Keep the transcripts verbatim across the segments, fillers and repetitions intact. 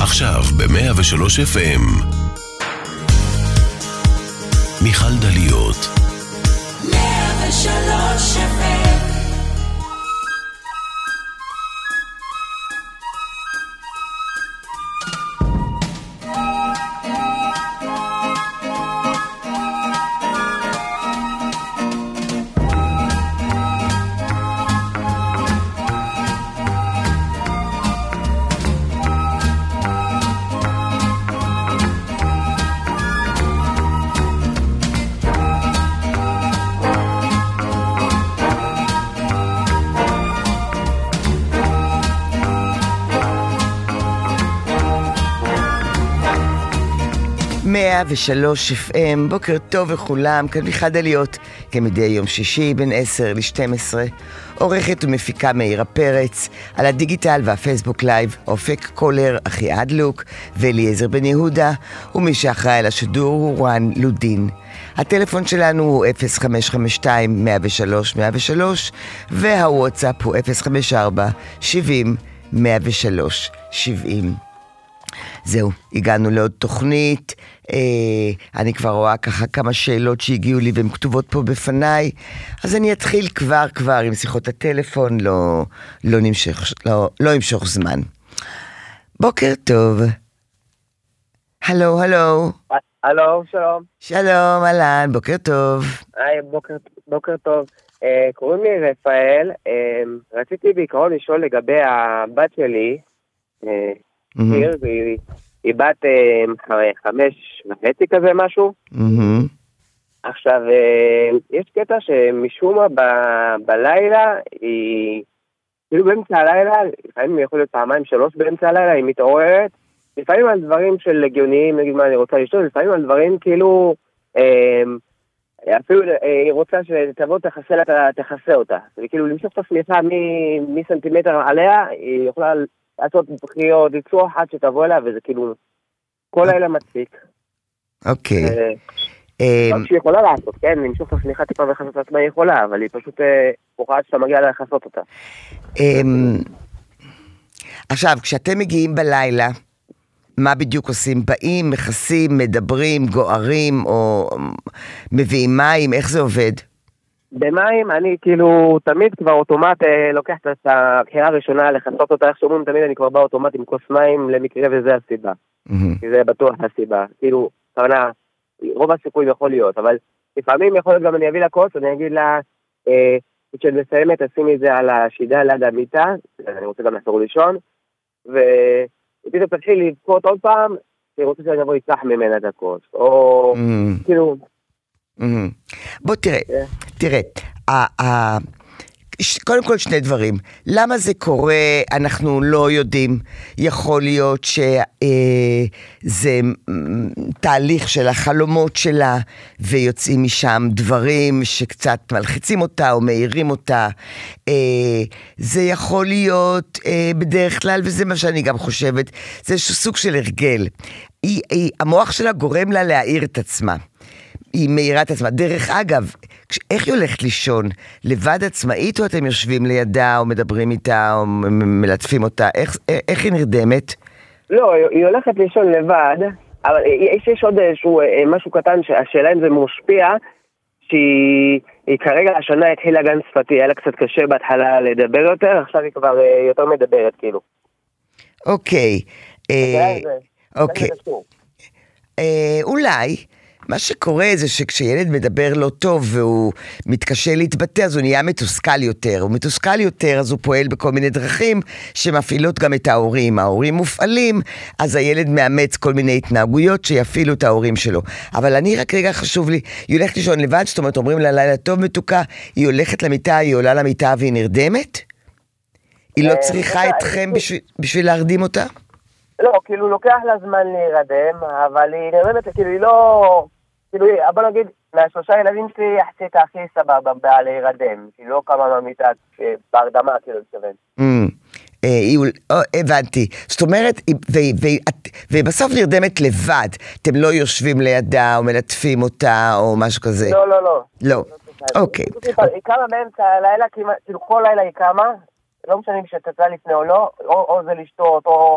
עכשיו ב-מאה ושלוש אף אם מיכל דליות. מאה ושלוש אף אם מאה ושלוש אף אם, בוקר טוב לכולם, כאן מיכל דליות, כמדי יום שישי בין עשר ל-שתים עשרה, עורכת ומפיקה מאירה פרץ, על הדיגיטל והפייסבוק לייב, אופק קולר, אחי אדלוק ואליעזר בן יהודה, ומי שאחראי על השידור הוא רן לודין. הטלפון שלנו הוא אפס חמש חמש שתיים מאה ושלוש מאה ושלוש, והוואטסאפ הוא אפס חמש ארבע שבעים מאה ושלוש שבעים. זהו, הגענו לעוד תוכנית, אה, אני כבר רואה ככה כמה שאלות שהגיעו לי והן כתובות פה בפניי, אז אני אתחיל כבר כבר עם שיחות הטלפון, לא, לא נמשך, לא, לא נמשוך זמן. בוקר טוב. הלו, הלו. הלו, שלום. שלום, אלן, בוקר טוב. היי, בוקר, בוקר טוב. אה, קוראים לי רפאל, אה, רציתי בעיקרון לשאול לגבי הבת שלי, אה, היא, היא, היא בת אה, חמש וחצי כזה משהו. Mm-hmm. עכשיו, אה, יש קטע שמשום מה ב, בלילה, היא, כאילו באמצע הלילה, לפעמים יכול להיות פעמיים שלוש באמצע הלילה, היא מתעוררת, לפעמים על דברים של הגיוניים, נגיד מה אני רוצה לשאול, לפעמים על דברים כאילו, אה, אפילו אה, היא רוצה שתבוא תחסה לה, תחסה אותה. וכאילו למשוך את השמיכה מסנטימטר עליה, היא יכולה לעשות בחיות, לצרוח עד שתבוא אליה, וזה כאילו כל לילה מצפיק. אוקיי. רק שהיא יכולה לעשות, כן? למשוך את השמיכה טיפה וחסות את עצמה היא יכולה, אבל היא פשוט פוחד שאתה מגיע לה לחסות אותה. עכשיו, כשאתם מגיעים בלילה, מה בדיוק עושים? באים, מכסים, מדברים, גוערים, או מביאים מים? איך זה עובד? במים אני כאילו תמיד כבר אוטומט אה, לוקח את הבחירה הראשונה לחסות אותה, איך שאומרים תמיד אני כבר בא אוטומט עם כוס מים למקרה וזה הסיבה. Mm-hmm. כי זה בטוח הסיבה. כאילו, כוונה, רוב הסיכוי יכול להיות, אבל לפעמים יכול להיות גם אני אביא לה כוס, אני אגיד לה, אה, כשאת מסיימת תשימי את זה על השידה ליד המיטה, אני רוצה גם לחזור לישון, ופתאום תתחיל לבכות עוד פעם, אני רוצה שאני אבוא יצח ממנה את הכוס, או mm-hmm. כאילו... בוא תראה, תראה, קודם כל שני דברים, למה זה קורה אנחנו לא יודעים, יכול להיות שזה תהליך של החלומות שלה ויוצאים משם דברים שקצת מלחיצים אותה או מאירים אותה, זה יכול להיות בדרך כלל, וזה מה שאני גם חושבת, זה סוג של הרגל, המוח שלה גורם לה להעיר את עצמה, היא מאירה את עצמה. דרך אגב, איך היא הולכת לישון? לבד עצמאית או אתם יושבים לידה או מדברים איתה או מלטפים אותה? איך, איך היא נרדמת? לא, היא הולכת לישון לבד, אבל יש, יש עוד איזשהו משהו קטן, השאלה אם זה משפיע, שהיא כרגע השנה התחילה גן שפתי, היה לה קצת קשה בהתחלה לדבר יותר, עכשיו היא כבר יותר מדברת כאילו. אוקיי. אוקיי. אולי... מה שקורה זה שכשילד מדבר לא טוב והוא מתקשה להתבטא, אז הוא נהיה מתוסכל יותר. הוא מתוסכל יותר, אז הוא פועל בכל מיני דרכים שמפעילות גם את ההורים. ההורים מופעלים, אז הילד מאמץ כל מיני התנהגויות שיפעילו את ההורים שלו. אבל אני רק רגע חשוב לי, היא הולכת לישון לבד, זאת אומרת, אומרים לה לילה טוב מתוקה, היא הולכת למיטה, היא עולה למיטה והיא נרדמת? היא לא צריכה אתכם בשביל להרדים אותה? לא, כאילו לוקח לה זמן להירדם, אבל היא נרדמת, כאילו היא לא... כאילו, בוא נגיד, מהשלושה ילדים שלי יחסית הכי סבבה בעל להירדם, היא לא קמה מהמיטה בהרדמה, כאילו, מתכוון. הבנתי. זאת אומרת, ובסוף נרדמת לבד, אתם לא יושבים לידה או מלטפים אותה או משהו כזה? לא, לא, לא. לא, אוקיי. היא קמה באמצע הלילה, כאילו כל לילה היא קמה, לא משנה אם שתצא לפני או לא, או זה לשתות, או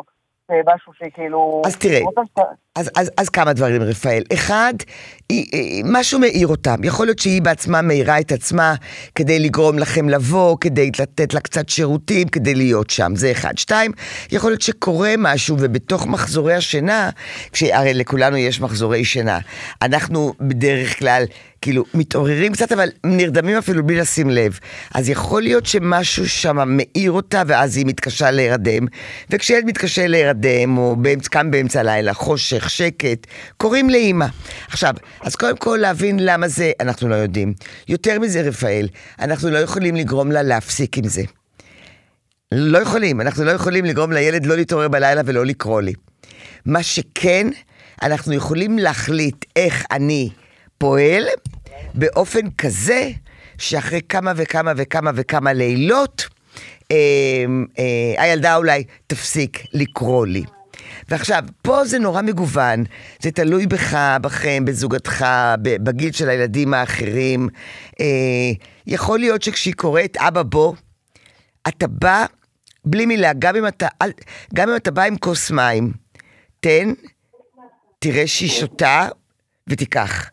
משהו שכאילו... אז תראה, אז, אז, אז כמה דברים, רפאל. אחד, היא, היא, משהו מאיר אותם. יכול להיות שהיא בעצמה מאירה את עצמה כדי לגרום לכם לבוא, כדי לתת לה קצת שירותים, כדי להיות שם. זה אחד. שתיים, יכול להיות שקורה משהו, ובתוך מחזורי השינה, כשהרי לכולנו יש מחזורי שינה, אנחנו בדרך כלל כאילו מתעוררים קצת, אבל נרדמים אפילו בלי לשים לב. אז יכול להיות שמשהו שם מאיר אותה, ואז היא מתקשה להירדם. וכשילד מתקשה להירדם, או באמצע, קם באמצע הלילה, חושך, שקט, קוראים לאמא. עכשיו, אז קודם כל להבין למה זה, אנחנו לא יודעים. יותר מזה, רפאל, אנחנו לא יכולים לגרום לה להפסיק עם זה. לא יכולים, אנחנו לא יכולים לגרום לילד לא להתעורר בלילה ולא לקרוא לי. מה שכן, אנחנו יכולים להחליט איך אני פועל באופן כזה שאחרי כמה וכמה וכמה וכמה לילות אה, אה, הילדה אולי תפסיק לקרוא לי. ועכשיו, פה זה נורא מגוון, זה תלוי בך, בכם, בזוגתך, בגיל של הילדים האחרים. אה, יכול להיות שכשהיא קוראת אבא בוא, אתה בא בלי מילה, גם אם אתה, גם אם אתה בא עם כוס מים, תן, תראה שהיא שותה ותיקח.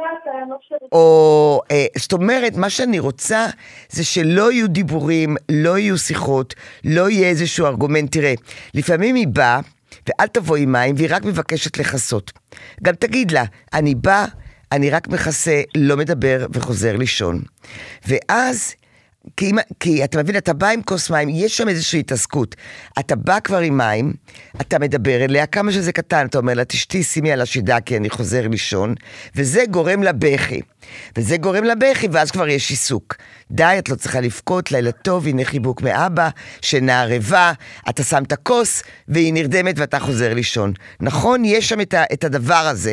או, אה, זאת אומרת, מה שאני רוצה זה שלא יהיו דיבורים, לא יהיו שיחות, לא יהיה איזשהו ארגומנט. תראה, לפעמים היא באה, ואל תבוא עם מים, והיא רק מבקשת לחסות. גם תגיד לה, אני בא, אני רק מחסה, לא מדבר וחוזר לישון. ואז, כי, כי אתה מבין, אתה בא עם כוס מים, יש שם איזושהי התעסקות. אתה בא כבר עם מים, אתה מדבר אליה, כמה שזה קטן, אתה אומר לה, תשתי, שימי על השידה, כי אני חוזר לישון, וזה גורם לבכי. וזה גורם לבכי, ואז כבר יש עיסוק. די, את לא צריכה לפקות, לילה טוב, הנה חיבוק מאבא, שינה ערבה, אתה שם את הכוס, והיא נרדמת ואתה חוזר לישון. נכון? יש שם את, ה, את הדבר הזה.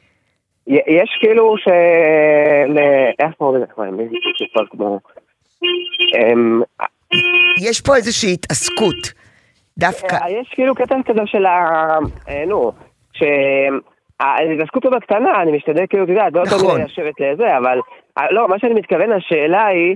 יש כאילו ש... איך קוראים לזה כבר? מי זה כבר כמו... יש פה איזושהי התעסקות דווקא. יש כאילו קטן כזה של ה... נו, שההתעסקות פה בקטנה, אני משתדל כאילו, אתה יודע, לא תמיד לשבת לזה, אבל לא, מה שאני מתכוון, השאלה היא,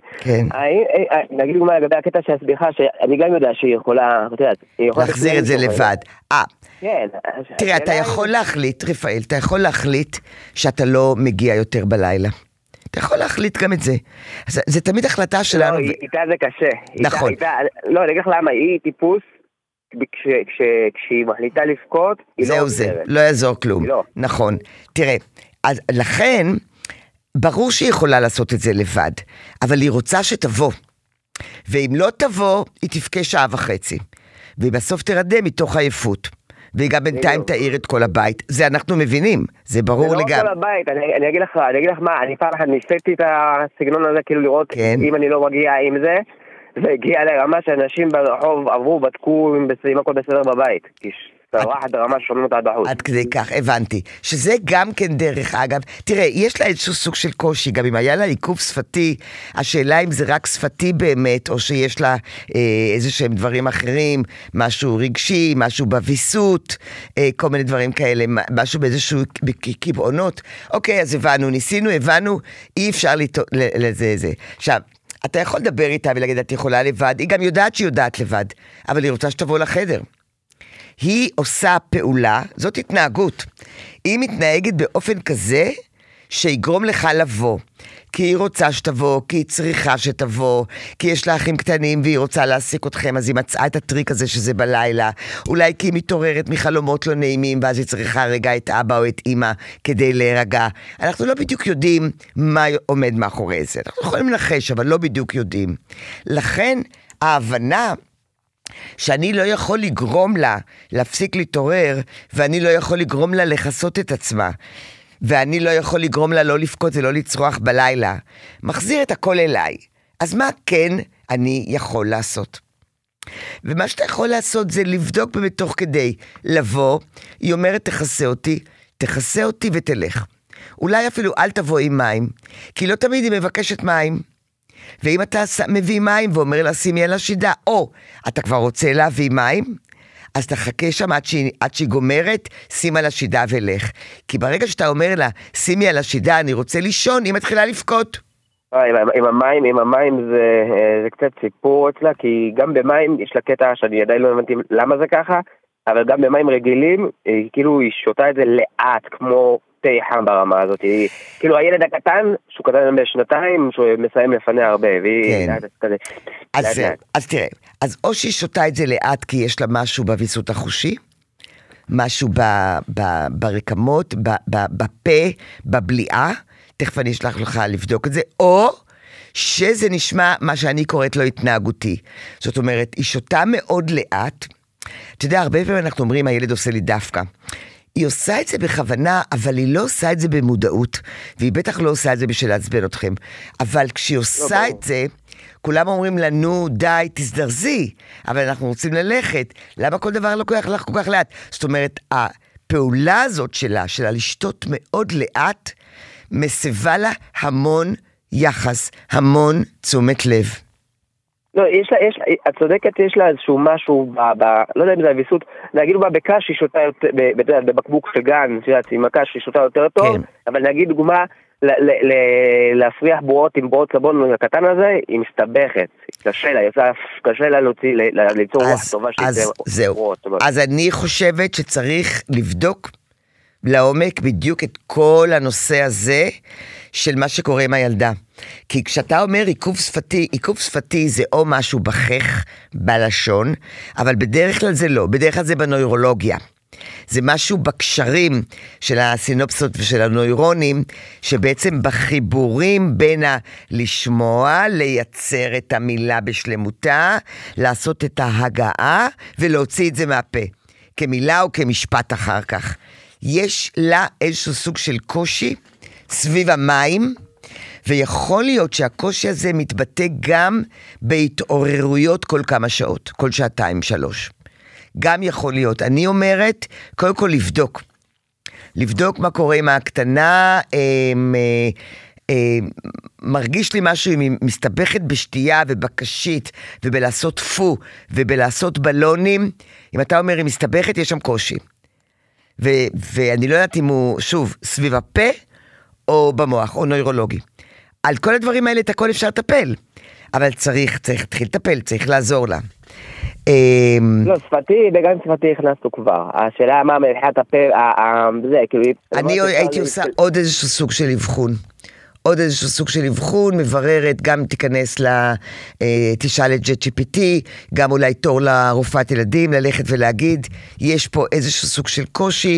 נגיד מה לגבי הקטע שהסביחה, שאני גם יודע שהיא יכולה, אתה יודעת, להחזיר את זה לבד. אה, תראה, אתה יכול להחליט, רפאל, אתה יכול להחליט שאתה לא מגיע יותר בלילה. אתה יכול להחליט גם את זה. זה, זה תמיד החלטה שלנו. לא, ו... איתה זה קשה. נכון. איתה, איתה, לא, אני אגיד לך למה, היא טיפוס, כש, כש, כשהיא מחליטה לבכות, היא זהו לא זה, לא יעזור כלום. לא. נכון. תראה, אז לכן, ברור שהיא יכולה לעשות את זה לבד, אבל היא רוצה שתבוא. ואם לא תבוא, היא תבכה שעה וחצי. והיא בסוף תרדם מתוך עייפות. והיא גם בינתיים תאיר את כל הבית. זה אנחנו מבינים, זה ברור לגמרי. זה לא כל הבית, אני, אני אגיד לך, אני אגיד לך מה, אני פעם אחת ניסיתי את הסגנון הזה, כאילו לראות כן. אם אני לא מגיע עם זה, והגיע לרמה שאנשים ברחוב עברו, בדקו אם הכל בסדר בבית. כי סרחת רמה שומעים אותה בחוץ. עד כדי כך, הבנתי. שזה גם כן דרך אגב, תראה, יש לה איזשהו סוג של קושי, גם אם היה לה עיכוב שפתי, השאלה אם זה רק שפתי באמת, או שיש לה אה, איזה שהם דברים אחרים, משהו רגשי, משהו בוויסות, אה, כל מיני דברים כאלה, משהו באיזשהו קיבעונות. אוקיי, אז הבנו, ניסינו, הבנו, אי אפשר לזה, זה. עכשיו, אתה יכול לדבר איתה ולהגיד, את יכולה לבד, היא גם יודעת שהיא יודעת לבד, אבל היא רוצה שתבוא לחדר. היא עושה פעולה, זאת התנהגות. היא מתנהגת באופן כזה שיגרום לך לבוא. כי היא רוצה שתבוא, כי היא צריכה שתבוא, כי יש לה אחים קטנים והיא רוצה להעסיק אתכם, אז היא מצאה את הטריק הזה שזה בלילה. אולי כי היא מתעוררת מחלומות לא נעימים, ואז היא צריכה רגע את אבא או את אמא כדי להירגע. אנחנו לא בדיוק יודעים מה עומד מאחורי זה. אנחנו יכולים לנחש, אבל לא בדיוק יודעים. לכן ההבנה שאני לא יכול לגרום לה להפסיק להתעורר, ואני לא יכול לגרום לה לחסות את עצמה, ואני לא יכול לגרום לה לא לפקות ולא לצרוח בלילה, מחזיר את הכל אליי. אז מה כן אני יכול לעשות? ומה שאתה יכול לעשות זה לבדוק באמת תוך כדי לבוא, היא אומרת תחסה אותי, תחסה אותי ותלך. אולי אפילו אל תבוא עם מים, כי לא תמיד היא מבקשת מים. ואם אתה מביא מים ואומר לה שימי על השידה, או אתה כבר רוצה להביא מים, אז תחכה שם עד שהיא, עד שהיא גומרת, שים על השידה ולך. כי ברגע שאתה אומר לה, שימי על השידה, אני רוצה לישון, היא מתחילה לפקות. עם, עם המים, עם המים זה, זה קצת סיפור אצלה, כי גם במים יש לה קטע שאני עדיין לא הבנתי למה זה ככה, אבל גם במים רגילים, כאילו היא שותה את זה לאט, כמו תה חם ברמה הזאת. היא, כאילו הילד הקטן, שהוא קטן בשנתיים, שהוא מסיים לפניה הרבה, והיא... כן. כזה, אז, אז תראה, אז או שהיא שותה את זה לאט, כי יש לה משהו בוויסות החושי, משהו ב, ב, ברקמות, ב, ב, בפה, בבליעה, תכף אני אשלח לך לבדוק את זה, או שזה נשמע מה שאני קוראת לו התנהגותי. זאת אומרת, היא שותה מאוד לאט, אתה יודע, הרבה פעמים אנחנו אומרים, הילד עושה לי דווקא. היא עושה את זה בכוונה, אבל היא לא עושה את זה במודעות, והיא בטח לא עושה את זה בשביל לעצבן אתכם. אבל כשהיא עושה לא את זה, כולם אומרים לנו, די, תזדרזי, אבל אנחנו רוצים ללכת. למה כל דבר לוקח לך כל כך לאט? זאת אומרת, הפעולה הזאת שלה, שלה לשתות מאוד לאט, מסבה לה המון יחס, המון תשומת לב. לא, יש לה, יש לה, את צודקת, יש לה איזשהו משהו, ב, ב, לא יודע אם זה הוויסות, נגיד בה בקש היא שותה יותר, בבקבוק של גן, שאת, עם הקש היא שותה יותר טוב, כן. אבל נגיד דוגמה, ל, ל, ל, להפריח בועות עם בועות סבון הקטן הזה, היא מסתבכת, קשה לה, קשה לה להוציא, ליצור רוח טובה אז זהו, אז אני חושבת שצריך לבדוק לעומק בדיוק את כל הנושא הזה של מה שקורה עם הילדה. כי כשאתה אומר עיכוב שפתי, עיכוב שפתי זה או משהו בחך, בלשון, אבל בדרך כלל זה לא, בדרך כלל זה בנוירולוגיה. זה משהו בקשרים של הסינופסות ושל הנוירונים, שבעצם בחיבורים בין לשמוע, לייצר את המילה בשלמותה, לעשות את ההגעה ולהוציא את זה מהפה, כמילה או כמשפט אחר כך. יש לה איזשהו סוג של קושי סביב המים, ויכול להיות שהקושי הזה מתבטא גם בהתעוררויות כל כמה שעות, כל שעתיים, שלוש. גם יכול להיות. אני אומרת, קודם כל לבדוק. לבדוק מה קורה עם הקטנה, אה, אה, אה, מרגיש לי משהו, אם היא מסתבכת בשתייה ובקשית, ובלעשות פו, ובלעשות בלונים, אם אתה אומר, היא מסתבכת, יש שם קושי. ו- ואני לא יודעת אם הוא, שוב, סביב הפה, או במוח, או נוירולוגי. על כל הדברים האלה את הכל אפשר לטפל, אבל צריך, צריך להתחיל לטפל, צריך לעזור לה. לא, שפתי, בגן שפתי הכנסנו כבר. השאלה מה מלחת הפה, זה, כאילו... אני הייתי עושה עוד איזשהו סוג של אבחון. עוד איזשהו סוג של אבחון, מבררת, גם תיכנס ל... תשאל את ג'ט ג'י פי טי, גם אולי תור לרופאת ילדים, ללכת ולהגיד, יש פה איזשהו סוג של קושי,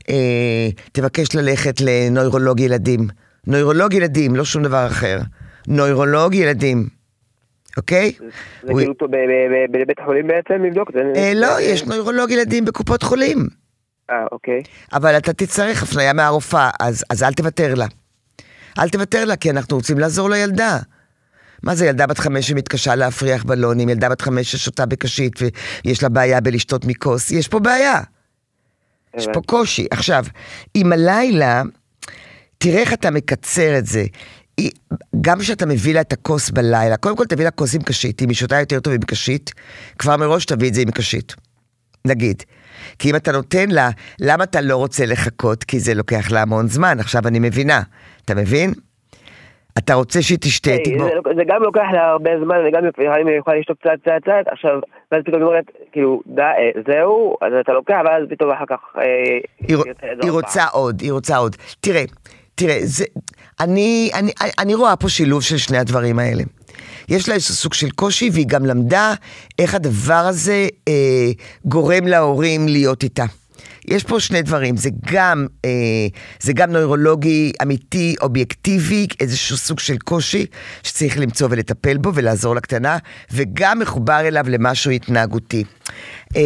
תבקש ללכת לנוירולוג ילדים. נוירולוג ילדים, לא שום דבר אחר. נוירולוג ילדים. אוקיי? זה כאילו בבית חולים בעצם לבדוק? לא, יש נוירולוג ילדים בקופות חולים. אה, אוקיי. אבל אתה תצטרך הפניה מהרופאה, אז אל תוותר לה. אל תוותר לה, כי אנחנו רוצים לעזור לילדה. מה זה ילדה בת חמש שמתקשה להפריח בלונים, ילדה בת חמש ששותה בקשית ויש לה בעיה בלשתות מכוס, יש פה בעיה. יש פה קושי. עכשיו, עם הלילה, תראה איך אתה מקצר את זה. גם כשאתה מביא לה את הכוס בלילה, קודם כל תביא לה כוס עם קשית, אם היא שותה יותר טוב עם קשית, כבר מראש תביא את זה עם קשית. נגיד. כי אם אתה נותן לה, למה אתה לא רוצה לחכות? כי זה לוקח לה המון זמן, עכשיו אני מבינה. אתה מבין? אתה רוצה שהיא תשתה, hey, תגמור. זה, זה גם לוקח לה הרבה זמן, וגם אני יכולה לשתות קצת קצת קצת, עכשיו, ואז פתאום היא אומרת, כאילו, די, זהו, אז אתה לוקח, ואז פתאום אחר כך... היא, היא רוצה עוד, היא רוצה עוד. תראה, תראה, זה, אני, אני, אני רואה פה שילוב של שני הדברים האלה. יש לה איזה סוג של קושי, והיא גם למדה איך הדבר הזה אה, גורם להורים להיות איתה. יש פה שני דברים, זה גם, אה, זה גם נוירולוגי אמיתי, אובייקטיבי, איזשהו סוג של קושי שצריך למצוא ולטפל בו ולעזור לקטנה, וגם מחובר אליו למשהו התנהגותי. אה,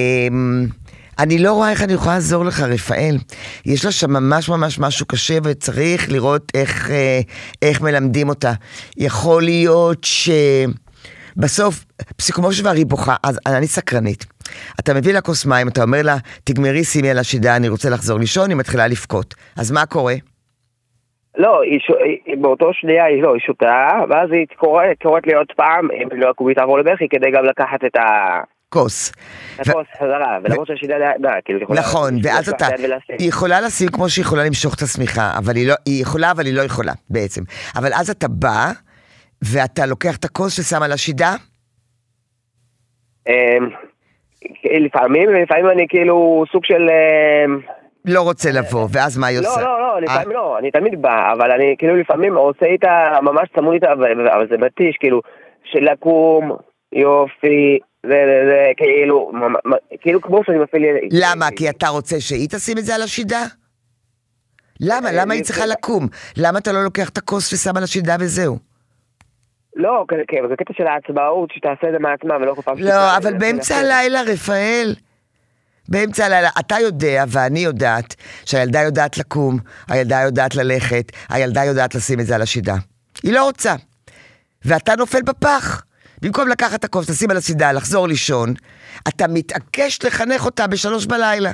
אני לא רואה איך אני יכולה לעזור לך, רפאל. יש לה שם ממש ממש משהו קשה, וצריך לראות איך, אה, איך מלמדים אותה. יכול להיות ש... בסוף, פסיכומו של דבר היא בוכה, אז אני סקרנית. אתה מביא לה כוס מים, אתה אומר לה, תגמרי, שימי על השידה, אני רוצה לחזור לישון, היא מתחילה לפקוט. אז מה קורה? לא, היא ש... באותו שנייה היא לא, היא שותה, ואז היא קוראת, קוראת לי עוד פעם, אם לא עקובית עבור לבכי, כדי גם לקחת את ה... כוס. הכוס חזרה, ולמרות שהשידה לה, כאילו, נכון, ואז אתה, היא יכולה לשים כמו שהיא יכולה למשוך את השמיכה, אבל היא לא, היא יכולה, אבל היא לא יכולה, בעצם. אבל אז אתה בא, ואתה לוקח את הכוס ששם על השידה? לפעמים, לפעמים אני כאילו סוג של... לא רוצה לבוא, ואז מה היא עושה? לא, לא, לא, לפעמים לא, אני תמיד בא, אבל אני כאילו לפעמים עושה איתה, ממש צמוד איתה, אבל זה מתיש, כאילו, של לקום, יופי, זה, זה, זה, כאילו, כאילו כמו שאני מפעיל... למה? כי אתה רוצה שהיא תשים את זה על השידה? למה? למה היא צריכה לקום? למה אתה לא לוקח את הכוס ושם על השידה וזהו? לא, כן, זה קטע של העצמאות, שתעשה את זה מעצמה, ולא כל פעם... לא, אבל באמצע הלילה, רפאל, באמצע הלילה, אתה יודע ואני יודעת שהילדה יודעת לקום, הילדה יודעת ללכת, הילדה יודעת לשים את זה על השידה. היא לא רוצה. ואתה נופל בפח. במקום לקחת את הכוס, תשים על השידה, לחזור לישון, אתה מתעקש לחנך אותה בשלוש בלילה.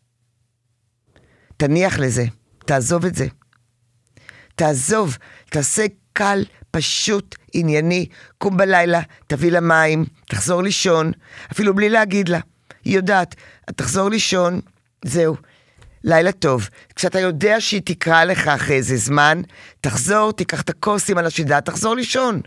תניח לזה, תעזוב את זה. תעזוב, תעשה קל, פשוט, ענייני, קום בלילה, תביא לה מים, תחזור לישון, אפילו בלי להגיד לה. היא יודעת, תחזור לישון, זהו, לילה טוב. כשאתה יודע שהיא תקרא לך אחרי איזה זמן, תחזור, תיקח את הכוסים על השידה, תחזור לישון.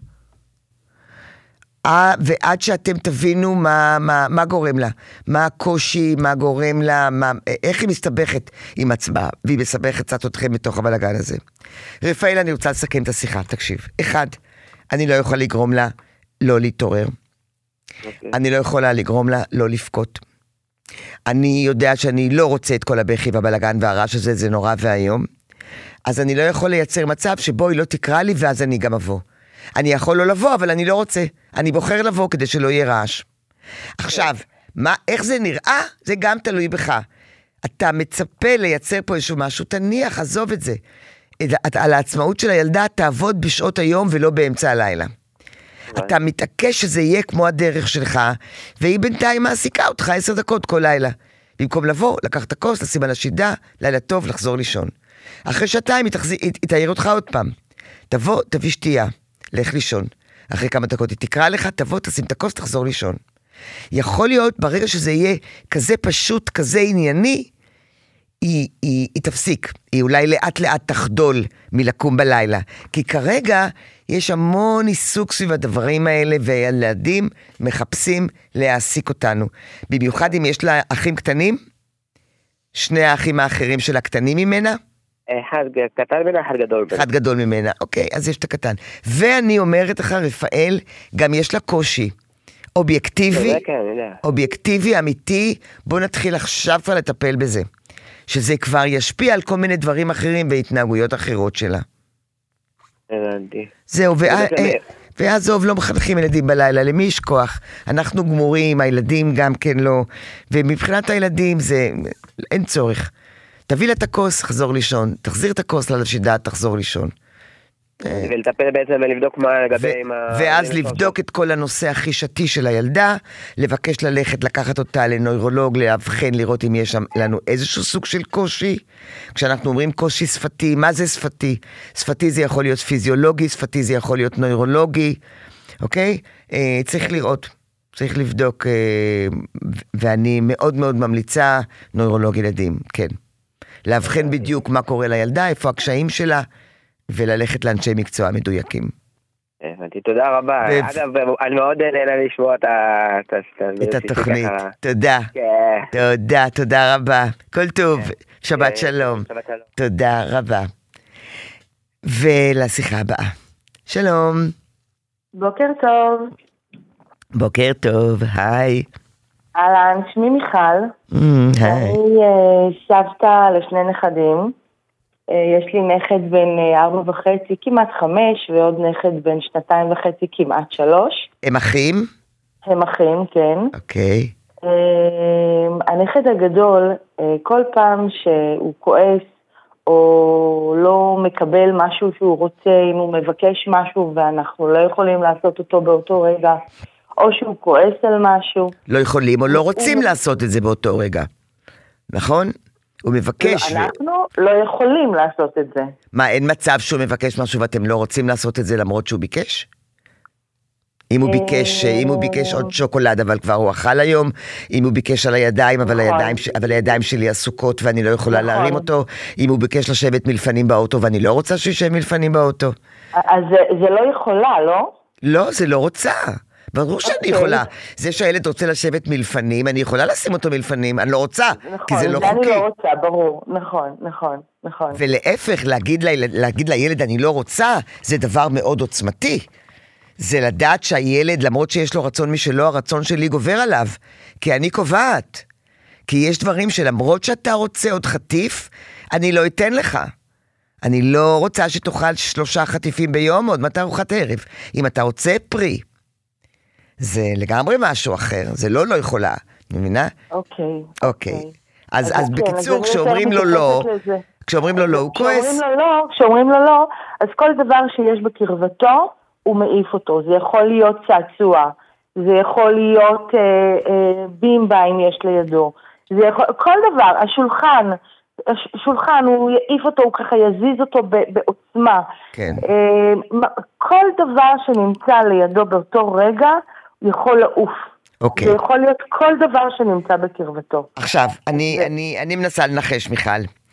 אה, ועד שאתם תבינו מה, מה, מה גורם לה, מה הקושי, מה גורם לה, מה, איך היא מסתבכת עם עצמה, והיא מסבכת קצת אתכם בתוך הבלגן הזה. רפאל, אני רוצה לסכם את השיחה, תקשיב. אחד, אני לא יכולה לגרום לה לא להתעורר. Okay. אני לא יכולה לגרום לה לא לפקוט. אני יודע שאני לא רוצה את כל הבכי והבלגן והרעש הזה, זה נורא והיום. אז אני לא יכול לייצר מצב שבו היא לא תקרא לי ואז אני גם אבוא. אני יכול לא לבוא, אבל אני לא רוצה. אני בוחר לבוא כדי שלא יהיה רעש. עכשיו, מה, איך זה נראה? זה גם תלוי בך. אתה מצפה לייצר פה איזשהו משהו, תניח, עזוב את זה. על העצמאות של הילדה, תעבוד בשעות היום ולא באמצע הלילה. אתה מתעקש שזה יהיה כמו הדרך שלך, והיא בינתיים מעסיקה אותך עשר דקות כל לילה. במקום לבוא, לקח את הכוס, לשים על השידה, לילה טוב, לחזור לישון. אחרי שעתיים היא תעיר אותך עוד פעם. תבוא, תביא שתייה, לך לישון. אחרי כמה דקות היא תקרא לך, תבוא, תשים את הכוס, תחזור לישון. יכול להיות, ברגע שזה יהיה כזה פשוט, כזה ענייני, היא, היא, היא תפסיק. היא אולי לאט לאט תחדול מלקום בלילה. כי כרגע יש המון עיסוק סביב הדברים האלה, והילדים מחפשים להעסיק אותנו. במיוחד אם יש לה אחים קטנים, שני האחים האחרים של הקטנים ממנה, אחד קטן ממנה, אחד גדול ממנה. אחד גדול ממנה, אוקיי, אז יש את הקטן. ואני אומרת לך, רפאל, גם יש לה קושי. אובייקטיבי, אובייקטיבי, אמיתי, בוא נתחיל עכשיו כבר לטפל בזה. שזה כבר ישפיע על כל מיני דברים אחרים והתנהגויות אחרות שלה. הבנתי. זהו, ועזוב, לא מחנכים ילדים בלילה, למי יש כוח? אנחנו גמורים, הילדים גם כן לא, ומבחינת הילדים זה, אין צורך. תביא לה את הכוס, תחזור לישון, תחזיר את הכוס לשידה, תחזור לישון. ולטפל בעצם ולבדוק מה לגבי... ואז לבדוק את כל הנושא החישתי של הילדה, לבקש ללכת, לקחת אותה לנוירולוג, להבחן, לראות אם יש לנו איזשהו סוג של קושי. כשאנחנו אומרים קושי שפתי, מה זה שפתי? שפתי זה יכול להיות פיזיולוגי, שפתי זה יכול להיות נוירולוגי, אוקיי? צריך לראות, צריך לבדוק, ואני מאוד מאוד ממליצה נוירולוג ילדים, כן. להבחן בדיוק מה קורה לילדה, איפה הקשיים שלה, וללכת לאנשי מקצוע מדויקים. הבנתי, תודה רבה. אגב, אני מאוד נהנה לשמוע את התוכנית. תודה. תודה, תודה רבה. כל טוב, שבת שלום. תודה רבה. ולשיחה הבאה. שלום. בוקר טוב. בוקר טוב, היי. אהלן, שמי מיכל. היי. אני סבתא לשני נכדים. יש לי נכד בן ארבע וחצי, כמעט חמש, ועוד נכד בן שנתיים וחצי, כמעט שלוש. הם אחים? הם אחים, כן. אוקיי. הנכד הגדול, כל פעם שהוא כועס, או לא מקבל משהו שהוא רוצה, אם הוא מבקש משהו, ואנחנו לא יכולים לעשות אותו באותו רגע, או שהוא כועס על משהו. לא יכולים, או לא רוצים לעשות את זה באותו רגע. נכון? הוא מבקש. לא, אנחנו לא יכולים לעשות את זה. מה, אין מצב שהוא מבקש משהו ואתם לא רוצים לעשות את זה למרות שהוא ביקש? אם הוא ביקש, אם הוא ביקש עוד שוקולד, אבל כבר הוא אכל היום, אם הוא ביקש על הידיים, אבל הידיים, אבל הידיים שלי עסוקות ואני לא יכולה להרים אותו, אם הוא ביקש לשבת מלפנים באוטו ואני לא רוצה שישב מלפנים באוטו. אז זה, זה לא יכולה, לא? לא, זה לא רוצה. ברור שאני יכולה. זה שהילד רוצה לשבת מלפנים, אני יכולה לשים אותו מלפנים, אני לא רוצה, כי זה לא חוקי. נכון, זה אני לא רוצה, ברור, נכון, נכון, נכון. ולהפך, להגיד לילד אני לא רוצה, זה דבר מאוד עוצמתי. זה לדעת שהילד, למרות שיש לו רצון משלו, הרצון שלי גובר עליו, כי אני קובעת. כי יש דברים שלמרות שאתה רוצה עוד חטיף, אני לא אתן לך. אני לא רוצה שתאכל שלושה חטיפים ביום, עוד מתי ארוחת ערב. אם אתה רוצה פרי, זה לגמרי משהו אחר, זה לא לא יכולה, מבינה? אוקיי. אוקיי. אז, אז בקיצור, כשאומרים לו לא, כשאומרים לו לא, הוא כועס. כשאומרים לו לא, כשאומרים לו לא, אז כל דבר שיש בקרבתו, הוא מעיף אותו. זה יכול להיות צעצוע, זה יכול להיות אה, אה, בימבה אם יש לידו. זה יכול, כל דבר, השולחן, השולחן, הוא יעיף אותו, הוא ככה יזיז אותו בעוצמה. כן. אה, כל דבר שנמצא לידו באותו רגע, יכול לעוף. אוקיי. זה יכול להיות כל דבר שנמצא בקרבתו. עכשיו, אני, ו... אני, אני מנסה לנחש, מיכל.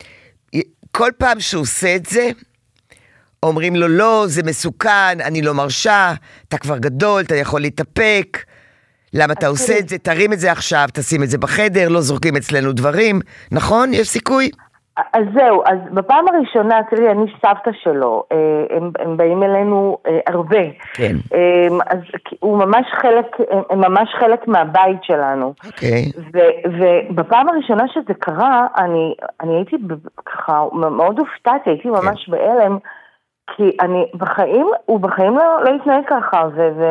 כל פעם שהוא עושה את זה, אומרים לו, לא, זה מסוכן, אני לא מרשה, אתה כבר גדול, אתה יכול להתאפק, למה אתה עושה את זה, תרים את זה עכשיו, תשים את זה בחדר, לא זורקים אצלנו דברים, נכון? יש סיכוי? אז זהו, אז בפעם הראשונה, תראי, אני סבתא שלו, הם, הם באים אלינו הרבה. כן. אז הוא ממש חלק, הם ממש חלק מהבית שלנו. אוקיי. ובפעם הראשונה שזה קרה, אני, אני הייתי ככה, מאוד הופתעתי, הייתי ממש כן. באלם, כי אני בחיים, הוא בחיים לא, לא התנהג ככה, ו... ו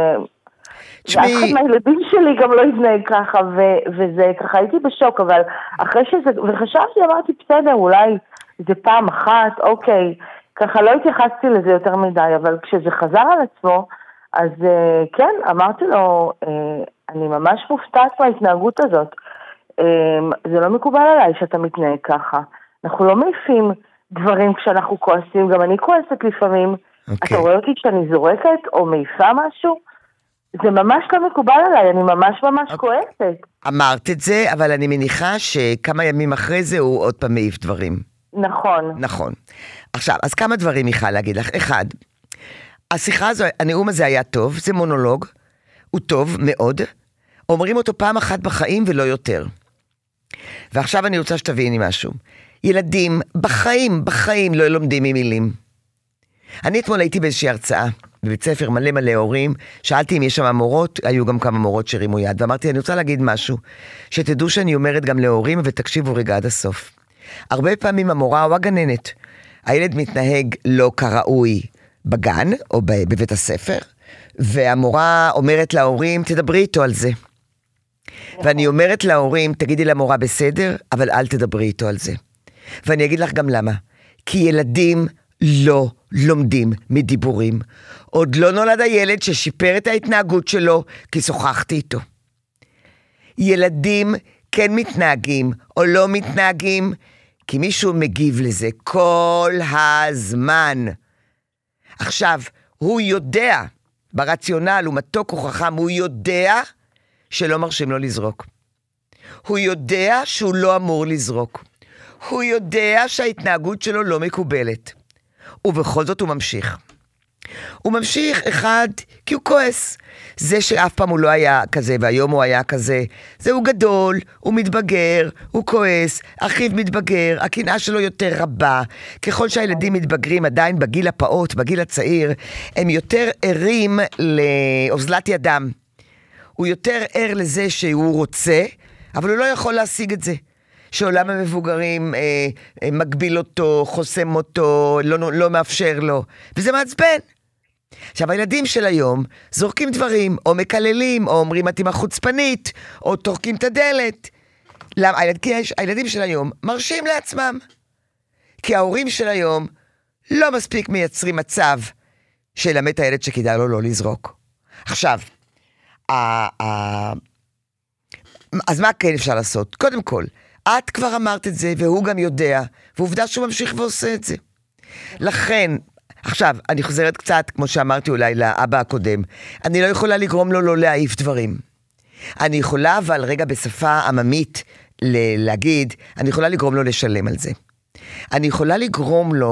ואף אחד מהילדים שלי גם לא התנהג ככה, ו- וזה ככה הייתי בשוק, אבל אחרי שזה, וחשבתי, אמרתי, בסדר, אולי זה פעם אחת, אוקיי, ככה לא התייחסתי לזה יותר מדי, אבל כשזה חזר על עצמו, אז uh, כן, אמרתי לו, uh, אני ממש מופתעת מההתנהגות הזאת, uh, זה לא מקובל עליי שאתה מתנהג ככה, אנחנו לא מעיפים דברים כשאנחנו כועסים, גם אני כועסת לפעמים, okay. אתה רואה אותי שאני זורקת או מעיפה משהו, זה ממש לא מקובל עליי, אני ממש ממש okay. כועסת. אמרת את זה, אבל אני מניחה שכמה ימים אחרי זה הוא עוד פעם מעיף דברים. נכון. נכון. עכשיו, אז כמה דברים מיכל להגיד לך. אחד, השיחה הזו, הנאום הזה היה טוב, זה מונולוג, הוא טוב מאוד, אומרים אותו פעם אחת בחיים ולא יותר. ועכשיו אני רוצה שתביני משהו. ילדים בחיים, בחיים לא לומדים ממילים. אני אתמול הייתי באיזושהי הרצאה, בבית ספר מלא מלא הורים, שאלתי אם יש שם מורות, היו גם כמה מורות שרימו יד, ואמרתי, אני רוצה להגיד משהו, שתדעו שאני אומרת גם להורים, ותקשיבו רגע עד הסוף. הרבה פעמים המורה או הגננת, הילד מתנהג לא כראוי בגן, או בבית הספר, והמורה אומרת להורים, תדברי איתו על זה. ואני אומרת להורים, תגידי למורה בסדר, אבל אל תדברי איתו על זה. ואני אגיד לך גם למה. כי ילדים לא לומדים מדיבורים. עוד לא נולד הילד ששיפר את ההתנהגות שלו, כי שוחחתי איתו. ילדים כן מתנהגים או לא מתנהגים, כי מישהו מגיב לזה כל הזמן. עכשיו, הוא יודע, ברציונל, הוא מתוק, הוא חכם, הוא יודע שלא מרשים לו לזרוק. הוא יודע שהוא לא אמור לזרוק. הוא יודע שההתנהגות שלו לא מקובלת. ובכל זאת הוא ממשיך. הוא ממשיך אחד, כי הוא כועס. זה שאף פעם הוא לא היה כזה, והיום הוא היה כזה. זהו גדול, הוא מתבגר, הוא כועס, אחיו מתבגר, הקנאה שלו יותר רבה. ככל שהילדים מתבגרים עדיין בגיל הפעוט, בגיל הצעיר, הם יותר ערים לאוזלת ידם. הוא יותר ער לזה שהוא רוצה, אבל הוא לא יכול להשיג את זה. שעולם המבוגרים אה, אה, מגביל אותו, חוסם אותו, לא, לא מאפשר לו. וזה מעצבן. עכשיו, הילדים של היום זורקים דברים, או מקללים, או אומרים את אמא חוצפנית, או תורקים את הדלת. למה? הילד, כי הילדים של היום מרשים לעצמם. כי ההורים של היום לא מספיק מייצרים מצב שלמד את הילד שכדאי לו לא לזרוק. עכשיו, ה- ה- אז מה כן אפשר לעשות? קודם כל, את כבר אמרת את זה, והוא גם יודע, ועובדה שהוא ממשיך ועושה את זה. לכן, עכשיו, אני חוזרת קצת, כמו שאמרתי אולי לאבא הקודם, אני לא יכולה לגרום לו לא להעיף דברים. אני יכולה, אבל רגע בשפה עממית, ל- להגיד, אני יכולה לגרום לו לשלם על זה. אני יכולה לגרום לו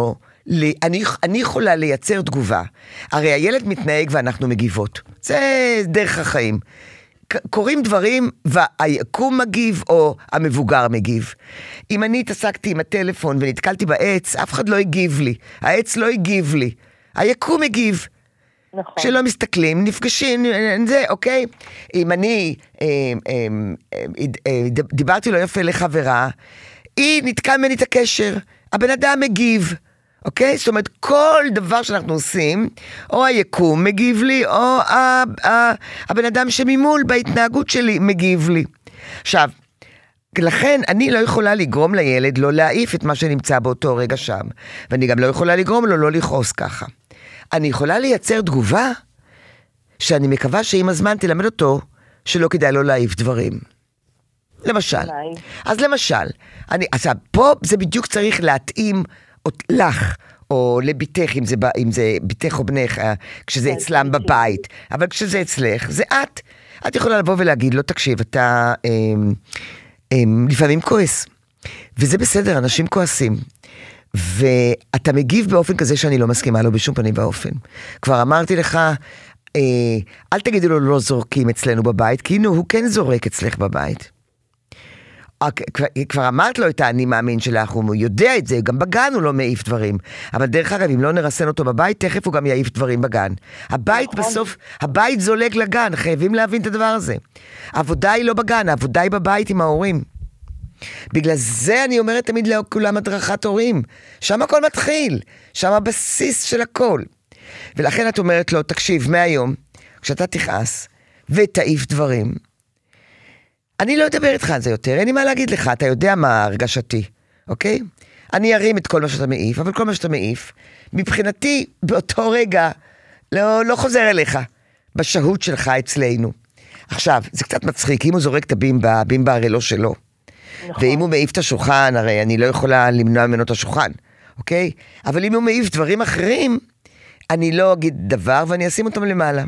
אני, אני יכולה לייצר תגובה. הרי הילד מתנהג ואנחנו מגיבות. זה דרך החיים. קוראים דברים והיקום מגיב או המבוגר מגיב. אם אני התעסקתי עם הטלפון ונתקלתי בעץ, אף אחד לא הגיב לי. העץ לא הגיב לי. היקום מגיב. נכון. כשלא מסתכלים, נפגשים, זה, אוקיי? אם אני אה, אה, אה, דיברתי לא יפה לחברה, היא נתקע ממני את הקשר. הבן אדם מגיב. אוקיי? זאת אומרת, כל דבר שאנחנו עושים, או היקום מגיב לי, או ה- ה- הבן אדם שממול בהתנהגות שלי מגיב לי. עכשיו, לכן אני לא יכולה לגרום לילד לא להעיף את מה שנמצא באותו רגע שם, ואני גם לא יכולה לגרום לו לא לכעוס ככה. אני יכולה לייצר תגובה, שאני מקווה שעם הזמן תלמד אותו, שלא כדאי לא להעיף דברים. למשל. אז למשל, אני, אז פה זה בדיוק צריך להתאים לך, או לביתך, אם זה, אם זה ביתך או בנך, כשזה אצלם בבית. אבל כשזה אצלך, זה את. את יכולה לבוא ולהגיד לו, תקשיב, אתה הם, הם, לפעמים כועס. וזה בסדר, אנשים כועסים. ואתה מגיב באופן כזה שאני לא מסכימה לו בשום פנים באופן. כבר אמרתי לך, אה, אל תגידו לו לא זורקים אצלנו בבית, כי הנה הוא כן זורק אצלך בבית. כבר, כבר אמרת לו את האני מאמין שלך, הוא יודע את זה, גם בגן הוא לא מעיף דברים. אבל דרך אגב, אם לא נרסן אותו בבית, תכף הוא גם יעיף דברים בגן. הבית בסוף, הבית זולג לגן, חייבים להבין את הדבר הזה. העבודה היא לא בגן, העבודה היא בבית עם ההורים. בגלל זה אני אומרת תמיד לכולם הדרכת הורים. שם הכל מתחיל, שם הבסיס של הכל. ולכן את אומרת לו, תקשיב, מהיום, כשאתה תכעס ותעיף דברים, אני לא אדבר איתך על זה יותר, אין לי מה להגיד לך, אתה יודע מה הרגשתי, אוקיי? אני ארים את כל מה שאתה מעיף, אבל כל מה שאתה מעיף, מבחינתי, באותו רגע, לא, לא חוזר אליך, בשהות שלך אצלנו. עכשיו, זה קצת מצחיק, אם הוא זורק את הבימבה, הבימבה הרי לא שלו. נכון. ואם הוא מעיף את השולחן, הרי אני לא יכולה למנוע ממנו את השולחן, אוקיי? אבל אם הוא מעיף דברים אחרים, אני לא אגיד דבר ואני אשים אותם למעלה.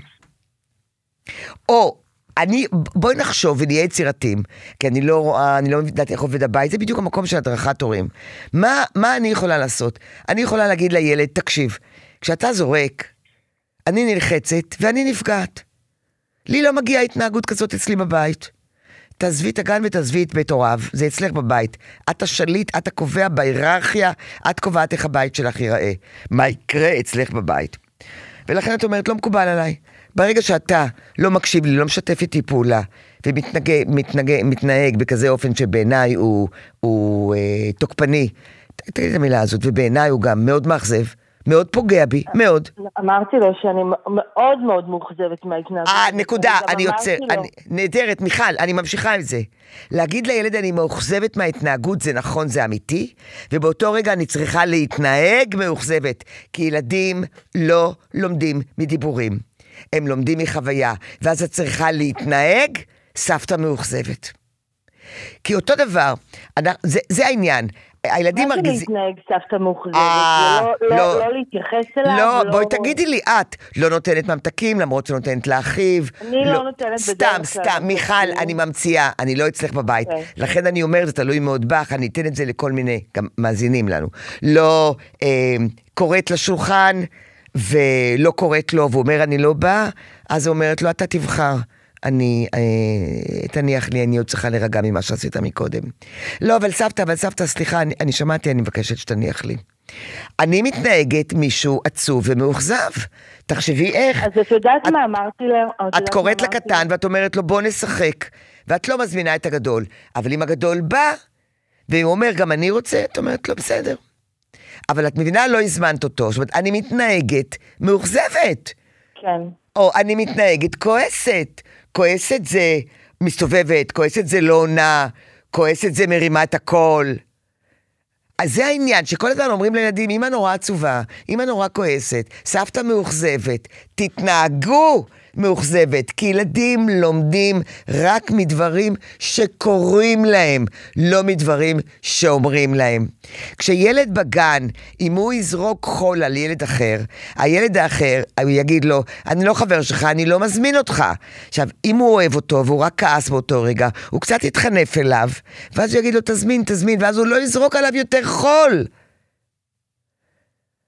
או, אני, בואי נחשוב ונהיה יצירתיים, כי אני לא רואה, אני לא יודעת איך עובד הבית, זה בדיוק המקום של הדרכת הורים. מה, מה אני יכולה לעשות? אני יכולה להגיד לילד, תקשיב, כשאתה זורק, אני נלחצת ואני נפגעת. לי לא מגיעה התנהגות כזאת אצלי בבית. תעזבי את הגן ותעזבי את בית הוריו, זה אצלך בבית. את השליט, את הקובע בהיררכיה, את קובעת איך הבית שלך ייראה. מה יקרה אצלך בבית? ולכן את אומרת, לא מקובל עליי. ברגע שאתה לא מקשיב לי, לא משתף איתי פעולה, ומתנהג, מתנהג, מתנהג בכזה אופן שבעיניי הוא, הוא אה, תוקפני, תגיד את המילה הזאת, ובעיניי הוא גם מאוד מאכזב, מאוד פוגע בי, מאוד. אמרתי לו שאני מאוד מאוד מאוכזבת מההתנהגות. אה, נקודה, אני יוצר, נהדרת, מיכל, אני ממשיכה עם זה. להגיד לילד אני מאוכזבת מההתנהגות, זה נכון, זה אמיתי, ובאותו רגע אני צריכה להתנהג מאוכזבת, כי ילדים לא לומדים מדיבורים, הם לומדים מחוויה, ואז את צריכה להתנהג, סבתא מאוכזבת. כי אותו דבר, זה, זה העניין, הילדים מרגיזים... מה זה להתנהג סבתא מאוכזבת? זה לא להתייחס אליו? לא, בואי תגידי לי, את לא נותנת ממתקים, למרות שנותנת לאחיו. אני לא נותנת בדרך כלל. סתם, סתם, מיכל, אני ממציאה, אני לא אצלך בבית. לכן אני אומר, זה תלוי מאוד בך, אני אתן את זה לכל מיני, גם מאזינים לנו. לא קוראת לשולחן, ולא קוראת לו, והוא אומר, אני לא בא, אז הוא אומרת לו, אתה תבחר. אני, אה, תניח לי, אני עוד צריכה לרגע ממה שעשית מקודם. לא, אבל סבתא, אבל סבתא, סליחה, אני, אני שמעתי, אני מבקשת שתניח לי. אני מתנהגת מישהו עצוב ומאוכזב. תחשבי איך. אז את יודעת מה אמרתי לו? את קוראת לקטן ואת אומרת לו, בוא נשחק. ואת לא מזמינה את הגדול. אבל אם הגדול בא, והוא אומר, גם אני רוצה, את אומרת לו, בסדר. אבל את מבינה, לא הזמנת אותו. זאת אומרת, אני מתנהגת מאוכזבת. כן. או אני מתנהגת כועסת. כועסת זה מסתובבת, כועסת זה לא עונה, כועסת זה מרימה את הכל. אז זה העניין, שכל הזמן אומרים לילדים, אמא נורא עצובה, אמא נורא כועסת, סבתא מאוכזבת, תתנהגו מאוכזבת, כי ילדים לומדים רק מדברים שקוראים להם, לא מדברים שאומרים להם. כשילד בגן, אם הוא יזרוק חול על ילד אחר, הילד האחר, הוא יגיד לו, אני לא חבר שלך, אני לא מזמין אותך. עכשיו, אם הוא אוהב אותו, והוא רק כעס באותו רגע, הוא קצת יתחנף אליו, ואז הוא יגיד לו, תזמין, תזמין, ואז הוא לא יזרוק עליו יותר חול.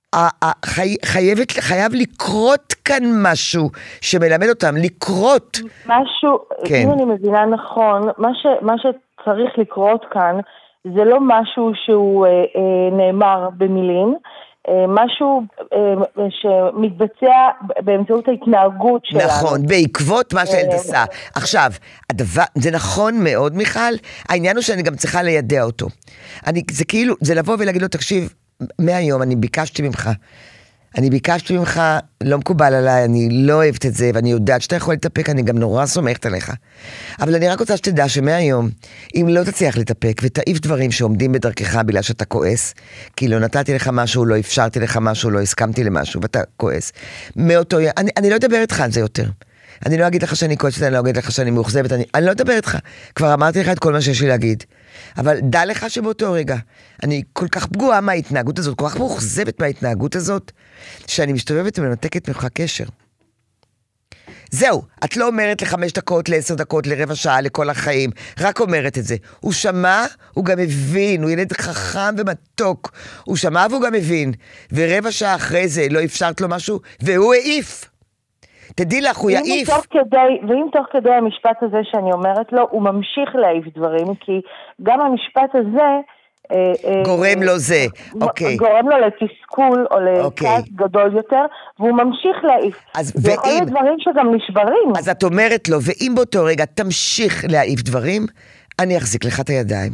חייבת, חייב לקרות כאן משהו שמלמד אותם, לקרות. משהו, כן. אם אני מבינה נכון, מה, ש, מה שצריך לקרות כאן, זה לא משהו שהוא אה, אה, נאמר במילים, אה, משהו אה, שמתבצע באמצעות ההתנהגות שלנו. נכון, בעקבות מה שהילד עשה. עכשיו, הדבר, זה נכון מאוד, מיכל, העניין הוא שאני גם צריכה לידע אותו. אני, זה כאילו, זה לבוא ולהגיד לו, תקשיב, מהיום אני ביקשתי ממך, אני ביקשתי ממך, לא מקובל עליי, אני לא אוהבת את זה, ואני יודעת שאתה יכול להתאפק, אני גם נורא סומכת עליך. אבל אני רק רוצה שתדע שמהיום, אם לא תצליח להתאפק, ותעיף דברים שעומדים בדרכך בגלל שאתה כועס, כי לא נתתי לך משהו, לא אפשרתי לך משהו, לא הסכמתי למשהו, ואתה כועס. מאותו, אני, אני לא אדבר איתך על זה יותר. אני לא אגיד לך שאני כועסת, אני לא אגיד לך שאני מאוכזבת, אני, אני לא אדבר איתך. כבר אמרתי לך את כל מה שיש לי להגיד. אבל דע לך שבאותו רגע, אני כל כך פגועה מההתנהגות הזאת, כל כך מאוכזבת מההתנהגות הזאת, שאני מסתובבת ומנתקת ממך קשר. זהו, את לא אומרת לחמש דקות, לעשר דקות, לרבע שעה, לכל החיים, רק אומרת את זה. הוא שמע, הוא גם מבין, הוא ילד חכם ומתוק. הוא שמע והוא גם מבין, ורבע שעה אחרי זה לא אפשרת לו משהו, והוא העיף. תדעי לך, הוא יעיף. ואם תוך כדי המשפט הזה שאני אומרת לו, הוא ממשיך להעיף דברים, כי גם המשפט הזה גורם לו זה, אוקיי. גורם לו לתסכול או לכעס גדול יותר, והוא ממשיך להעיף. זה יכול להיות דברים שגם נשברים. אז את אומרת לו, ואם באותו רגע תמשיך להעיף דברים, אני אחזיק לך את הידיים.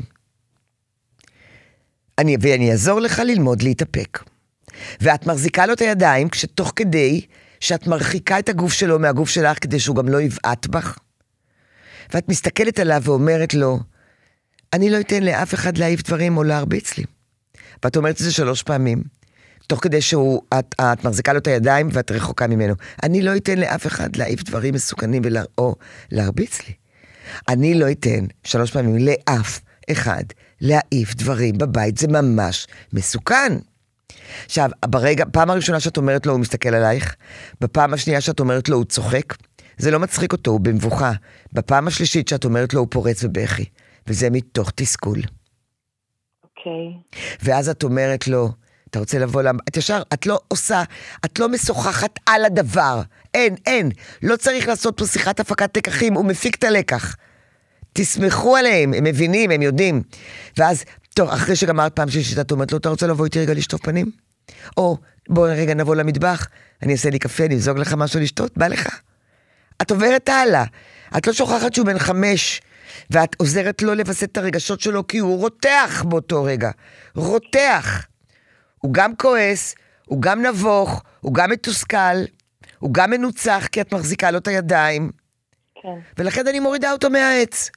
אני, ואני אעזור לך ללמוד להתאפק. ואת מחזיקה לו את הידיים, כשתוך כדי שאת מרחיקה את הגוף שלו מהגוף שלך, כדי שהוא גם לא יבעט בך. ואת מסתכלת עליו ואומרת לו, אני לא אתן לאף אחד להעיף דברים או להרביץ לי. ואת אומרת את זה שלוש פעמים, תוך כדי שאת את מחזיקה לו את הידיים ואת רחוקה ממנו. אני לא אתן לאף אחד להעיף דברים מסוכנים ולה, או להרביץ לי. אני לא אתן שלוש פעמים לאף אחד להעיף דברים בבית, זה ממש מסוכן. עכשיו, ברגע, פעם הראשונה שאת אומרת לו, הוא מסתכל עלייך, בפעם השנייה שאת אומרת לו, הוא צוחק, זה לא מצחיק אותו, הוא במבוכה. בפעם השלישית שאת אומרת לו, הוא פורץ ובכי. וזה מתוך תסכול. אוקיי. ואז את אומרת לו, אתה רוצה לבוא למ... את ישר, את לא עושה, את לא משוחחת על הדבר. אין, אין. לא צריך לעשות פה שיחת הפקת לקחים, הוא מפיק את הלקח. תסמכו עליהם, הם מבינים, הם יודעים. ואז, טוב, אחרי שגמרת פעם שלישית, את אומרת לו, אתה רוצה לבוא איתי רגע לשטוף פנים? או, בוא רגע נבוא למטבח, אני אעשה לי קפה, אני אזוג לך משהו לשתות, בא לך. את עוברת הלאה. את לא שוכחת שהוא בן חמש, ואת עוזרת לו לבסט את הרגשות שלו, כי הוא רותח באותו רגע. רותח. הוא גם כועס, הוא גם נבוך, הוא גם מתוסכל, הוא גם מנוצח, כי את מחזיקה לו את הידיים. כן. ולכן אני מורידה אותו מהעץ.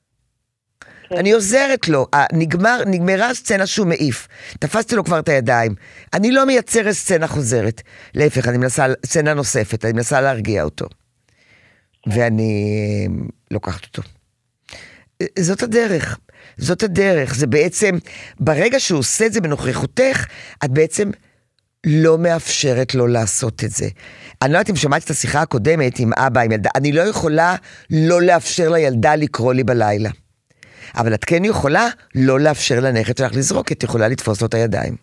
כן. אני עוזרת לו. נגמר, נגמרה הסצנה שהוא מעיף. תפסתי לו כבר את הידיים. אני לא מייצרת סצנה חוזרת. להפך, אני מנסה סצנה נוספת, אני מנסה להרגיע אותו. כן. ואני לוקחת אותו. זאת הדרך, זאת הדרך, זה בעצם, ברגע שהוא עושה את זה בנוכחותך, את בעצם לא מאפשרת לו לעשות את זה. אני לא יודעת אם שמעתי את השיחה הקודמת עם אבא, עם ילדה, אני לא יכולה לא לאפשר לילדה לקרוא לי בלילה. אבל את כן יכולה לא לאפשר לנכד שלך לזרוק, את יכולה לתפוס לו את הידיים.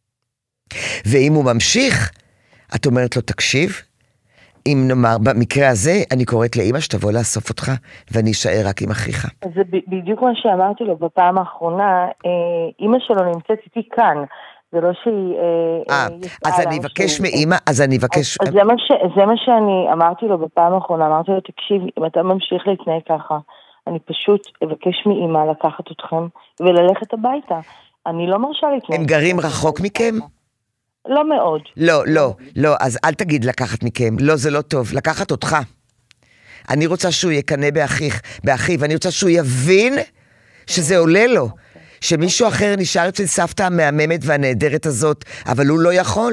ואם הוא ממשיך, את אומרת לו, תקשיב, אם נאמר, במקרה הזה, אני קוראת לאמא שתבוא לאסוף אותך, ואני אשאר רק עם אחיך. זה בדיוק מה שאמרתי לו בפעם האחרונה, אמא שלו נמצאת איתי כאן, זה לא שהיא... אה, אז אני אבקש מאמא, אז אני אבקש... אז זה מה שאני אמרתי לו בפעם האחרונה, אמרתי לו, תקשיב, אם אתה ממשיך להתנהג ככה, אני פשוט אבקש מאמא לקחת אתכם, וללכת הביתה. אני לא מרשה להתנהג. הם גרים רחוק מכם? לא מאוד. לא, לא, לא, אז אל תגיד לקחת מכם, לא, זה לא טוב, לקחת אותך. אני רוצה שהוא יקנה באחיך, באחיו, ואני רוצה שהוא יבין שזה עולה לו, שמישהו אחר נשאר אצל סבתא המהממת והנהדרת הזאת, אבל הוא לא יכול.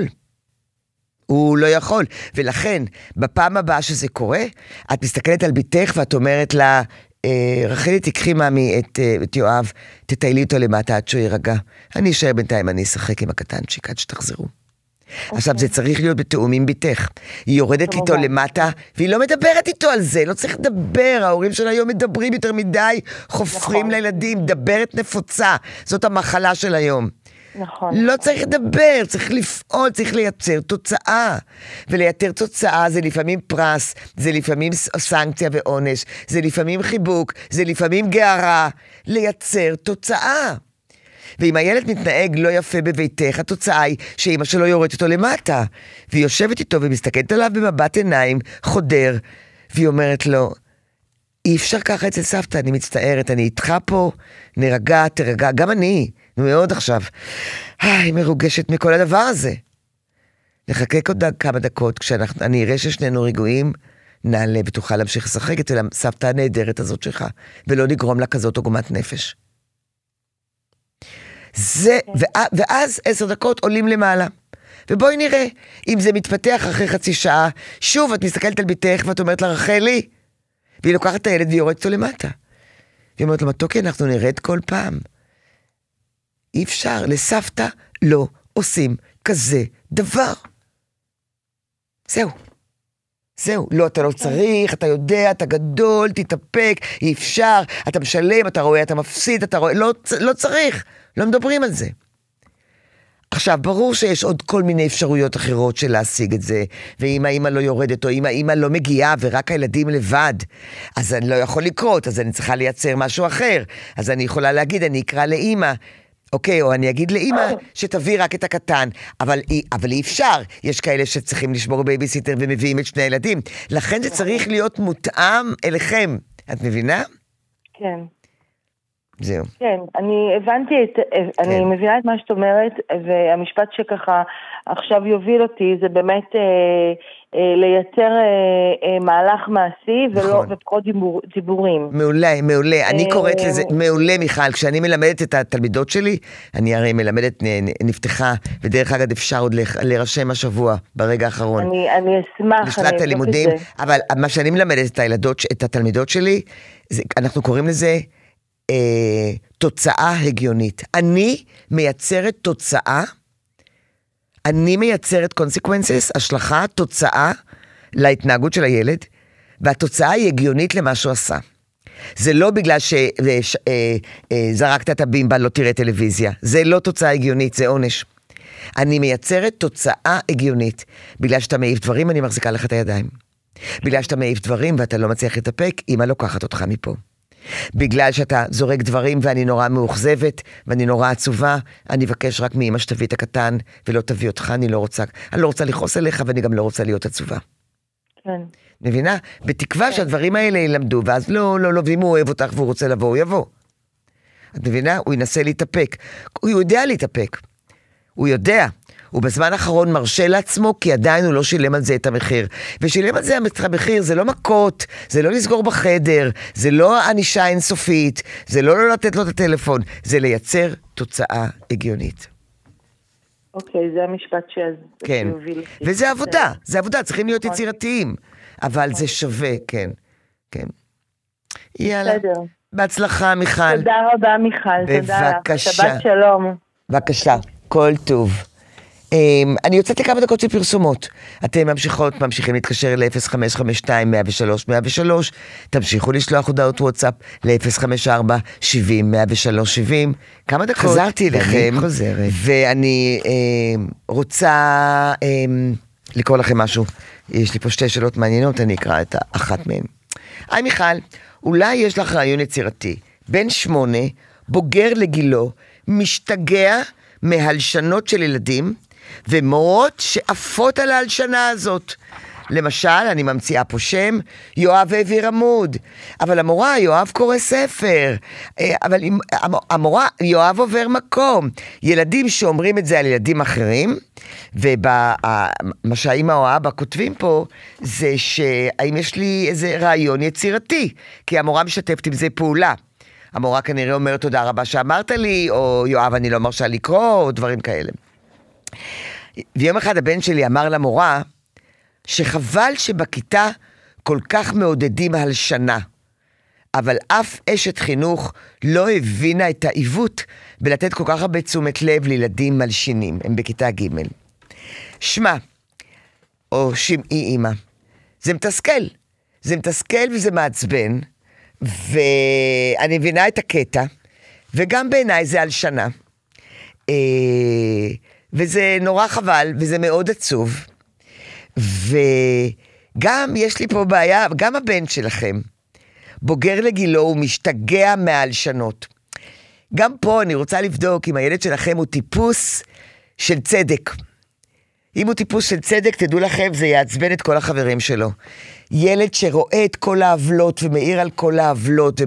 הוא לא יכול, ולכן, בפעם הבאה שזה קורה, את מסתכלת על ביתך ואת אומרת לה, רחלי, תקחי מאמי את, את יואב, תטיילי אותו למטה עד שהוא יירגע. אני אשאר בינתיים, אני אשחק עם הקטנצ'יק עד שתחזרו. Okay. עכשיו, זה צריך להיות בתאום עם ביתך. היא יורדת איתו למטה, והיא לא מדברת איתו על זה, לא צריך לדבר, ההורים של היום מדברים יותר מדי, חופרים נכון. לילדים, דברת נפוצה, זאת המחלה של היום. נכון. לא צריך לדבר, צריך לפעול, צריך לייצר תוצאה. ולייצר תוצאה זה לפעמים פרס, זה לפעמים סנקציה ועונש, זה לפעמים חיבוק, זה לפעמים גערה. לייצר תוצאה. ואם הילד מתנהג לא יפה בביתך, התוצאה היא שאמא שלו יורדת אותו למטה. והיא יושבת איתו ומסתכלת עליו במבט עיניים, חודר, והיא אומרת לו, אי אפשר ככה אצל סבתא, אני מצטערת, אני איתך פה, נרגע, תרגע, גם אני, מאוד עכשיו. היי, מרוגשת מכל הדבר הזה. נחכה עוד כמה דקות, כשאני אראה ששנינו רגועים, נעלה ותוכל להמשיך לשחק אצל הסבתא הנהדרת הזאת שלך, ולא נגרום לה כזאת עוגמת נפש. זה, ואז עשר דקות עולים למעלה. ובואי נראה, אם זה מתפתח אחרי חצי שעה, שוב את מסתכלת על ביתך ואת אומרת לה, רחלי, והיא לוקחת את הילד והיא יורדת אותו למטה. והיא אומרת לו, מתוקי, אנחנו נרד כל פעם. אי אפשר, לסבתא לא עושים כזה דבר. זהו. זהו, לא, אתה לא צריך, אתה יודע, אתה גדול, תתאפק, אי אפשר, אתה משלם, אתה רואה, אתה מפסיד, אתה רואה, לא, לא צריך, לא מדברים על זה. עכשיו, ברור שיש עוד כל מיני אפשרויות אחרות של להשיג את זה, ואם האמא לא יורדת, או אם האמא לא מגיעה, ורק הילדים לבד, אז אני לא יכול לקרות, אז אני צריכה לייצר משהו אחר, אז אני יכולה להגיד, אני אקרא לאמא, אוקיי, או אני אגיד לאמא שתביא רק את הקטן, אבל, אבל אי אפשר, יש כאלה שצריכים לשמור בייביסיטר ומביאים את שני הילדים, לכן זה צריך להיות מותאם אליכם, את מבינה? כן. זהו. כן, אני הבנתי את, אני מבינה את מה שאת אומרת, והמשפט שככה עכשיו יוביל אותי, זה באמת אה, אה, לייצר אה, אה, מהלך מעשי, ולא ופחות דיבור, דיבורים. מעולה, מעולה. אני קוראת לזה, מעולה מיכל, כשאני מלמדת את התלמידות שלי, אני הרי מלמדת נפתחה, ודרך אגב אפשר עוד לרשם השבוע, ברגע האחרון. אני, אני אשמח. לשלט הלימודים, אבל מה שאני מלמדת את הילדות, את התלמידות שלי, זה, אנחנו קוראים לזה, אה, תוצאה הגיונית. אני מייצרת תוצאה, אני מייצרת consequences, השלכה, תוצאה להתנהגות של הילד, והתוצאה היא הגיונית למה שהוא עשה. זה לא בגלל שזרקת את הבימבה, לא תראה טלוויזיה. זה לא תוצאה הגיונית, זה עונש. אני מייצרת תוצאה הגיונית. בגלל שאתה מעיף דברים, אני מחזיקה לך את הידיים. בגלל שאתה מעיף דברים ואתה לא מצליח להתאפק, אמא לוקחת אותך מפה. בגלל שאתה זורק דברים ואני נורא מאוכזבת ואני נורא עצובה, אני אבקש רק מאמא שתביא את הקטן ולא תביא אותך, אני לא רוצה, אני לא רוצה לכעוס עליך ואני גם לא רוצה להיות עצובה. כן. מבינה? בתקווה שהדברים האלה ילמדו, ואז לא, לא, לא, ואם הוא אוהב אותך והוא רוצה לבוא, הוא יבוא. את מבינה? הוא ינסה להתאפק. הוא יודע להתאפק. הוא יודע. הוא בזמן האחרון מרשה לעצמו, כי עדיין הוא לא שילם על זה את המחיר. ושילם על זה את המחיר, זה לא מכות, זה לא לסגור בחדר, זה לא ענישה אינסופית, זה לא לא לתת לו את הטלפון, זה לייצר תוצאה הגיונית. אוקיי, זה המשפט כן. שיוביל. וזה עבודה, זה עבודה, צריכים להיות יצירתיים. אבל זה שווה, כן. כן. יאללה. בסדר. בהצלחה, מיכל. תודה רבה, מיכל. בבקשה. שבת שלום. בבקשה, כל טוב. אני יוצאת לכמה דקות של פרסומות. אתם ממשיכות, ממשיכים להתקשר ל-אפס חמש חמש שתיים מאה ושלוש מאה ושלוש, תמשיכו לשלוח הודעות וואטסאפ ל-אפס חמש ארבע שבעים מאה ושלוש שבעים. כמה דקות חזרתי לכם, ואני רוצה לקרוא לכם משהו. יש לי פה שתי שאלות מעניינות, אני אקרא את אחת מהן. היי מיכל, אולי יש לך רעיון יצירתי. בן שמונה, בוגר לגילו, משתגע מהלשנות של ילדים, ומורות שעפות על ההלשנה הזאת. למשל, אני ממציאה פה שם, יואב העביר עמוד, אבל המורה, יואב קורא ספר, אבל המורה, יואב עובר מקום. ילדים שאומרים את זה על ילדים אחרים, ומה שהאמא או האבא כותבים פה, זה שהאם יש לי איזה רעיון יצירתי, כי המורה משתפת עם זה פעולה. המורה כנראה אומרת תודה רבה שאמרת לי, או יואב אני לא מרשה לקרוא, או דברים כאלה. ויום אחד הבן שלי אמר למורה, שחבל שבכיתה כל כך מעודדים הלשנה, אבל אף אשת חינוך לא הבינה את העיוות, בלתת כל כך הרבה תשומת לב לילדים מלשינים, הם בכיתה ג'. שמה, או שמעי אמא, זה מתסכל, זה מתסכל וזה מעצבן, ואני מבינה את הקטע, וגם בעיניי זה הלשנה. וזה נורא חבל, וזה מאוד עצוב. וגם יש לי פה בעיה, גם הבן שלכם, בוגר לגילו, הוא משתגע מהלשנות. גם פה אני רוצה לבדוק אם הילד שלכם הוא טיפוס של צדק. אם הוא טיפוס של צדק, תדעו לכם, זה יעצבן את כל החברים שלו. ילד שרואה את כל העוולות ומאיר על כל העוולות,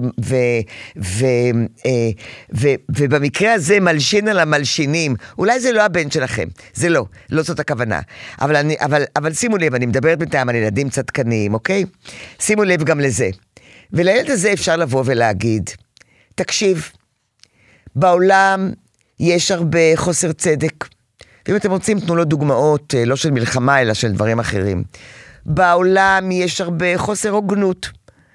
ובמקרה הזה מלשין על המלשינים. אולי זה לא הבן שלכם, זה לא, לא זאת הכוונה. אבל, אני, אבל, אבל שימו לב, אני מדברת בינתיים על ילדים צדקניים, אוקיי? שימו לב גם לזה. ולילד הזה אפשר לבוא ולהגיד, תקשיב, בעולם יש הרבה חוסר צדק. ואם אתם רוצים, תנו לו דוגמאות, לא של מלחמה, אלא של דברים אחרים. בעולם יש הרבה חוסר הוגנות.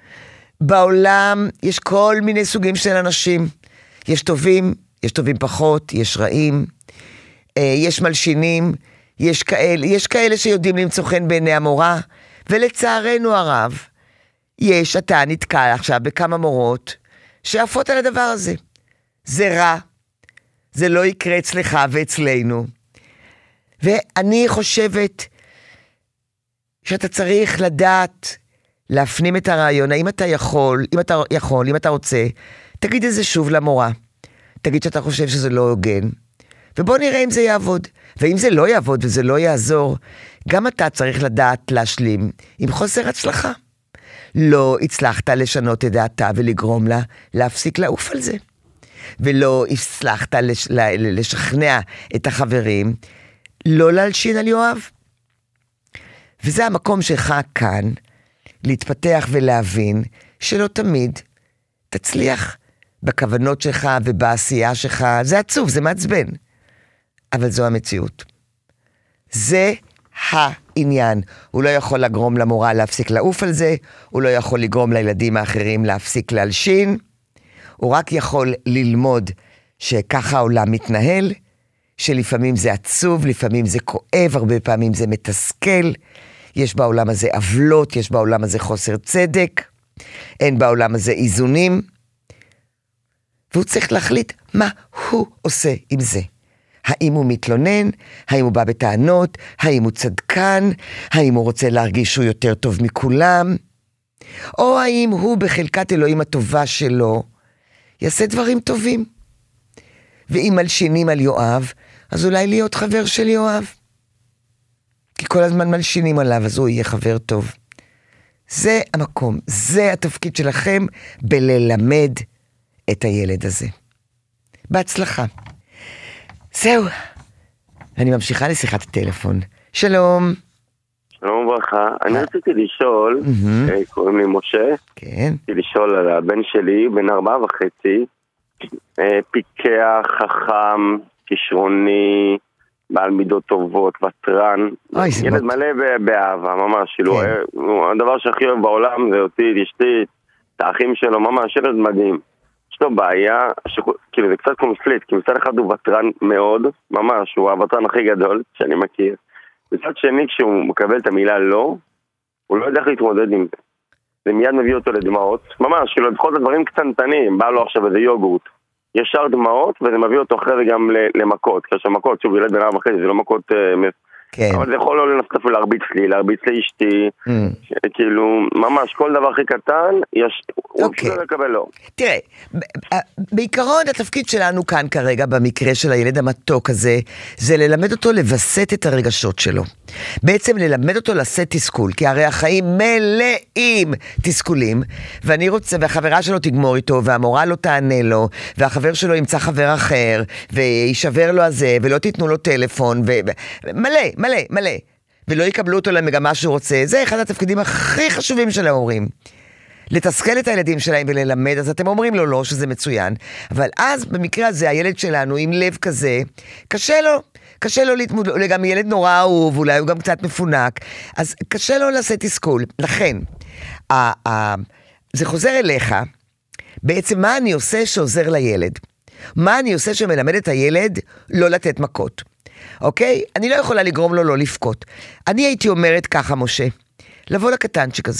בעולם יש כל מיני סוגים של אנשים. יש טובים, יש טובים פחות, יש רעים, יש מלשינים, יש כאלה, יש כאלה שיודעים למצוא חן בעיני המורה, ולצערנו הרב, יש, אתה נתקל עכשיו בכמה מורות, שעפות על הדבר הזה. זה רע, זה לא יקרה אצלך ואצלנו. ואני חושבת שאתה צריך לדעת להפנים את הרעיון, האם אתה יכול, אם אתה יכול, אם אתה רוצה, תגיד את זה שוב למורה. תגיד שאתה חושב שזה לא הוגן. ובוא נראה אם זה יעבוד. ואם זה לא יעבוד וזה לא יעזור, גם אתה צריך לדעת להשלים עם חוסר הצלחה. לא הצלחת לשנות את דעתה ולגרום לה להפסיק לעוף על זה. ולא הצלחת לש, לשכנע את החברים לא להלשין על יואב. וזה המקום שלך כאן להתפתח ולהבין שלא תמיד תצליח בכוונות שלך ובעשייה שלך. זה עצוב, זה מעצבן, אבל זו המציאות. זה העניין. הוא לא יכול לגרום למורה להפסיק לעוף על זה, הוא לא יכול לגרום לילדים האחרים להפסיק להלשין, הוא רק יכול ללמוד שככה העולם מתנהל, שלפעמים זה עצוב, לפעמים זה כואב, הרבה פעמים זה מתסכל, יש בעולם הזה עוולות, יש בעולם הזה חוסר צדק, אין בעולם הזה איזונים, והוא צריך להחליט מה הוא עושה עם זה. האם הוא מתלונן, האם הוא בא בטענות, האם הוא צדקן, האם הוא רוצה להרגיש שהוא יותר טוב מכולם, או האם הוא בחלקת אלוהים הטובה שלו, יעשה דברים טובים. ואם מלשינים על יואב, אז אולי להיות חבר של יואב. כי כל הזמן מלשינים עליו, אז הוא יהיה חבר טוב. זה המקום, זה התפקיד שלכם בללמד את הילד הזה. בהצלחה. זהו. אני ממשיכה לשיחת הטלפון. שלום. שלום וברכה. אני רציתי לשאול, קוראים לי משה, כן. רציתי לשאול על הבן שלי, בן ארבעה וחצי, פיקח, חכם, כישרוני, בעל מידות טובות, וטרן, ילד מלא באהבה, ממש, הדבר שהכי אוהב בעולם זה אותי, אשתי, את האחים שלו, ממש, ילד מדהים. יש לו בעיה, כאילו זה קצת קונפליקט, כי מצד אחד הוא וטרן מאוד, ממש, הוא הוטרן הכי גדול שאני מכיר. מצד שני, כשהוא מקבל את המילה לא, הוא לא יודע איך להתמודד עם זה. זה מיד מביא אותו לדמעות, ממש, כאילו לפחות הדברים קטנטנים, בא לו עכשיו איזה יוגורט, ישר דמעות, וזה מביא אותו אחרי זה גם למכות, כאשר מכות, שוב, ילד בן ארבע וחצי, זה לא מכות, כן. אבל זה יכול לא לנסות אפילו להרביץ לי, להרביץ לאשתי, mm. כאילו, ממש, כל דבר הכי קטן, יש, הוא פשוט לא לקבל לא. תראה, בעיקרון התפקיד שלנו כאן כרגע, במקרה של הילד המתוק הזה, זה ללמד אותו לבסט את הרגשות שלו. בעצם ללמד אותו לשאת תסכול, כי הרי החיים מלאים תסכולים, ואני רוצה, והחברה שלו תגמור איתו, והמורה לא תענה לו, והחבר שלו ימצא חבר אחר, וישבר לו הזה, ולא תיתנו לו טלפון, ומלא, מלא, מלא, ולא יקבלו אותו למגמה שהוא רוצה. זה אחד התפקידים הכי חשובים של ההורים. לתסכל את הילדים שלהם וללמד, אז אתם אומרים לו לא, שזה מצוין. אבל אז, במקרה הזה, הילד שלנו, עם לב כזה, קשה לו. קשה לו להתמוד... גם ילד נורא אהוב, אולי הוא גם קצת מפונק. אז קשה לו לעשות תסכול. לכן, ה- ה- זה חוזר אליך, בעצם מה אני עושה שעוזר לילד? מה אני עושה שמלמד את הילד לא לתת מכות? אוקיי? אני לא יכולה לגרום לו לא לפקות. אני הייתי אומרת ככה, משה, לבוא לקטנצ'יק הזה,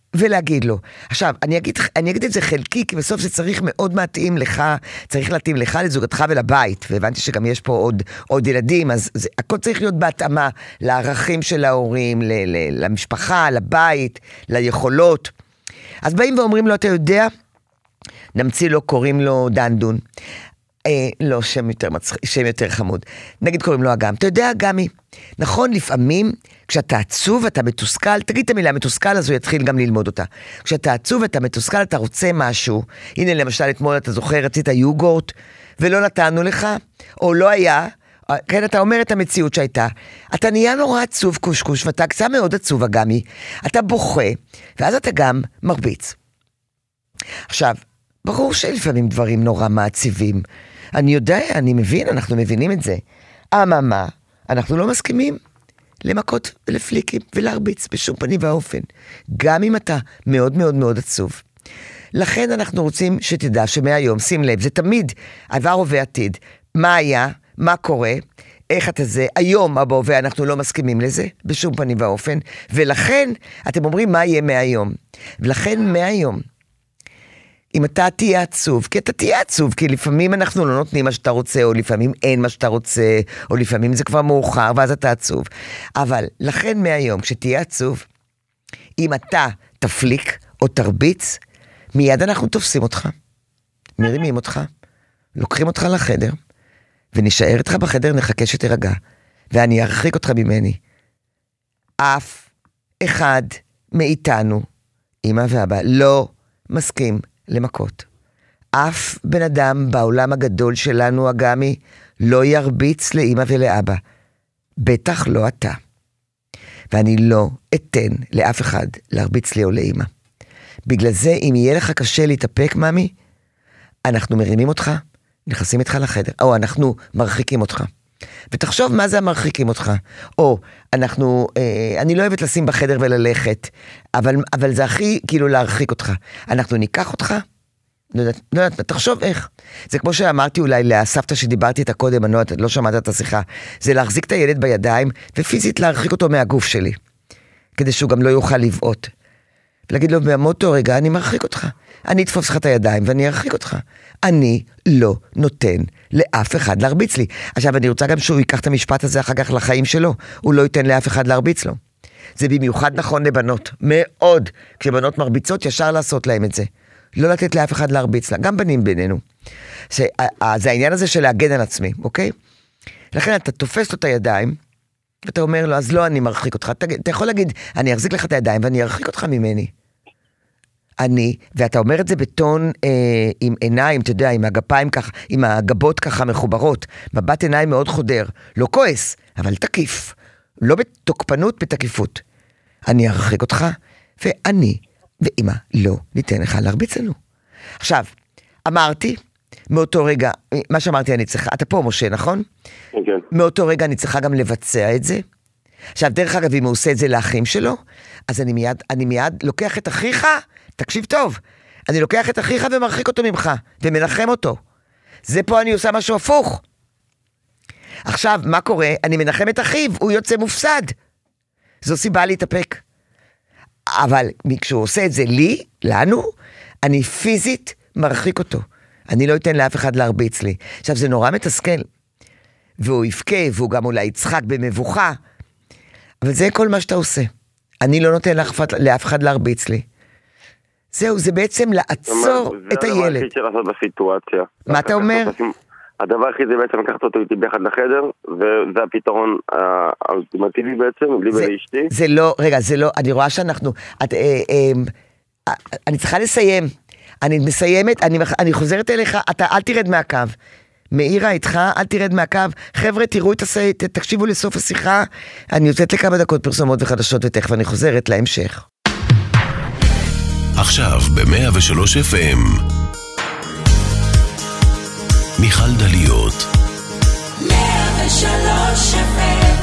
ולהגיד לו. עכשיו, אני אגיד, אני אגיד את זה חלקי, כי בסוף זה צריך מאוד מתאים לך, צריך להתאים לך, לזוגתך ולבית, והבנתי שגם יש פה עוד, עוד ילדים, אז זה, הכל צריך להיות בהתאמה לערכים של ההורים, ל, ל, למשפחה, לבית, ליכולות. אז באים ואומרים לו, אתה יודע, נמציא לו, קוראים לו דנדון. אה, לא, שם יותר, מצח... שם יותר חמוד. נגיד קוראים לו אגם. אתה יודע, אגמי, נכון, לפעמים, כשאתה עצוב, אתה מתוסכל, תגיד את המילה מתוסכל, אז הוא יתחיל גם ללמוד אותה. כשאתה עצוב, אתה מתוסכל, אתה רוצה משהו. הנה, למשל, אתמול אתה זוכר, רצית יוגורט, ולא נתנו לך, או לא היה, כן, אתה אומר את המציאות שהייתה. אתה נהיה נורא עצוב קושקוש, ואתה קצה מאוד עצוב, אגמי. אתה בוכה, ואז אתה גם מרביץ. עכשיו, ברור שלפעמים דברים נורא מעציבים. אני יודע, אני מבין, אנחנו מבינים את זה. אממה, אנחנו לא מסכימים למכות ולפליקים ולהרביץ בשום פנים והאופן. גם אם אתה מאוד מאוד מאוד עצוב. לכן אנחנו רוצים שתדע שמהיום, שים לב, זה תמיד עבר ועתיד. מה היה? מה קורה? איך אתה זה? היום הבא אנחנו לא מסכימים לזה בשום פנים והאופן. ולכן אתם אומרים מה יהיה מהיום. ולכן מהיום. אם אתה תהיה עצוב, כי אתה תהיה עצוב, כי לפעמים אנחנו לא נותנים מה שאתה רוצה, או לפעמים אין מה שאתה רוצה, או לפעמים זה כבר מאוחר, ואז אתה עצוב. אבל לכן מהיום, כשתהיה עצוב, אם אתה תפליק או תרביץ, מיד אנחנו תופסים אותך, מרימים אותך, לוקחים אותך לחדר, ונשאר איתך בחדר, נחכה שתרגע, ואני ארחיק אותך ממני. אף אחד מאיתנו, אמא ואבא, לא מסכים למכות. אף בן אדם בעולם הגדול שלנו, אגמי, לא ירביץ לאמא ולאבא. בטח לא אתה. ואני לא אתן לאף אחד להרביץ לי או לאמא. בגלל זה, אם יהיה לך קשה להתאפק, ממי, אנחנו מרימים אותך, נכנסים איתך לחדר, או אנחנו מרחיקים אותך. ותחשוב מה זה המרחיקים אותך. או, אנחנו, אה, אני לא אוהבת לשים בחדר וללכת, אבל, אבל זה הכי כאילו להרחיק אותך. אנחנו ניקח אותך, לא יודעת, לא יודעת, תחשוב איך. זה כמו שאמרתי אולי לסבתא שדיברתי את הקודם, אני לא, לא שמעת את השיחה, זה להחזיק את הילד בידיים, ופיזית להרחיק אותו מהגוף שלי, כדי שהוא גם לא יוכל לבעוט. ולהגיד לו, במותו רגע, אני מרחיק אותך. אני אתפוס לך את הידיים ואני ארחיק אותך. אני לא נותן לאף אחד להרביץ לי. עכשיו, אני רוצה גם שהוא ייקח את המשפט הזה אחר כך לחיים שלו. הוא לא ייתן לאף אחד להרביץ לו. זה במיוחד נכון לבנות. מאוד. כשבנות מרביצות, ישר לעשות להם את זה. לא לתת לאף אחד להרביץ לה. גם בנים בינינו. זה, זה העניין הזה של להגן על עצמי, אוקיי? לכן אתה תופס לו את הידיים, ואתה אומר לו, אז לא אני מרחיק אותך. אתה, אתה יכול להגיד, אני אחזיק לך את הידיים ואני ארחיק אותך ממני. אני, ואתה אומר את זה בטון אה, עם עיניים, אתה יודע, עם הגפיים ככה, עם הגבות ככה מחוברות, מבט עיניים מאוד חודר, לא כועס, אבל תקיף, לא בתוקפנות, בתקיפות. אני ארחיק אותך, ואני ואמא לא ניתן לך להרביץ לנו. עכשיו, אמרתי, מאותו רגע, מה שאמרתי אני צריכה, אתה פה משה, נכון? כן. מאותו רגע אני צריכה גם לבצע את זה. עכשיו, דרך אגב, אם הוא עושה את זה לאחים שלו, אז אני מיד, אני מיד לוקח את אחיך, תקשיב טוב, אני לוקח את אחיך ומרחיק אותו ממך, ומנחם אותו. זה פה אני עושה משהו הפוך. עכשיו, מה קורה? אני מנחם את אחיו, הוא יוצא מופסד. זו סיבה להתאפק. אבל כשהוא עושה את זה לי, לנו, אני פיזית מרחיק אותו. אני לא אתן לאף אחד להרביץ לי. עכשיו, זה נורא מתסכל. והוא יפקה, והוא גם אולי יצחק במבוכה. אבל זה כל מה שאתה עושה. אני לא נותן לאף אחד להרביץ לי. זהו, זה בעצם לעצור את הילד. זה הדבר הכי של לעשות בסיטואציה. מה אתה אומר? הדבר הכי זה בעצם לקחת אותו איתי ביחד לחדר, וזה הפתרון האולטימטיבי בעצם, לי ולאשתי. זה לא, רגע, זה לא, אני רואה שאנחנו, אני צריכה לסיים, אני מסיימת, אני חוזרת אליך, אתה אל תרד מהקו. מאירה איתך, אל תרד מהקו. חבר'ה, תראו את הסייט, תקשיבו לסוף השיחה. אני יוצאת לכמה דקות פרסומות וחדשות, ותכף אני חוזרת להמשך. עכשיו ב-מאה ושלוש אף אם מיכל דליות. מאה ושלוש אף אם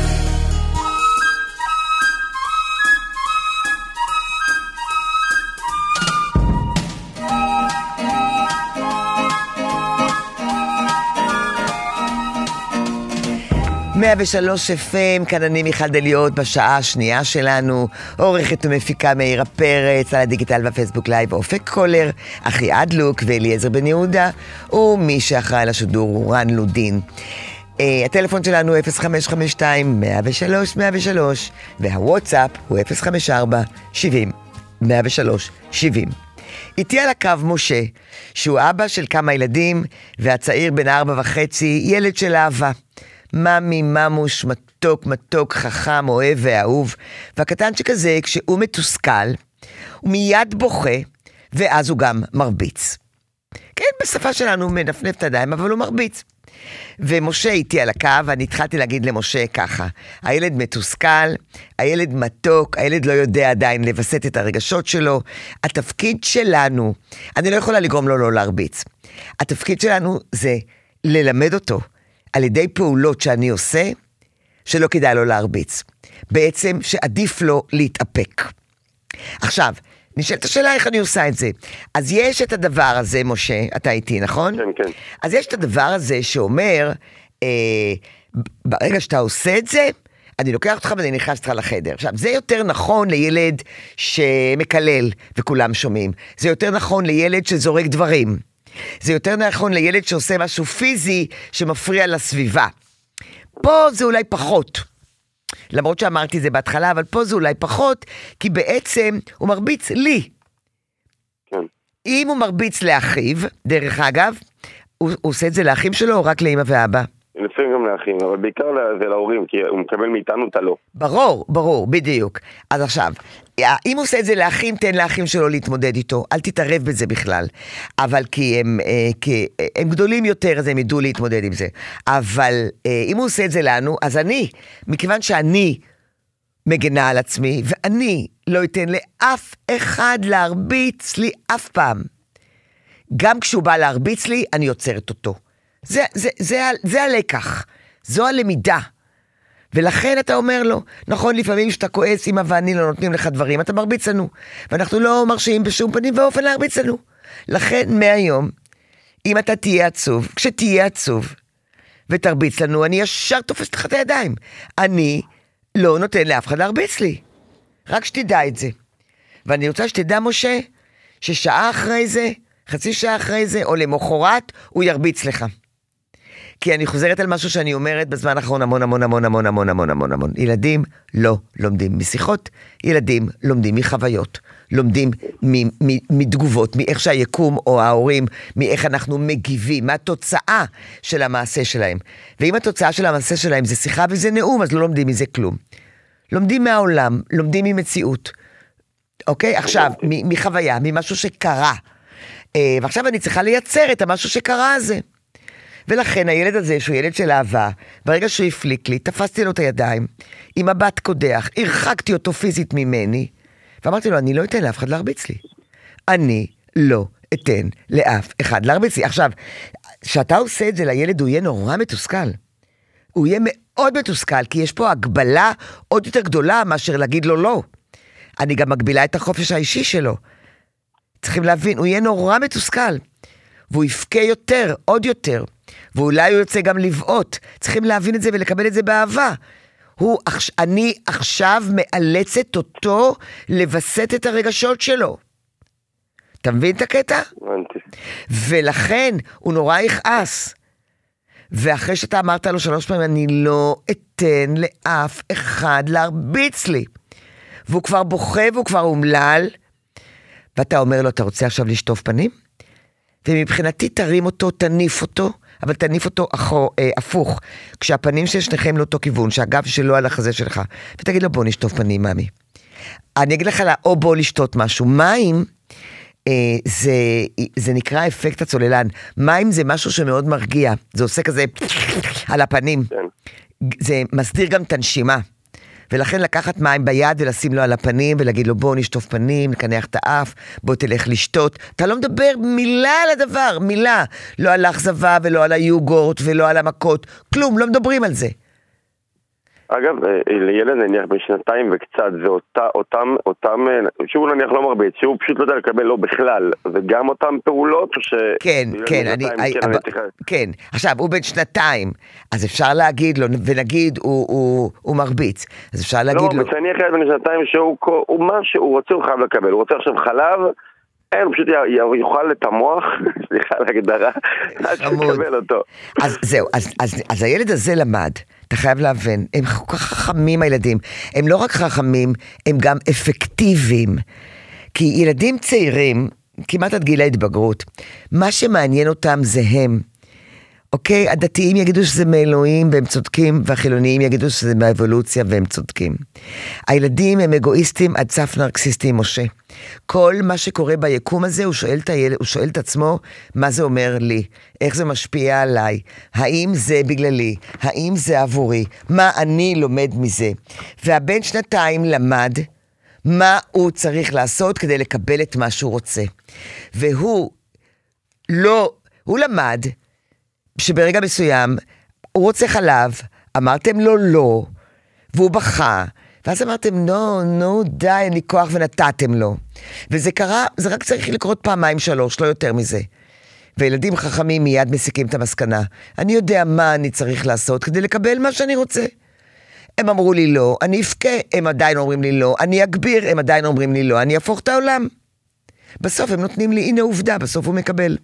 מאה ושלוש אף אם, כאן אני מיכל דליות בשעה השנייה שלנו, עורכת ומפיקה מאירה פרץ, על הדיגיטל והפייסבוק לייב אופק קולר, אחי אדלוק ואליעזר בן יהודה, ומי שאחראי על השידור הוא רן לודין. Uh, הטלפון שלנו אפס חמש חמש שתיים מאה ושלוש מאה ושלוש, והוואטסאפ הוא אפס חמש ארבע שבעים מאה ושלוש שבעים. איתי על הקו משה, שהוא אבא של כמה ילדים, והצעיר בן ארבע וחצי, ילד של אהבה. ממי, ממוש, מתוק, מתוק, חכם, אוהב ואהוב. והקטנצ'יק הזה, כשהוא מתוסכל, הוא מיד בוכה, ואז הוא גם מרביץ. כן, בשפה שלנו הוא מנפנף את הידיים, אבל הוא מרביץ. ומשה איתי על הקו, ואני התחלתי להגיד למשה ככה, הילד מתוסכל, הילד מתוק, הילד לא יודע עדיין לבסט את הרגשות שלו, התפקיד שלנו, אני לא יכולה לגרום לו לא להרביץ, התפקיד שלנו זה ללמד אותו, על ידי פעולות שאני עושה, שלא כדאי לו להרביץ, בעצם שעדיף לו להתאפק. עכשיו, נשאלת השאלה איך אני עושה את זה. אז יש את הדבר הזה, משה, אתה איתי, נכון? כן, כן. אז יש את הדבר הזה שאומר, אה, ברגע שאתה עושה את זה, אני לוקח אותך ואני נכנס אותך לחדר. עכשיו, זה יותר נכון לילד שמקלל וכולם שומעים. זה יותר נכון לילד שזורק דברים. זה יותר נכון לילד שעושה משהו פיזי שמפריע לסביבה. פה זה אולי פחות. למרות שאמרתי זה בהתחלה, אבל פה זה אולי פחות, כי בעצם הוא מרביץ לי. כן. אם הוא מרביץ לאחיו, דרך אגב, הוא, הוא עושה את זה לאחים שלו או רק לאמא ואבא? לפעמים גם לאחים, אבל בעיקר זה להורים, כי הוא מקבל מאיתנו את הלא. ברור, ברור, בדיוק. אז עכשיו, אם הוא עושה את זה לאחים, תן לאחים שלו להתמודד איתו, אל תתערב בזה בכלל. אבל כי הם, כי הם גדולים יותר, אז הם ידעו להתמודד עם זה. אבל אם הוא עושה את זה לנו, אז אני, מכיוון שאני מגנה על עצמי, ואני לא אתן לאף אחד להרביץ לי אף פעם. גם כשהוא בא להרביץ לי, אני יוצרת אותו. זה, זה, זה, זה הלקח, זו הלמידה. ולכן אתה אומר לו, נכון, לפעמים שאתה כועס, אמא ואני לא נותנים לך דברים, אתה מרביץ לנו, ואנחנו לא מרשים בשום פנים ואופן להרביץ לנו. לכן מהיום, אם אתה תהיה עצוב, כשתהיה עצוב, ותרביץ לנו, אני ישר תופס לך את הידיים. אני לא נותן לאף אחד להרביץ לי. רק שתדע את זה. ואני רוצה שתדע, משה, ששעה אחרי זה, חצי שעה אחרי זה, או למחרת, הוא ירביץ לך. כי אני חוזרת על משהו שאני אומרת בזמן האחרון המון המון המון המון המון המון המון המון. ילדים לא לומדים משיחות, ילדים לומדים מחוויות, לומדים מתגובות, מאיך שהיקום או ההורים, מאיך אנחנו מגיבים, מה התוצאה של המעשה שלהם. ואם התוצאה של המעשה שלהם זה שיחה וזה נאום, אז לא לומדים מזה כלום. לומדים מהעולם, לומדים ממציאות. אוקיי? עכשיו, מחוויה, ממשהו שקרה. ועכשיו אני צריכה לייצר את המשהו שקרה הזה. ולכן הילד הזה, שהוא ילד של אהבה, ברגע שהוא הפליק לי, תפסתי לו את הידיים, עם מבט קודח, הרחקתי אותו פיזית ממני, ואמרתי לו, אני לא אתן לאף אחד להרביץ לי. אני לא אתן לאף אחד להרביץ לי. עכשיו, כשאתה עושה את זה לילד, הוא יהיה נורא מתוסכל. הוא יהיה מאוד מתוסכל, כי יש פה הגבלה עוד יותר גדולה מאשר להגיד לו לא. אני גם מגבילה את החופש האישי שלו. צריכים להבין, הוא יהיה נורא מתוסכל, והוא יפקה יותר, עוד יותר, ואולי הוא יוצא גם לבעוט. צריכים להבין את זה ולקבל את זה באהבה. הוא, אני עכשיו מאלצת אותו לבסט את הרגשות שלו. אתה מבין את הקטע? הבנתי. ולכן הוא נורא יכעס. ואחרי שאתה אמרת לו שלוש פעמים, אני לא אתן לאף אחד להרביץ לי. והוא כבר בוכה והוא כבר אומלל, ואתה אומר לו, אתה רוצה עכשיו לשטוף פנים? ומבחינתי תרים אותו, תניף אותו, אבל תניף אותו אחו, אה, הפוך, כשהפנים של שניכם לאותו כיוון, שהגב שלו על החזה שלך, ותגיד לו, בוא נשטוף פנים, מאמי. אני אגיד לך לה, או בוא לשתות משהו. מים, אה, זה, זה נקרא אפקט הצוללן. מים זה משהו שמאוד מרגיע, זה עושה כזה על הפנים. זה מסדיר גם את הנשימה. ולכן לקחת מים ביד ולשים לו על הפנים ולהגיד לו בוא נשטוף פנים, נקנח את האף, בוא תלך לשתות. אתה לא מדבר מילה על הדבר, מילה. לא על האכזבה ולא על היוגורט ולא על המכות, כלום, לא מדברים על זה. אגב, לילד נניח בשנתיים וקצת, זה אותה, אותם, אותם, שהוא נניח לא מרביץ, שהוא פשוט לא יודע לקבל לא בכלל, וגם אותם פעולות, ש... כן, כן, אני, אני, כן, אני תח... כן, עכשיו, הוא בן שנתיים, אז אפשר להגיד לו, ונגיד, הוא, הוא, הוא מרביץ, אז אפשר להגיד לא, לו... לא, מצניח ילד בן שנתיים שהוא, הוא מה שהוא רוצה, הוא חייב לקבל, הוא רוצה עכשיו חלב, אין, הוא פשוט יוכל את המוח, סליחה להגדרה, עד שיקבל אותו. אז זהו, אז, אז, אז הילד הזה למד, אתה חייב להבין, הם כל כך חכמים הילדים, הם לא רק חכמים, הם גם אפקטיביים, כי ילדים צעירים, כמעט עד גיל ההתבגרות, מה שמעניין אותם זה הם, אוקיי? הדתיים יגידו שזה מאלוהים והם צודקים, והחילוניים יגידו שזה מהאבולוציה והם צודקים. הילדים הם אגואיסטים עד סף נרקסיסטים, משה. כל מה שקורה ביקום הזה, הוא שואל את הילד, הוא שואל את עצמו, מה זה אומר לי? איך זה משפיע עליי? האם זה בגללי? האם זה עבורי? מה אני לומד מזה? והבן שנתיים למד מה הוא צריך לעשות כדי לקבל את מה שהוא רוצה. והוא לא, הוא למד שברגע מסוים הוא רוצה חלב, אמרתם לו לא, והוא בכה, ואז אמרתם, נו, נו, די, אין לי כוח, ונתתם לו. וזה קרה, זה רק צריך לקרות פעמיים שלוש, לא יותר מזה. וילדים חכמים מיד מסיקים את המסקנה. אני יודע מה אני צריך לעשות כדי לקבל מה שאני רוצה. הם אמרו לי לא, אני אפקה, הם עדיין אומרים לי לא, אני אגביר, הם עדיין אומרים לי לא, אני אפוך את העולם. בסוף הם נותנים לי, הנה עובדה, בסוף הוא מקבל.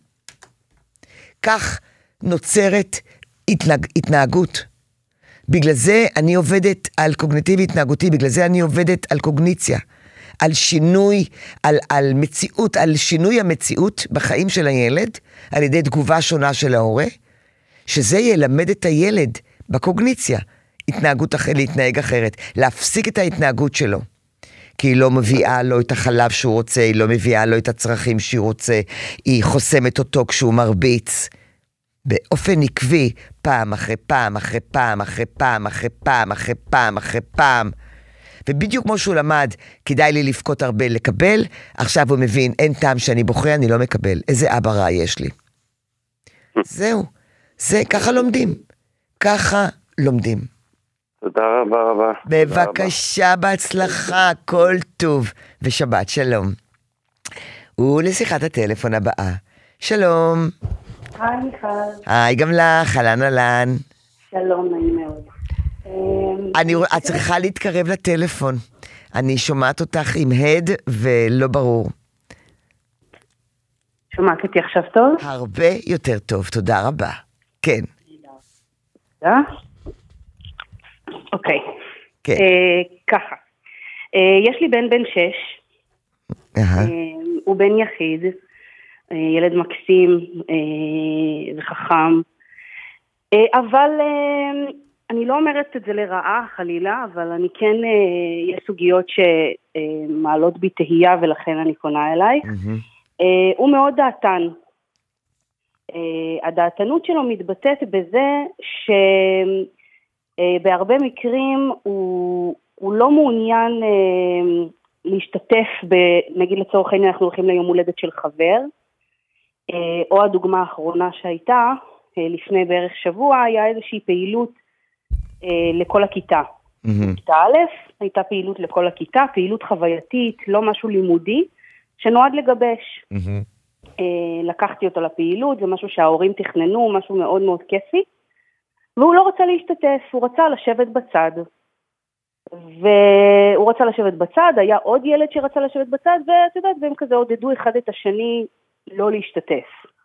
כך נוצרת התנהג, התנהגות. בגלל זה אני עובדת על קוגניטיבי התנהגותי, בגלל זה אני עובדת על קוגניציה, על שינוי, על, על מציאות, על שינוי המציאות בחיים של הילד, על ידי תגובה שונה של ההורה, שזה ילמד את הילד בקוגניציה, התנהגות אחרת, להתנהג אחרת, להפסיק את ההתנהגות שלו. כי היא לא מביאה לו את החלב שהוא רוצה, היא לא מביאה לו את הצרכים שהוא רוצה, היא חוסמת אותו כשהוא מרביץ, באופן עקבי, פעם אחרי פעם, אחרי פעם, אחרי פעם, אחרי פעם, אחרי פעם, אחרי פעם. ובדיוק כמו שהוא למד, כדאי לי לפקות הרבה לקבל, עכשיו הוא מבין, אין טעם שאני בוחר, אני לא מקבל. איזה אבא רע יש לי. זהו. זה, ככה לומדים. ככה לומדים. תודה רבה רבה. בבקשה, בהצלחה, כל טוב, ושבת שלום. ולשיחת הטלפון הבאה. שלום. היי מיכל. היי גם לך, אהלן אהלן. שלום, נעים מאוד. אני, את צריכה להתקרב לטלפון. אני שומעת אותך עם הד ולא ברור. שומעת אותי עכשיו טוב? הרבה יותר טוב, תודה רבה. כן. תודה. אוקיי. כן. ככה. יש לי בן בן שש. הוא בן יחיד. ילד מקסים וחכם, אבל אני לא אומרת את זה לרעה חלילה, אבל אני כן, יש סוגיות שמעלות בי תהייה ולכן אני פונה אלייך. הוא מאוד דעתן. הדעתנות שלו מתבטאת בזה שבהרבה מקרים הוא, הוא לא מעוניין להשתתף, נגיד לצורך העניין אנחנו הולכים ליום הולדת של חבר, או הדוגמה האחרונה שהייתה, לפני בערך שבוע, היה איזושהי פעילות לכל הכיתה. כיתה א', הייתה פעילות לכל הכיתה, פעילות חווייתית, לא משהו לימודי, שנועד לגבש. לקחתי אותו לפעילות, זה משהו שההורים תכננו, משהו מאוד מאוד כיפי, והוא לא רצה להשתתף, הוא רצה לשבת בצד. והוא רצה לשבת בצד, היה עוד ילד שרצה לשבת בצד, ואת יודעת, והם כזה עודדו אחד את השני, לא להשתתף.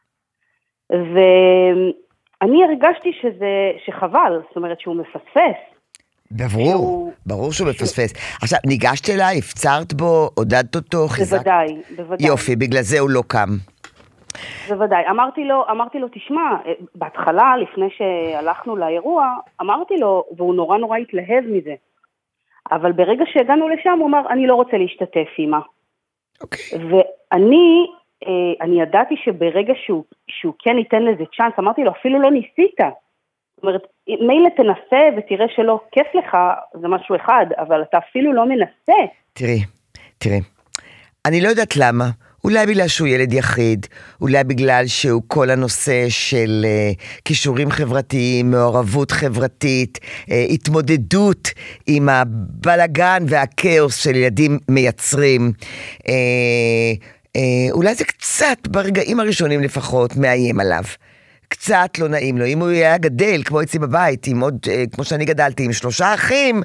ואני הרגשתי שזה, שחבל, זאת אומרת שהוא מפספס. ברור, שהוא... ברור שהוא מפספס. עכשיו, ניגשת אליי, הפצרת בו, עודדת אותו, חיזק? בוודאי, בוודאי. יופי, בגלל זה הוא לא קם. בוודאי. אמרתי לו, אמרתי לו, תשמע, בהתחלה, לפני שהלכנו לאירוע, אמרתי לו, והוא נורא נורא התלהב מזה. אבל ברגע שהגענו לשם, הוא אמר, אני לא רוצה להשתתף אימא. אוקיי. ואני... אני ידעתי שברגע שהוא, שהוא כן ייתן לזה צ'אנס, אמרתי לו, אפילו לא ניסית. זאת אומרת, מילא תנסה ותראה שלא כיף לך, זה משהו אחד, אבל אתה אפילו לא מנסה. תראי, תראי, אני לא יודעת למה, אולי בגלל שהוא ילד יחיד, אולי בגלל שהוא כל הנושא של uh, כישורים חברתיים, מעורבות חברתית, uh, התמודדות עם הבלגן והכאוס של ילדים מייצרים. Uh, uh, אולי זה קצת, ברגעים הראשונים לפחות, מאיים עליו. קצת לא נעים לו, אם הוא היה גדל, כמו אצלי בבית, עם עוד, כמו שאני גדלתי, עם שלושה אחים,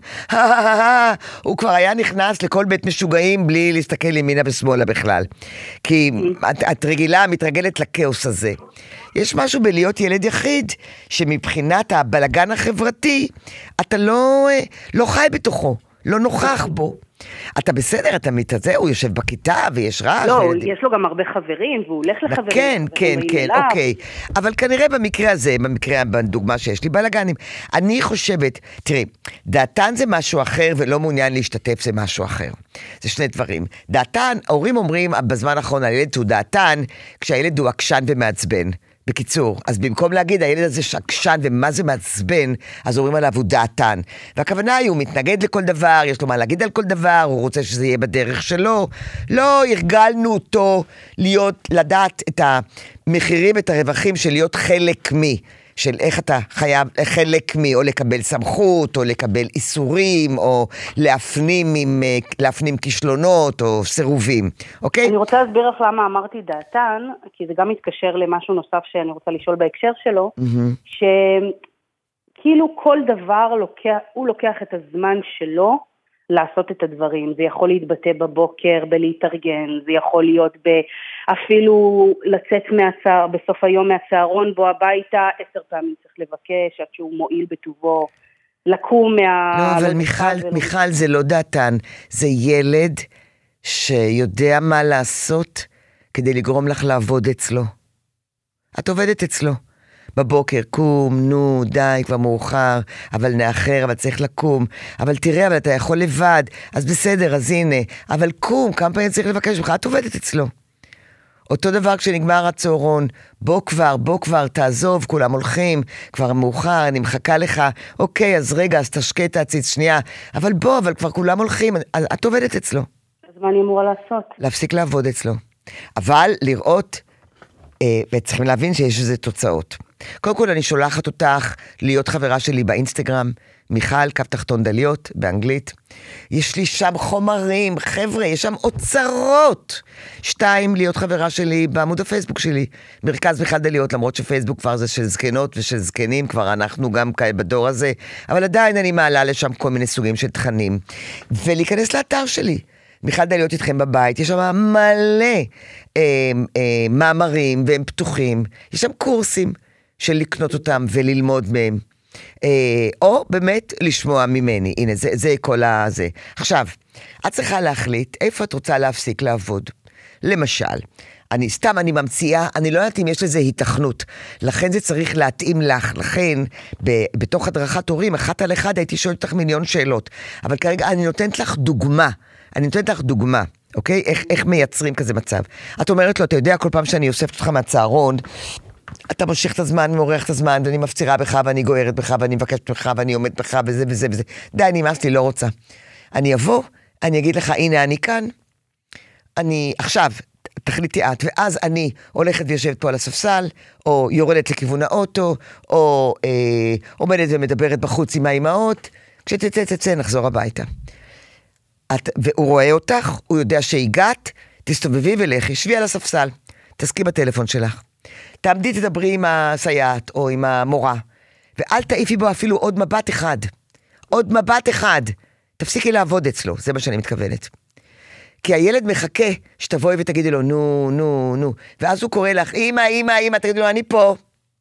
הוא כבר היה נכנס לכל בית משוגעים, בלי להסתכל ימינה ושמאלה בכלל. כי את, את רגילה, מתרגלת לכאוס הזה. יש משהו בלהיות ילד יחיד, שמבחינת הבלגן החברתי, אתה לא, לא חי בתוכו, לא נוכח בו. אתה בסדר, אתה מתעזה, הוא יושב בכיתה ויש רעש. לא, וילדים. יש לו גם הרבה חברים, והוא הולך לחברים. כן, כן, כן, אוקיי. אבל כנראה במקרה הזה, במקרה, בדוגמה שיש לי, בלגנים, אני חושבת, תראי, דעתן זה משהו אחר, ולא מעוניין להשתתף זה משהו אחר. זה שני דברים. דעתן, ההורים אומרים בזמן האחרון, הילד הוא דעתן, כשהילד הוא עקשן ומעצבן. בקיצור, אז במקום להגיד, הילד הזה שעקשן ומה זה מעצבן, אז אומרים עליו הוא דעתן. והכוונה היא, הוא מתנגד לכל דבר, יש לו מה להגיד על כל דבר, הוא רוצה שזה יהיה בדרך שלו. לא הרגלנו אותו להיות, לדעת את המחירים, את הרווחים של להיות חלק מי. של איך אתה חייב חלק מי, או לקבל סמכות, או לקבל איסורים, או להפנים, עם, להפנים כישלונות, או סירובים, אוקיי? אני רוצה להסביר לך למה אמרתי דעתן, כי זה גם מתקשר למשהו נוסף שאני רוצה לשאול בהקשר שלו, mm-hmm. שכאילו כל דבר לוקח, הוא לוקח את הזמן שלו, לעשות את הדברים. זה יכול להתבטא בבוקר, בלהתארגן, זה יכול להיות אפילו לצאת מהצער, בסוף היום מהצערון בו הביתה, עשר פעמים צריך לבקש, עד שהוא מועיל בטובו, לקום מה... לא, אבל מיכל, מיכל זה לא דעתן, זה ילד שיודע מה לעשות כדי לגרום לך לעבוד אצלו. את עובדת אצלו. בבוקר, קום, נו, די, כבר מאוחר, אבל נאחר, אבל צריך לקום, אבל תראה, אבל אתה יכול לבד, אז בסדר, אז הנה, אבל קום, כמה פעמים צריך לבקש ממך, את עובדת אצלו. אותו דבר כשנגמר הצהרון, בוא כבר, בוא כבר, תעזוב, כולם הולכים, כבר מאוחר, אני מחכה לך, אוקיי, אז רגע, אז תשקע את העציץ שנייה, אבל בוא, אבל כבר כולם הולכים, את עובדת אצלו. אז מה אני אמורה לעשות? להפסיק לעבוד אצלו. אבל לראות, אה, וצריכים להבין שיש איזה תוצאות. קודם כל אני שולחת אותך להיות חברה שלי באינסטגרם, מיכל, קו תחתון דליות, באנגלית. יש לי שם חומרים, חבר'ה, יש שם אוצרות. שתיים, להיות חברה שלי בעמוד הפייסבוק שלי, מרכז מיכל דליות, למרות שפייסבוק כבר זה של זקנות ושל זקנים, כבר אנחנו גם בדור הזה, אבל עדיין אני מעלה לשם כל מיני סוגים של תכנים. ולהיכנס לאתר שלי, מיכל דליות איתכם בבית, יש שם מלא אה, אה, מאמרים והם פתוחים, יש שם קורסים, של לקנות אותם וללמוד מהם, אה, או באמת לשמוע ממני, הנה זה, זה כל הזה. עכשיו, את צריכה להחליט איפה את רוצה להפסיק לעבוד. למשל, אני סתם אני ממציאה, אני לא יודעת אם יש לזה התכנות, לכן זה צריך להתאים לך, לכן ב, בתוך הדרכת הורים, אחת על אחד הייתי שואלת לך מיליון שאלות, אבל כרגע אני נותנת לך דוגמה, אני נותנת לך דוגמה, אוקיי? איך, איך מייצרים כזה מצב. את אומרת לו, אתה יודע, כל פעם שאני אוספת אותך מהצהרון, אתה מושך את הזמן, מעורך את הזמן, ואני מפצירה בך, ואני גוערת בך, ואני מבקשת בך, ואני עומד בך, וזה וזה וזה. די, נמאס לי, לא רוצה. אני אבוא, אני אגיד לך, הנה אני כאן, אני, עכשיו, תחליטי את, ואז אני הולכת ויושבת פה על הספסל, או יורדת לכיוון האוטו, או אה, עומדת ומדברת בחוץ עם האמהות, כשתצא, תצא, נחזור הביתה. את, והוא רואה אותך, הוא יודע שהגעת, תסתובבי ולכי, שבי על הספסל, תסכי בטלפון שלך. תעמדי תדברי עם הסייעת או עם המורה, ואל תעיפי בו אפילו עוד מבט אחד. עוד מבט אחד. תפסיקי לעבוד אצלו, זה מה שאני מתכוונת. כי הילד מחכה שתבואי ותגידי לו, נו, נו, נו. ואז הוא קורא לך, אמא, אמא, אמא, תגידי לו, אני פה.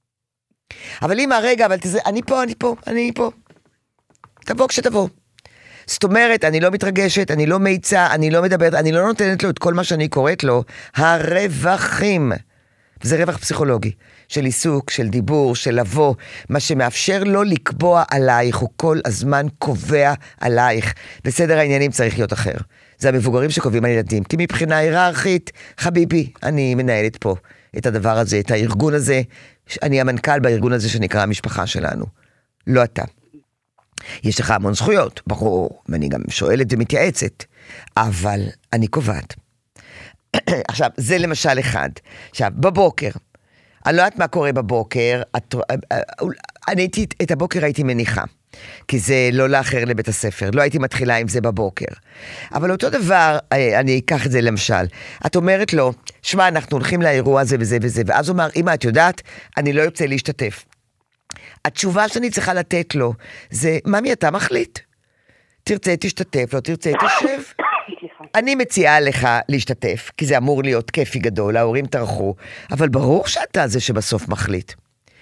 אבל אמא, רגע, אבל תזה, אני פה, אני פה, אני פה. תבוא כשתבוא. זאת אומרת, אני לא מתרגשת, אני לא מאיצה, אני לא מדברת, אני לא נותנת לו את כל מה שאני קוראת לו, הרווחים. זה רווח פסיכולוגי, של עיסוק, של דיבור, של לבוא, מה שמאפשר לו לקבוע עלייך, הוא כל הזמן קובע עלייך, בסדר העניינים צריך להיות אחר. זה המבוגרים שקובעים על ילדים, כי מבחינה היררכית, חביבי, אני מנהלת פה את הדבר הזה, את הארגון הזה, אני המנכ"ל בארגון הזה שנקרא המשפחה שלנו, לא אתה. יש לך המון זכויות, ברור, ואני גם שואלת ומתייעצת, אבל אני קובעת. עכשיו, זה למשל אחד. עכשיו, בבוקר, אני לא יודעת מה קורה בבוקר, את, אני הייתי, את הבוקר הייתי מניחה, כי זה לא לאחר לבית הספר, לא הייתי מתחילה עם זה בבוקר. אבל אותו דבר, אני אקח את זה למשל, את אומרת לו, שמע, אנחנו הולכים לאירוע הזה וזה וזה, ואז הוא אומר, אמא, את יודעת, אני לא יוצא להשתתף. התשובה שאני צריכה לתת לו, זה, ממי, אתה מחליט? תרצה, תשתתף, לא תרצה, תשב. אני מציעה לך להשתתף, כי זה אמור להיות כיפי גדול, ההורים תרחו, אבל ברור שאתה זה שבסוף מחליט.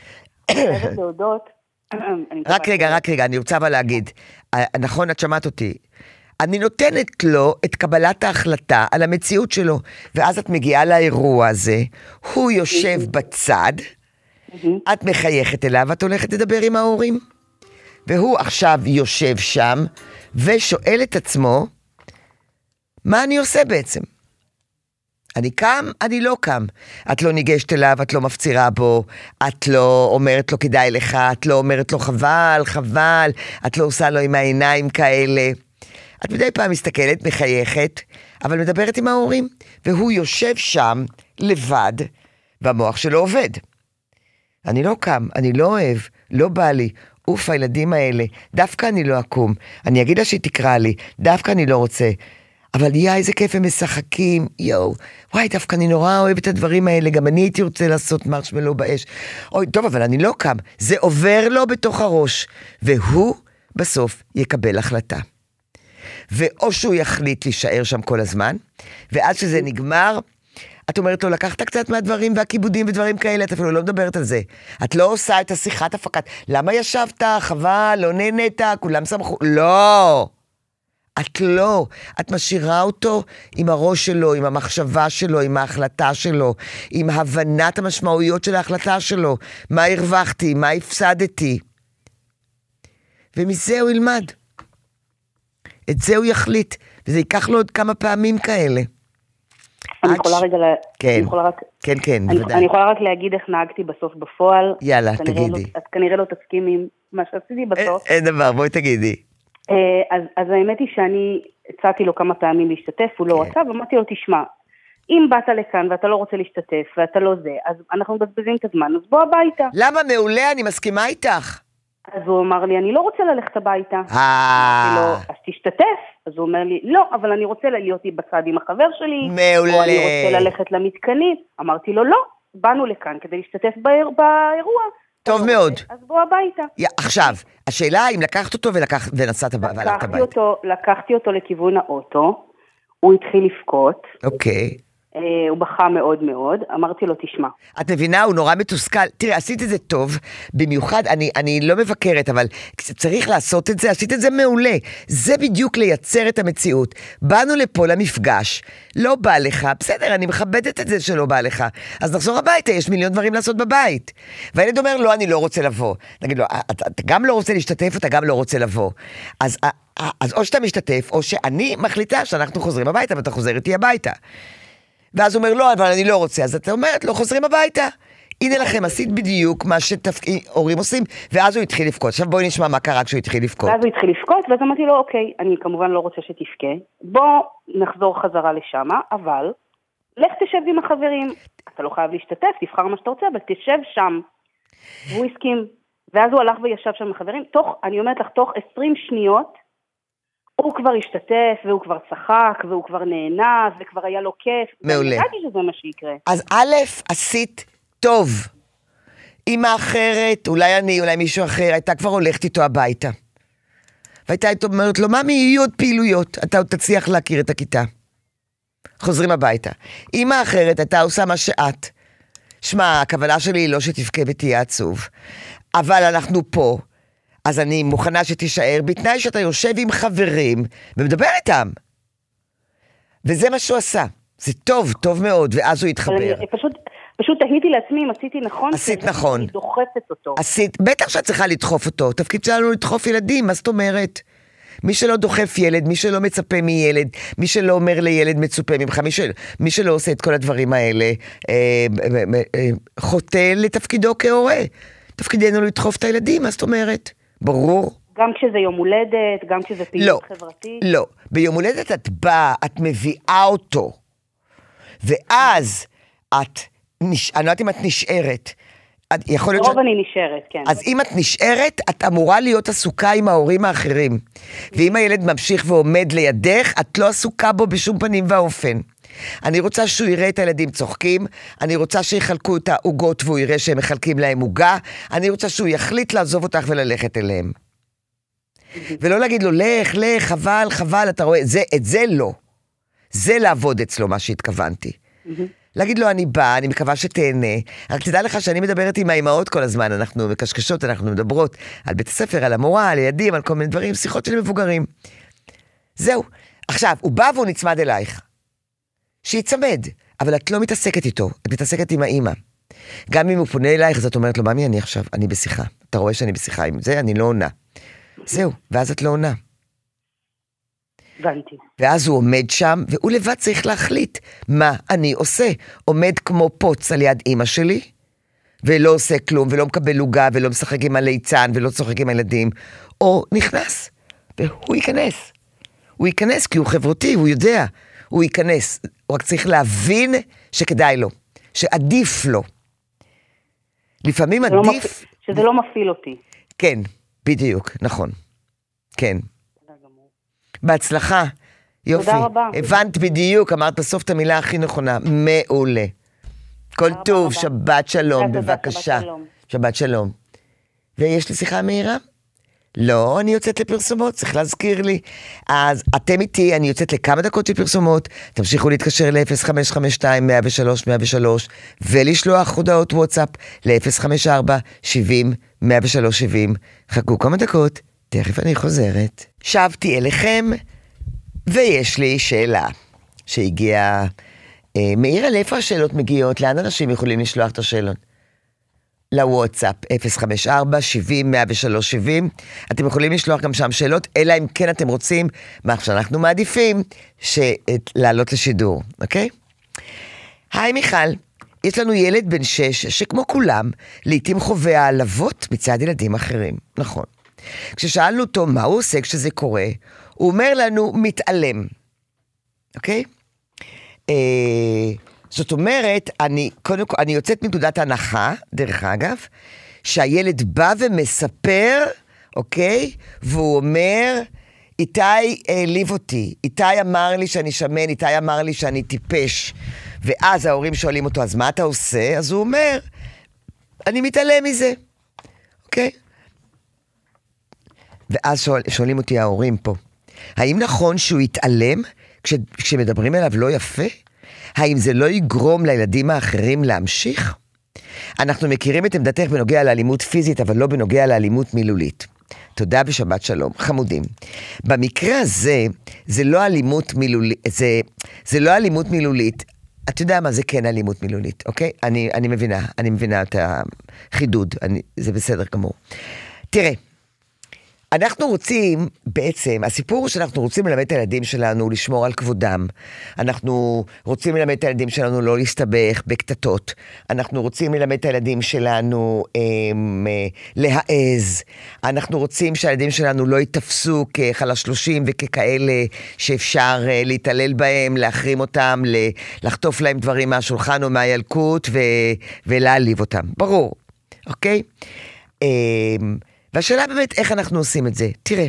רק רגע, רק רגע, אני רוצה אבל להגיד, נכון, את שמעת אותי, אני נותנת לו את קבלת ההחלטה על המציאות שלו, ואז את מגיעה לאירוע הזה, הוא יושב בצד, את מחייכת אליו, את הולכת לדבר עם ההורים, והוא עכשיו יושב שם, ושואל את עצמו, מה אני עושה בעצם? אני קם, אני לא קם. את לא ניגשת אליו, את לא מפצירה בו, את לא אומרת לו כדאי לך, את לא אומרת לו חבל, חבל, את לא עושה לו עם העיניים כאלה. את מדי פעם מסתכלת, מחייכת, אבל מדברת עם ההורים, והוא יושב שם לבד, והמוח שלו עובד. אני לא קם, אני לא אוהב, לא בא לי, אוף, הילדים האלה, דווקא אני לא אקום, אני אגיד לה שהיא תקרא לי, דווקא אני לא רוצה, אבל יא, איזה כיף הם משחקים, יו, וואי, דווקא אני נורא אוהב את הדברים האלה, גם אני הייתי רוצה לעשות מרשמלו באש, אוי, טוב, אבל אני לא קם, זה עובר לו בתוך הראש, והוא בסוף יקבל החלטה. ואו שהוא יחליט להישאר שם כל הזמן, ואז שזה נגמר, את אומרת לו, לקחת קצת מהדברים והכיבודים ודברים כאלה, את אפילו לא מדברת על זה. את לא עושה את השיחת הפקת. למה ישבת? חבל, לא נהנית, כולם שמחו. לא. את לא. את משאירה אותו עם הראש שלו, עם המחשבה שלו, עם ההחלטה שלו, עם הבנת המשמעויות של ההחלטה שלו. מה הרווחתי? מה הפסדתי? ומזה הוא ילמד. את זה הוא יחליט. וזה ייקח לו עוד כמה פעמים כאלה. אני יכולה רגע, כן, אני יכולה רק, כן, כן, אני, אני יכולה רק להגיד איך נהגתי בסוף בפועל. יאללה, תגידי. את כנראה לא תסכים עם מה שעשיתי בסוף. אין דבר, בואי תגידי. אז, אז האמת היא שאני הצעתי לו כמה פעמים להשתתף, הוא לא רצה, ואמרתי לו, תשמע, אם באת לכאן ואתה לא רוצה להשתתף, ואתה לא זה, אז אנחנו מבזבזים את הזמן, אז בוא הביתה. למה? מעולה, אני מסכימה איתך. אז הוא אמר לי, אני לא רוצה ללכת הביתה. אמרתי לו, אז תשתתף. אז הוא אומר לי, לא, אבל אני רוצה להיות בצד עם החבר שלי. מעולה. או אני רוצה ללכת למתקנים. אמרתי לו, לא, באנו לכאן כדי להשתתף באיר, באירוע. טוב מאוד. רוצה, אז בוא הביתה. יא, עכשיו, השאלה אם לקחת אותו ולקח, ונסעת והלכת הביתה. אותו, לקחתי אותו לכיוון האוטו, הוא התחיל לבכות. אוקיי. הוא בכה מאוד מאוד, אמרתי לו תשמע. את מבינה, הוא נורא מתוסכל, תראה, עשית את זה טוב, במיוחד, אני, אני לא מבקרת, אבל צריך לעשות את זה, עשית את זה מעולה, זה בדיוק לייצר את המציאות, באנו לפה למפגש, לא בא לך, בסדר, אני מכבדת את זה שלא בא לך, אז נחזור הביתה, יש מיליון דברים לעשות בבית, והילד אומר, לא, אני לא רוצה לבוא, נגיד לו, אתה, אתה גם לא רוצה להשתתף, אתה גם לא רוצה לבוא, אז, אז או שאתה משתתף, או שאני מחליטה שאנחנו חוזרים הביתה, ואתה חוזר איתי הביתה, ואז הוא אומר, לא, אבל אני לא רוצה. אז אתה אומרת, לא חוזרים הביתה. הנה לכם, עשית בדיוק מה שהורים עושים, ואז הוא התחיל לבכות. עכשיו בואי נשמע מה קרה כשהוא התחיל לבכות. ואז הוא התחיל לבכות, ואז אמרתי לו, אוקיי, אני כמובן לא רוצה שתבכה. בוא נחזור חזרה לשם, אבל לך תשב עם החברים. אתה לא חייב להשתתף, תבחר מה שאתה רוצה, אבל תשב שם. והוא הסכים. ואז הוא הלך וישב שם עם החברים. תוך, אני אומרת לך, תוך עשרים שניות, הוא כבר השתתף, והוא כבר צחק, והוא כבר נהנה, וכבר היה לו כיף. מעולה. ואני ידעתי שזה מה שיקרה. אז א', עשית טוב. אמא אחרת, אולי אני, אולי מישהו אחר, הייתה כבר הולכת איתו הביתה. והייתה איתו אומרת לו, ממי, יהיו עוד פעילויות, אתה עוד תצליח להכיר את הכיתה. חוזרים הביתה. אמא אחרת, הייתה עושה מה שאת. שמע, הכוונה שלי היא לא שתבכה ותהיה עצוב. אבל אנחנו פה, אז אני מוכנה שתישאר, בתנאי שאתה יושב עם חברים, ומדבר איתם. וזה מה שהוא עשה. זה טוב, טוב מאוד, ואז הוא התחבר. אני פשוט, פשוט תהיתי לעצמי אם עשיתי נכון. עשית נכון. אני דוחפת אותו. עשית, בטח שאת צריכה לדחוף אותו. תפקיד שלנו לדחוף ילדים, מה זאת אומרת? מי שלא דוחף ילד, מי שלא מצפה מילד, מי שלא אומר לילד מצופה ממך, מי, של, מי שלא עושה את כל הדברים האלה, אה, אה, אה, חוטא לתפקידו כהורה. תפקידנו לדחוף את הילדים, מה זאת אומרת? ברור. גם כשזה יום הולדת, גם כשזה פעילות לא, חברתית. לא, ביום הולדת את באה, את מביאה אותו. ואז את, נש... אני לא יודעת אם את נשארת, יכול להיות רוב ש... אני נשארת, כן. אז אם את נשארת, את אמורה להיות עסוקה עם ההורים האחרים. ואם הילד ממשיך ועומד לידך, את לא עסוקה בו בשום פנים והאופן. אני רוצה שהוא יראה את הילדים צוחקים, אני רוצה שיחלקו את העוגות והוא יראה שהם מחלקים להם עוגה, אני רוצה שהוא יחליט לעזוב אותך וללכת אליהם. ולא להגיד לו, לך, לך, חבל, חבל, אתה רואה, זה, את זה לא. זה לעבוד אצלו מה שהתכוונתי. להגיד לו, אני באה, אני מקווה שתהנה. רק תדע לך שאני מדברת עם האמהות כל הזמן, אנחנו מקשקשות, אנחנו מדברות על בית הספר, על המורה, על ילדים, על כל מיני דברים, שיחות של מבוגרים. זהו. עכשיו, הוא בא והוא נצמד אלייך. שיצמד, אבל את לא מתעסקת איתו, את מתעסקת עם האמא. גם אם הוא פונה אלייך, זאת אומרת לו, ממי, אני עכשיו, אני בשיחה. אתה רואה שאני בשיחה עם זה, אני לא עונה. זהו, ואז את לא עונה. הבנתי. ואז הוא עומד שם, והוא לבד צריך להחליט מה אני עושה. עומד כמו פוץ על יד אמא שלי, ולא עושה כלום, ולא מקבל לוגה, ולא משחק עם הליצן, ולא צוחק עם הילדים, או נכנס, והוא ייכנס. הוא ייכנס כי הוא חברותי, הוא יודע, הוא ייכנס. הוא רק צריך להבין שכדאי לו, שעדיף לו. לפעמים עדיף... לא מפ... שזה לא מפעיל אותי. כן, בדיוק, נכון. כן. בהצלחה. יופי. תודה רבה. הבנת בדיוק, אמרת בסוף את המילה הכי נכונה. מעולה. כל טוב, שבת שלום, בבקשה. שבת שלום. ויש לי שיחה מהירה? לא, אני יוצאת לפרסומות, צריך להזכיר לי. אז אתם איתי, אני יוצאת לכמה דקות של פרסומות, תמשיכו להתקשר ל-אפס חמש חמש שתיים מאה ושלוש מאה ושלוש, ולשלוח הודעות וואטסאפ ל-אפס חמש ארבע שבעים מאה ושלוש שבעים. חכו כמה דקות, תכף אני חוזרת. שבתי אליכם, ויש לי שאלה שהגיעה. אה, מאירה, לאיפה השאלות מגיעות? לאן אנשים יכולים לשלוח את השאלות? לוואטסאפ, אפס חמש ארבע שבעים מאה ושלוש שבעים. אתם יכולים לשלוח גם שם שאלות, אלא אם כן אתם רוצים, מה שאנחנו מעדיפים, לעלות לשידור, אוקיי? היי מיכל, יש לנו ילד בן שש, שכמו כולם, לעתים חווה העלבות מצד ילדים אחרים, נכון. כששאלנו אותו מה הוא עושה כשזה קורה, הוא אומר לנו, מתעלם, אוקיי? אה... זאת אומרת, אני, קודם כל, אני יוצאת מנקודת הנחה, דרך אגב, שהילד בא ומספר, אוקיי? והוא אומר, איתי העליב אותי, איתי אמר לי שאני שמן, איתי אמר לי שאני טיפש, ואז ההורים שואלים אותו, אז מה אתה עושה? אז הוא אומר, אני מתעלם מזה, אוקיי? ואז שואל, שואלים אותי ההורים פה, האם נכון שהוא יתעלם כש, כשמדברים אליו לא יפה? האם זה לא יגרום לילדים האחרים להמשיך? אנחנו מכירים את עמדתך בנוגע לאלימות פיזית, אבל לא בנוגע לאלימות מילולית. תודה ושבת שלום, חמודים. במקרה הזה, זה לא אלימות מילולית, זה, זה לא אלימות מילולית. אתה יודע מה, זה כן אלימות מילולית, אוקיי? אני, אני מבינה, אני מבינה את החידוד, אני, זה בסדר גמור. תראה, אנחנו רוצים, בעצם, הסיפור הוא שאנחנו רוצים ללמד את הילדים שלנו לשמור על כבודם. אנחנו רוצים ללמד את הילדים שלנו לא להסתבך בקטטות. אנחנו רוצים ללמד את הילדים שלנו הם, להעז. אנחנו רוצים שהילדים שלנו לא יתפסו כחלשלושים וככאלה שאפשר להתעלל בהם, להחרים אותם, לחטוף להם דברים מהשולחן או מהילקוט ו- ולהעליב אותם. ברור, אוקיי? והשאלה באמת איך אנחנו עושים את זה. תראה,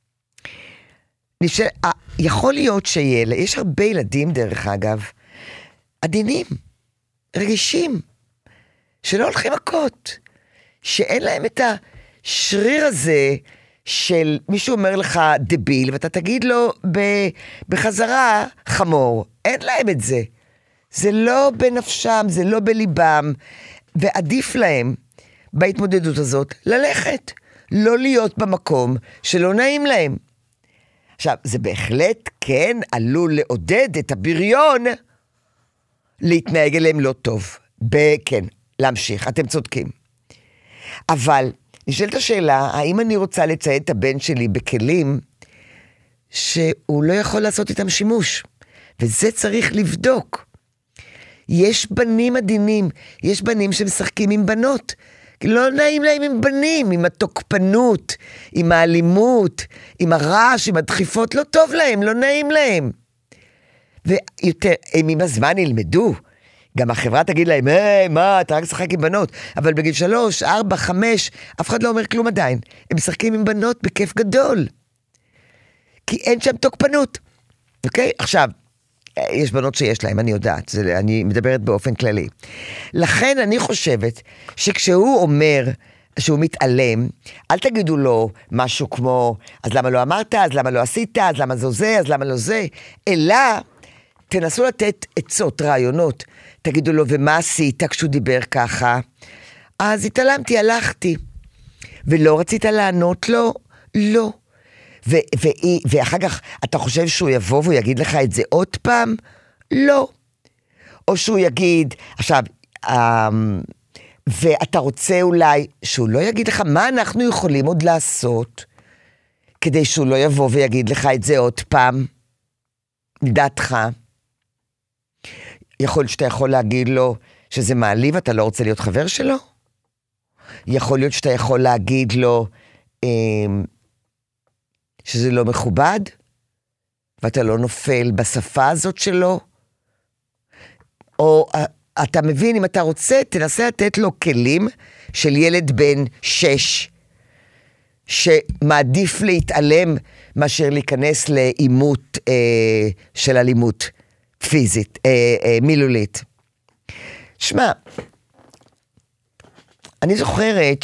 נשאל, יכול להיות שילד, יש הרבה ילדים דרך אגב, עדינים, רגישים, שלא הולכים מכות, שאין להם את השריר הזה של מישהו אומר לך דביל, ואתה תגיד לו בחזרה חמור. אין להם את זה. זה לא בנפשם, זה לא בליבם, ועדיף להם בהתמודדות הזאת ללכת. לא להיות במקום שלא נעים להם. עכשיו, זה בהחלט כן עלול לעודד את הבריון להתנהג אליהם לא טוב. כן, להמשיך, אתם צודקים. אבל נשאלת השאלה, האם אני רוצה לצייד את הבן שלי בכלים שהוא לא יכול לעשות איתם שימוש? וזה צריך לבדוק. יש בנים עדינים, יש בנים שמשחקים עם בנות, לא נעים להם עם בנים, עם התוקפנות, עם האלימות, עם הרעש, עם הדחיפות, לא טוב להם, לא נעים להם. ויותר, הם עם הזמן ילמדו. גם החברה תגיד להם, היי, מה, אתה רק משחק עם בנות. אבל בגיל שלוש, ארבע, חמש, אף אחד לא אומר כלום עדיין. הם משחקים עם בנות בכיף גדול. כי אין שם תוקפנות. אוקיי? עכשיו, יש בנות שיש להם, אני יודעת, זה, אני מדברת באופן כללי. לכן אני חושבת שכשהוא אומר שהוא מתעלם, אל תגידו לו משהו כמו, אז למה לא אמרת, אז למה לא עשית, אז למה זו זה, אז למה לא זה, אלא תנסו לתת עצות, רעיונות. תגידו לו, ומה עשית כשהוא דיבר ככה? אז התעלמתי, הלכתי. ולא רצית לענות לו? לא. ו- ו- ואחר כך אתה חושב שהוא יבוא והוא יגיד לך את זה עוד פעם? לא. או שהוא יגיד, עכשיו, אמ, ואתה רוצה אולי שהוא לא יגיד לך מה אנחנו יכולים עוד לעשות, כדי שהוא לא יבוא ויגיד לך את זה עוד פעם, לדעתך. יכול להיות שאתה יכול להגיד לו שזה מעליב, אתה לא רוצה להיות חבר שלו? יכול להיות שאתה יכול להגיד לו אמ, שזה לא מכובד, ואתה לא נופל בשפה הזאת שלו? או אתה מבין, אם אתה רוצה, תנסה לתת לו כלים של ילד בן שש, שמעדיף להתעלם מאשר להיכנס לאימות אה, של אלימות פיזית, אה, אה, מילולית. שמע, אני זוכרת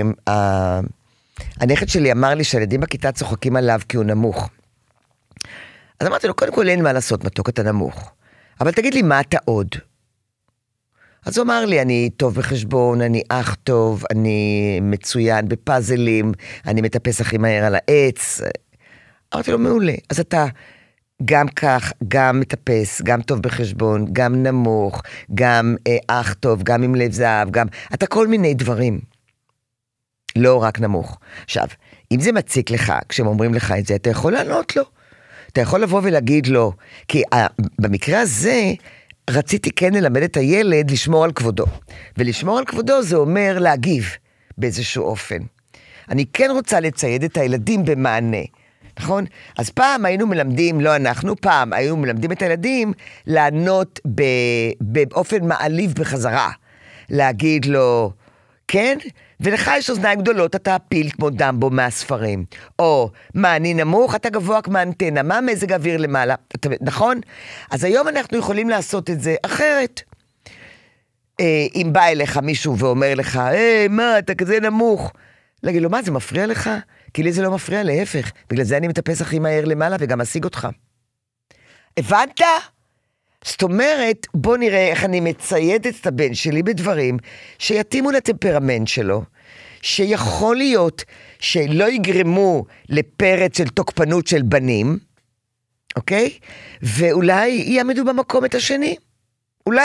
שהנכד שלי אמר לי שהילדים בכיתה צוחקים עליו כי הוא נמוך. אז אמרתי לו, קודם כל אין מה לעשות מתוק, אתה נמוך. אבל תגיד לי, מה אתה עוד? אז הוא אמר לי, אני טוב בחשבון, אני אח טוב, אני מצוין בפאזלים, אני מטפס הכי מהר על העץ. אמרתי לו, מעולה. אז אתה גם כך, גם מטפס, גם טוב בחשבון, גם נמוך, גם אה, אח טוב, גם עם לב זהב, גם... אתה כל מיני דברים. לא רק נמוך. עכשיו, אם זה מציק לך, כשהם אומרים לך את זה, אתה יכול לענות לו. אתה יכול לבוא ולהגיד לו, כי אה, במקרה הזה... רציתי כן ללמד את הילד לשמור על כבודו. ולשמור על כבודו זה אומר להגיב באיזשהו אופן. אני כן רוצה לצייד את הילדים במענה. נכון? אז פעם היינו מלמדים, לא אנחנו, פעם היינו מלמדים את הילדים לענות באופן מעליב בחזרה. להגיד לו, כן? ולך יש אוזניים גדולות, אתה פיל כמו דמבו מהספרים. או, מה, אני נמוך, אתה גבוה כמו אנטנה, מה מזג אוויר למעלה? אתה, נכון? אז היום אנחנו יכולים לעשות את זה אחרת. אה, אם בא אליך מישהו ואומר לך, היי, מה, אתה כזה נמוך. להגיד לו, מה, זה מפריע לך? כי לי זה לא מפריע, להפך. בגלל זה אני מטפס הכי מהר למעלה וגם אשיג אותך. הבנת? זאת אומרת, בוא נראה איך אני מציידת את הבן שלי בדברים שיתאימו לטמפרמנט שלו, שיכול להיות שלא יגרמו לפרץ של תוקפנות של בנים, אוקיי? ואולי יעמדו במקום את השני. אולי.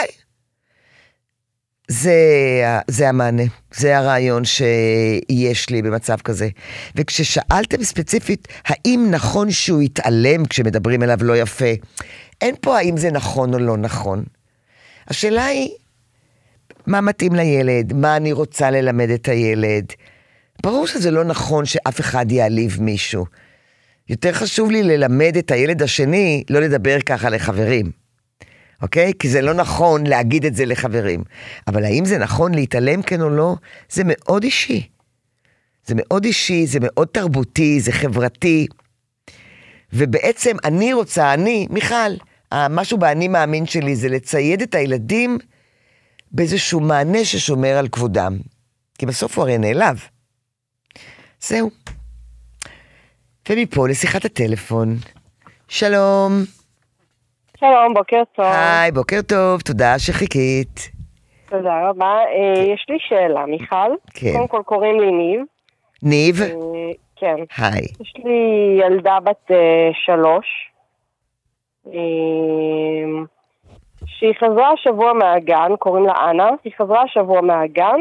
זה, זה המענה, זה הרעיון שיש לי במצב כזה. וכששאלתם ספציפית, האם נכון שהוא יתעלם כשמדברים אליו לא יפה, אין פה האם זה נכון או לא נכון. השאלה היא, מה מתאים לילד? מה אני רוצה ללמד את הילד? ברור שזה לא נכון שאף אחד יעליב מישהו. יותר חשוב לי ללמד את הילד השני, לא לדבר ככה לחברים. אוקיי? כי זה לא נכון להגיד את זה לחברים. אבל האם זה נכון להתעלם כן או לא? זה מאוד אישי. זה מאוד אישי, זה מאוד תרבותי, זה חברתי. ובעצם אני רוצה, אני, מיכל, משהו באני מאמין שלי זה לצייד את הילדים באיזשהו מענה ששומר על כבודם. כי בסוף הוא הרי נעלב. זהו. ומפה לשיחת הטלפון. שלום. שלום, בוקר טוב. היי, בוקר טוב, תודה שחיכית. תודה רבה. יש לי שאלה, מיכל. כן. קודם כל קוראים לי ניב. ניב? כן. היי. יש לי ילדה בת שלוש, שהיא חזרה השבוע מהגן, קוראים לה אנה, היא חזרה השבוע מהגן,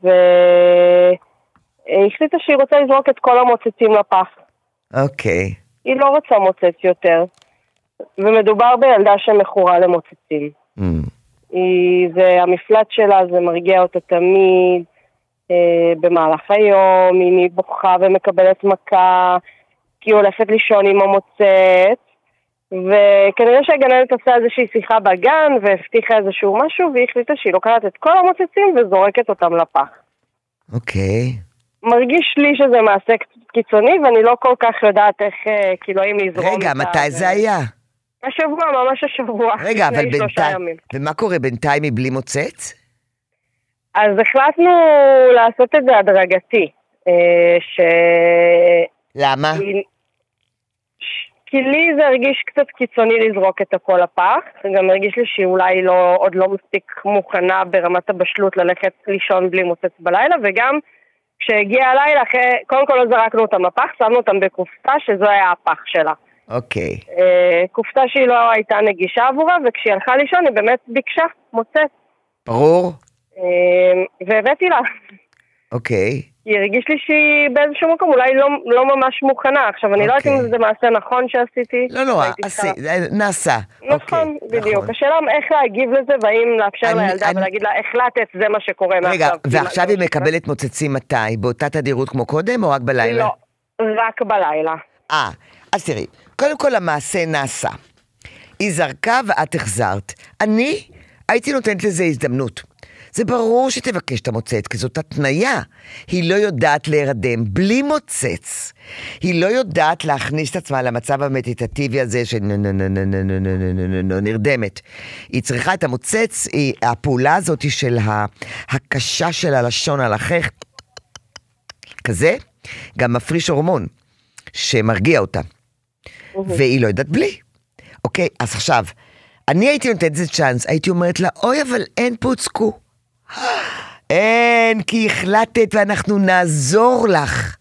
והחליטה שהיא רוצה לזרוק את כל המוצצים לפח. אוקיי. היא לא רוצה מוצץ יותר. ומדובר בילדה שמכורה למוצצים. Mm. היא, זה, המפלט שלה, זה מרגיע אותה תמיד, אה, במהלך היום, היא בוכה ומקבלת מכה, כי היא הולכת לישון עם המוצץ, וכנראה שהגננת עושה איזושהי שיחה בגן, והבטיחה איזשהו משהו, והיא החליטה שהיא לוקחת את כל המוצצים וזורקת אותם לפח. אוקיי. מרגיש לי שזה מעשה קיצוני, ואני לא כל כך יודעת איך, כאילו, האם לזרום... רגע, מתי זה היה? השבוע, ממש השבוע. רגע, אבל בינתיים... ומה קורה בינתיים מבלי מוצץ? אז החלטנו לעשות את זה הדרגתי. ש... למה? כי לי זה הרגיש קצת קיצוני לזרוק את הכל לפח, גם הרגיש לי שאולי לא, עוד לא מספיק מוכנה ברמת הבשלות ללכת לישון בלי מוצץ בלילה, וגם כשהגיע הלילה, קודם כל לא זרקנו אותם לפח, שמנו אותם בקופסה שזו היה הפח שלה. אוקיי. קופסה שהיא לא הייתה נגישה עבורה, וכשהיא הלכה לישון היא באמת ביקשה מוצץ. ברור. והבאתי לה. אוקיי. היא הרגיש לי שהיא באיזשהו מקום אולי לא, לא ממש מוכנה. עכשיו, אני לא יודעת אם זה מעשה נכון שעשיתי. לא, לא, נעשה. נכון, בדיוק. השאלה איך להגיב לזה, והאם לאפשר לילדה ולהגיד לה, החלטת, זה מה שקורה מעכשיו. רגע, ועכשיו היא מקבלת מוצצים מתי? באותה תדירות כמו קודם, או רק בלילה? לא, רק בלילה. אה, אז תראי, קודם כל המעשה נעשה. היא זרקה ואת החזרת. אני הייתי נותנת לזה הזדמנות. זה ברור שתבקש את המוצץ, כי זאת התניה. היא לא יודעת להירדם בלי מוצץ. היא לא יודעת להכניס את עצמה למצב המדיטטיבי הזה שנרדמת. היא צריכה את המוצץ, הפעולה הזאת של הקשה של הלשון על החך, כזה, גם מפריש הורמון שמרגיע אותה. והיא לא יודעת בלי. אוקיי, אז עכשיו, אני הייתי נותנת את זה צ'אנס, הייתי אומרת לה, אוי, אבל אין פוצקו. אין, כי החלטת ואנחנו נעזור לך.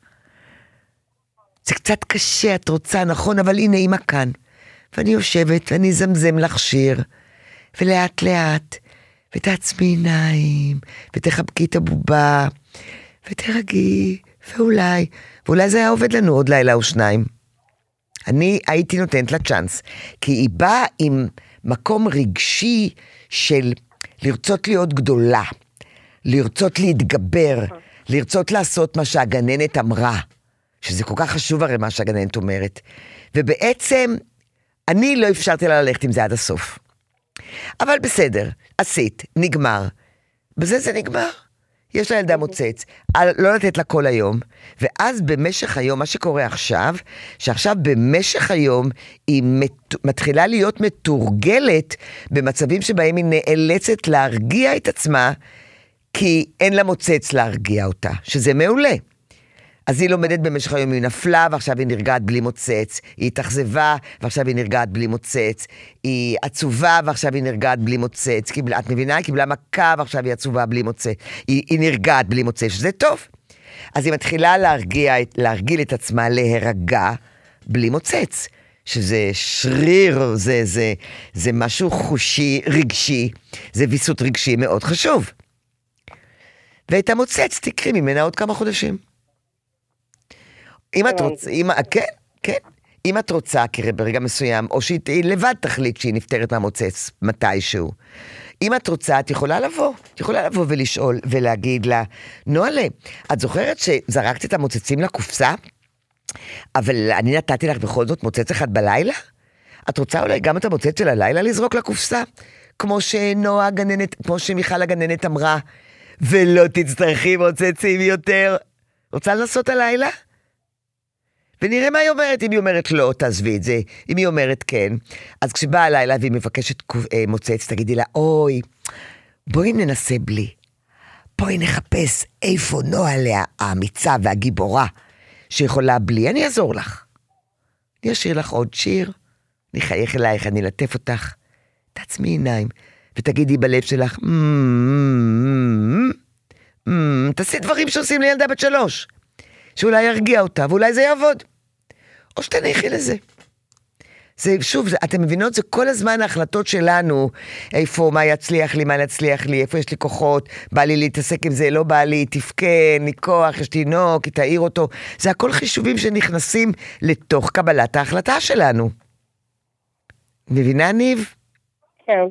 זה קצת קשה, את רוצה, נכון? אבל הנה אמא כאן. ואני יושבת ואני זמזם לך שיר. ולאט לאט, ותעצמי עיניים, ותחבקי את הבובה, ותרגי, ואולי, ואולי זה היה עובד לנו עוד לילה או שניים. אני הייתי נותנת לה צ'אנס, כי היא באה עם מקום רגשי של לרצות להיות גדולה, לרצות להתגבר, לרצות לעשות מה שהגננת אמרה, שזה כל כך חשוב הרי מה שהגננת אומרת. ובעצם, אני לא אפשרתי לה ללכת עם זה עד הסוף. אבל בסדר, עשית, נגמר. בזה זה נגמר. יש לה ילדה מוצץ, לא לתת לה כל היום, ואז במשך היום, מה שקורה עכשיו, שעכשיו במשך היום היא מתחילה להיות מתורגלת במצבים שבהם היא נאלצת להרגיע את עצמה, כי אין לה מוצץ להרגיע אותה, שזה מעולה. אז היא לומדת במשך היום, היא נפלה, ועכשיו היא נרגעת בלי מוצץ, היא התאכזבה, ועכשיו היא נרגעת בלי מוצץ, היא עצובה, ועכשיו היא נרגעת בלי מוצץ, קיבלה, את מבינה? היא קיבלה מכה, ועכשיו היא עצובה בלי מוצץ, היא, היא נרגעת בלי מוצץ, שזה טוב. אז היא מתחילה להרגיע, להרגיל את עצמה להירגע בלי מוצץ, שזה שריר, זה, זה, זה משהו חושי, רגשי, זה ויסות רגשי מאוד חשוב. ואת המוצץ תקרי ממנה עוד כמה חודשים. אם את רוצה, אם, כן, כן, אם את רוצה, כי ברגע מסוים, או שהיא לבד תחליט שהיא נפטרת מהמוצץ מתישהו, אם את רוצה, את יכולה לבוא, את יכולה לבוא ולשאול ולהגיד לה, נועלה, את זוכרת שזרקת את המוצצים לקופסה, אבל אני נתתי לך בכל זאת מוצץ אחד בלילה? את רוצה אולי גם את המוצץ של הלילה לזרוק לקופסה? כמו שנועה גננת, כמו שמיכל הגננת אמרה, ולא תצטרכי מוצצים יותר. רוצה לנסות הלילה? ונראה מה היא אומרת. אם היא אומרת לא, תעזבי את זה. אם היא אומרת כן, אז כשבאה הלילה והיא מבקשת מוצץ, תגידי לה, אוי, בואי ננסה בלי. בואי נחפש איפה נועה עליה האמיצה והגיבורה שיכולה בלי. אני אעזור לך. אני אשאיר לך עוד שיר, אני חייך אלייך, אני אלטף אותך. תעצמי עיניים, ותגידי בלב שלך, תעשי דברים שעושים לילדה בת שלוש, שאולי ירגיע אותה, ואולי זה יעבוד. או שתניחי לזה. זה, שוב, זה, אתם מבינות, זה כל הזמן ההחלטות שלנו, איפה, מה יצליח לי, מה יצליח לי, איפה יש לי כוחות, בא לי להתעסק עם זה, לא בא לי, תפקן, ניקוח, יש תינוק, תעיר אותו. זה הכל חישובים שנכנסים לתוך קבלת ההחלטה שלנו. מבינה, ניב? כן.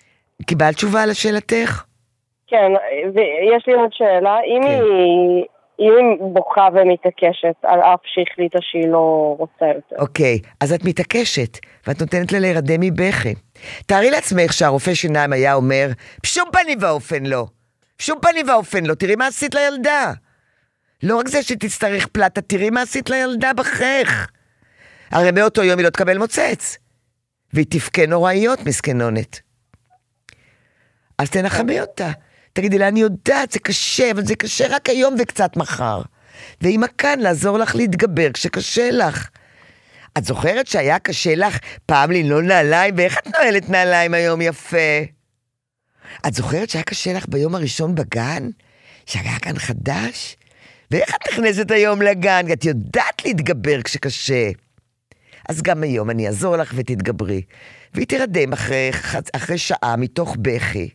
קיבלת תשובה על השאלתך? כן, ויש לי עוד שאלה. אם כן. היא אם היא בוכה ומתעקשת, על אף שהחליטה שהיא לא רוצה יותר. אוקיי, אז את מתעקשת, ואת נותנת לה להירדם מבכי. תארי לעצמך שהרופא שיניים היה אומר, בשום פנים ואופן לא. בשום פנים ואופן לא, תראי מה עשית לילדה. לא רק זה שתצטרך פלטה, תראי מה עשית לילדה בחך. הרי מאותו יום היא לא תקבל מוצץ. והיא תפקה נוראיות מסכנונת. אז תנחמי אותה. תגידי לה, אני יודעת, זה קשה, אבל זה קשה רק היום וקצת מחר. ואמא כאן לעזור לך להתגבר כשקשה לך. את זוכרת שהיה קשה לך פעם לנעול נעליים, ואיך את נועלת נעליים היום יפה? את זוכרת שהיה קשה לך ביום הראשון בגן? שהיה כאן חדש? ואיך את נכנסת היום לגן? את יודעת להתגבר כשקשה. אז גם היום אני אעזור לך ותתגברי. והיא תרדם אחרי, אחרי שעה מתוך בכי.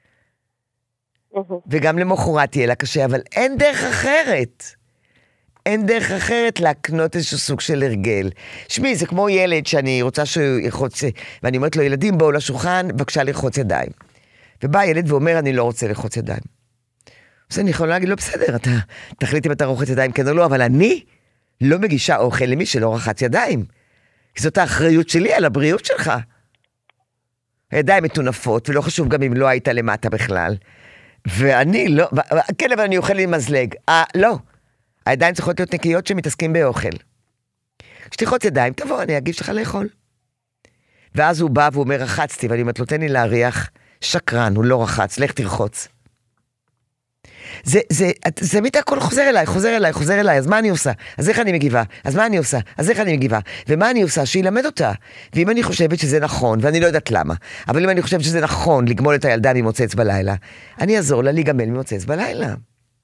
וגם למחרת תהיה לה קשה, אבל אין דרך אחרת. אין דרך אחרת להקנות איזשהו סוג של הרגל. שמי, זה כמו ילד שאני רוצה שהוא יחוץ, ואני אומרת לו, ילדים בואו לשולחן, בבקשה לרחוץ ידיים. ובא ילד ואומר, אני לא רוצה לרחוץ ידיים. אז אני יכולה להגיד, לא בסדר, אתה תחליט אם אתה רוחץ ידיים כן או לא, אבל אני לא מגישה אוכל למי שלא רחץ ידיים. כי זאת האחריות שלי על הבריאות שלך. הידיים מטונפות, ולא חשוב גם אם לא היית למטה בכלל. ואני לא, כן, אבל אני אוכל עם מזלג. אה, לא. הידיים צריכות להיות נקיות שמתעסקים באוכל. כשתרחוץ ידיים, תבוא, אני אגיש לך לאכול. ואז הוא בא והוא אומר, רחצתי, ואני אומרת לו, תן לי להריח, שקרן, הוא לא רחץ, לך תרחוץ. זה, זה, זה מיתה הכל חוזר אליי, חוזר אליי, חוזר אליי, אז מה אני עושה? אז איך אני מגיבה? אז מה אני עושה? אז איך אני מגיבה? ומה אני עושה? שילמד אותה. ואם אני חושבת שזה נכון, ואני לא יודעת למה, אבל אם אני חושבת שזה נכון לגמול את הילדה ממוצץ בלילה, אני אעזור לה להיגמל ממוצץ בלילה.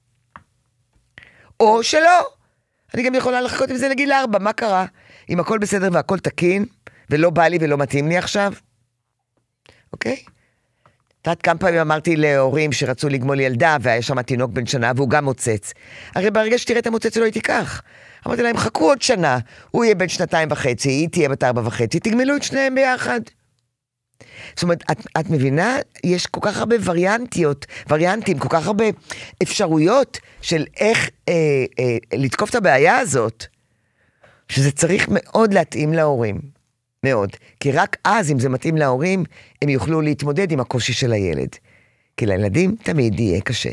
או שלא. אני גם יכולה לחכות עם זה לגיל ארבע, מה קרה? אם הכל בסדר והכל תקין, ולא בא לי ולא מתאים לי עכשיו, אוקיי? תת כמה פעמים אמרתי להורים שרצו לגמול ילדה, והיה שם תינוק בן שנה, והוא גם מוצץ. הרי ברגע שתראה את המוצץ, לא הייתי כך. אמרתי להם, חכו עוד שנה, הוא יהיה בן שנתיים וחצי, היא תהיה בת ארבע וחצי, תגמלו את שניהם ביחד. זאת אומרת, את, את מבינה, יש כל כך הרבה וריאנטיות, וריאנטים, כל כך הרבה אפשרויות של איך אה, אה, לתקוף את הבעיה הזאת, שזה צריך מאוד להתאים להורים. מאוד. כי רק אז, אם זה מתאים להורים, הם יוכלו להתמודד עם הקושי של הילד. כי לילדים תמיד יהיה קשה.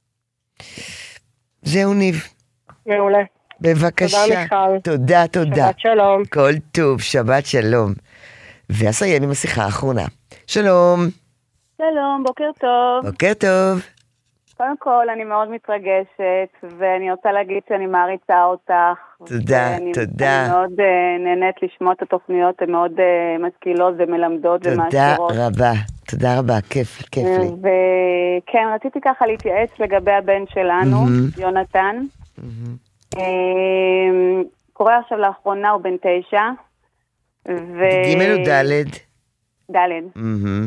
זהו ניב. מעולה. בבקשה. תודה מיכל. תודה, תודה. שבת שלום. כל טוב, שבת שלום. ואסיים עם השיחה האחרונה. שלום. שלום, בוקר טוב. בוקר טוב. קודם כל, אני מאוד מתרגשת, ואני רוצה להגיד שאני מעריצה אותך. תודה, ואני, תודה. אני מאוד uh, נהנית לשמוע את התוכניות, הן מאוד uh, משכילות ומלמדות תודה ומעשירות. תודה רבה, תודה רבה, כיף, כיף לי. וכן, רציתי ככה להתייעץ לגבי הבן שלנו, mm-hmm. יונתן. Mm-hmm. Uh, קורא עכשיו לאחרונה, הוא בן תשע. ו... ג' או ד'? ד'. אהה.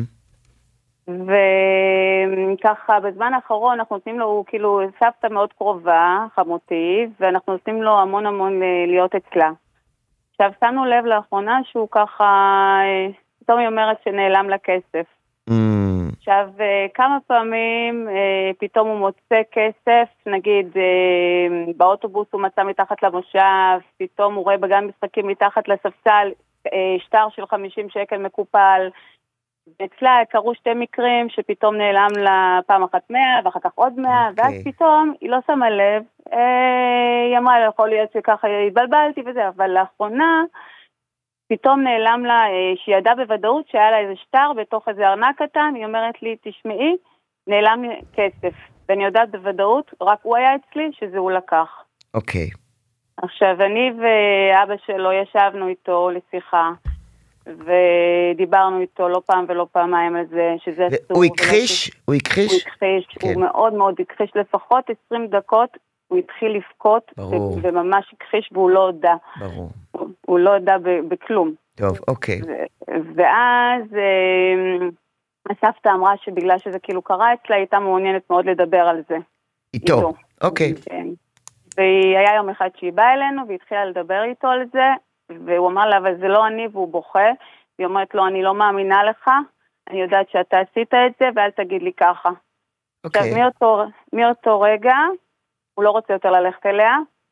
וככה, בזמן האחרון אנחנו נותנים לו, כאילו, סבתא מאוד קרובה, חמותי, ואנחנו נותנים לו המון המון להיות אצלה. עכשיו, שמנו לב לאחרונה שהוא ככה, פתאום היא אומרת שנעלם לה כסף. Mm. עכשיו, כמה פעמים פתאום הוא מוצא כסף, נגיד, באוטובוס הוא מצא מתחת למושב, פתאום הוא רואה בגן משחקים מתחת לספסל, שטר של חמישים שקל מקופל, אצלה קרו שתי מקרים שפתאום נעלם לה פעם אחת מאה ואחר כך עוד מאה, okay. ואז פתאום היא לא שמה לב, היא אמרה, יכול להיות שככה התבלבלתי וזה, אבל לאחרונה פתאום נעלם לה, שהיא ידעה בוודאות שהיה לה איזה שטר בתוך איזה ארנק קטן, היא אומרת לי, תשמעי, נעלם כסף, ואני יודעת בוודאות, רק הוא היה אצלי שזה הוא לקח. אוקיי. Okay. עכשיו, אני ואבא שלו ישבנו איתו לשיחה, ודיברנו איתו לא פעם ולא פעמיים על זה, שזה אסור. הוא הכחיש? הוא הכחיש? הוא הכחיש, הוא מאוד מאוד הכחיש, לפחות עשרים דקות הוא התחיל לבכות, וממש הכחיש והוא לא הודע. ברור. הוא לא הודע בכלום. טוב, אוקיי. ואז הסבתא אמרה שבגלל שזה כאילו קרה אצלה, היא הייתה מעוניינת מאוד לדבר על זה. איתו, אוקיי. והיה יום אחד שהיא באה אלינו, והתחילה לדבר איתו על זה, והוא אמר לה, אבל זה לא אני, והוא בוכה. היא אומרת לו, אני לא מאמינה לך, אני יודעת שאתה עשית את זה, ואל תגיד לי ככה. Okay. עכשיו, מאותו, מאותו רגע, הוא לא רוצה יותר ללכת אליה,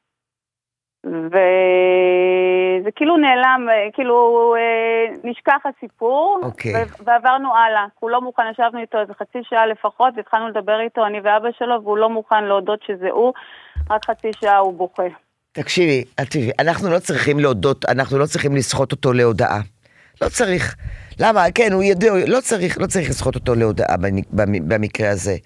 וזה כאילו נעלם, כאילו נשכח הסיפור, okay. ועברנו הלאה. הוא לא מוכן, ישבנו איתו איזה חצי שעה לפחות, והתחלנו לדבר איתו, אני ואבא שלו, והוא לא מוכן להודות שזה הוא, רק חצי שעה הוא בוכה. תקשיבי, תקשיבי, אנחנו לא צריכים להודות, אנחנו לא צריכים לסחוט אותו להודעה. לא צריך. למה? כן, הוא יודע, לא צריך, לא צריך לסחוט אותו להודעה במקרה הזה.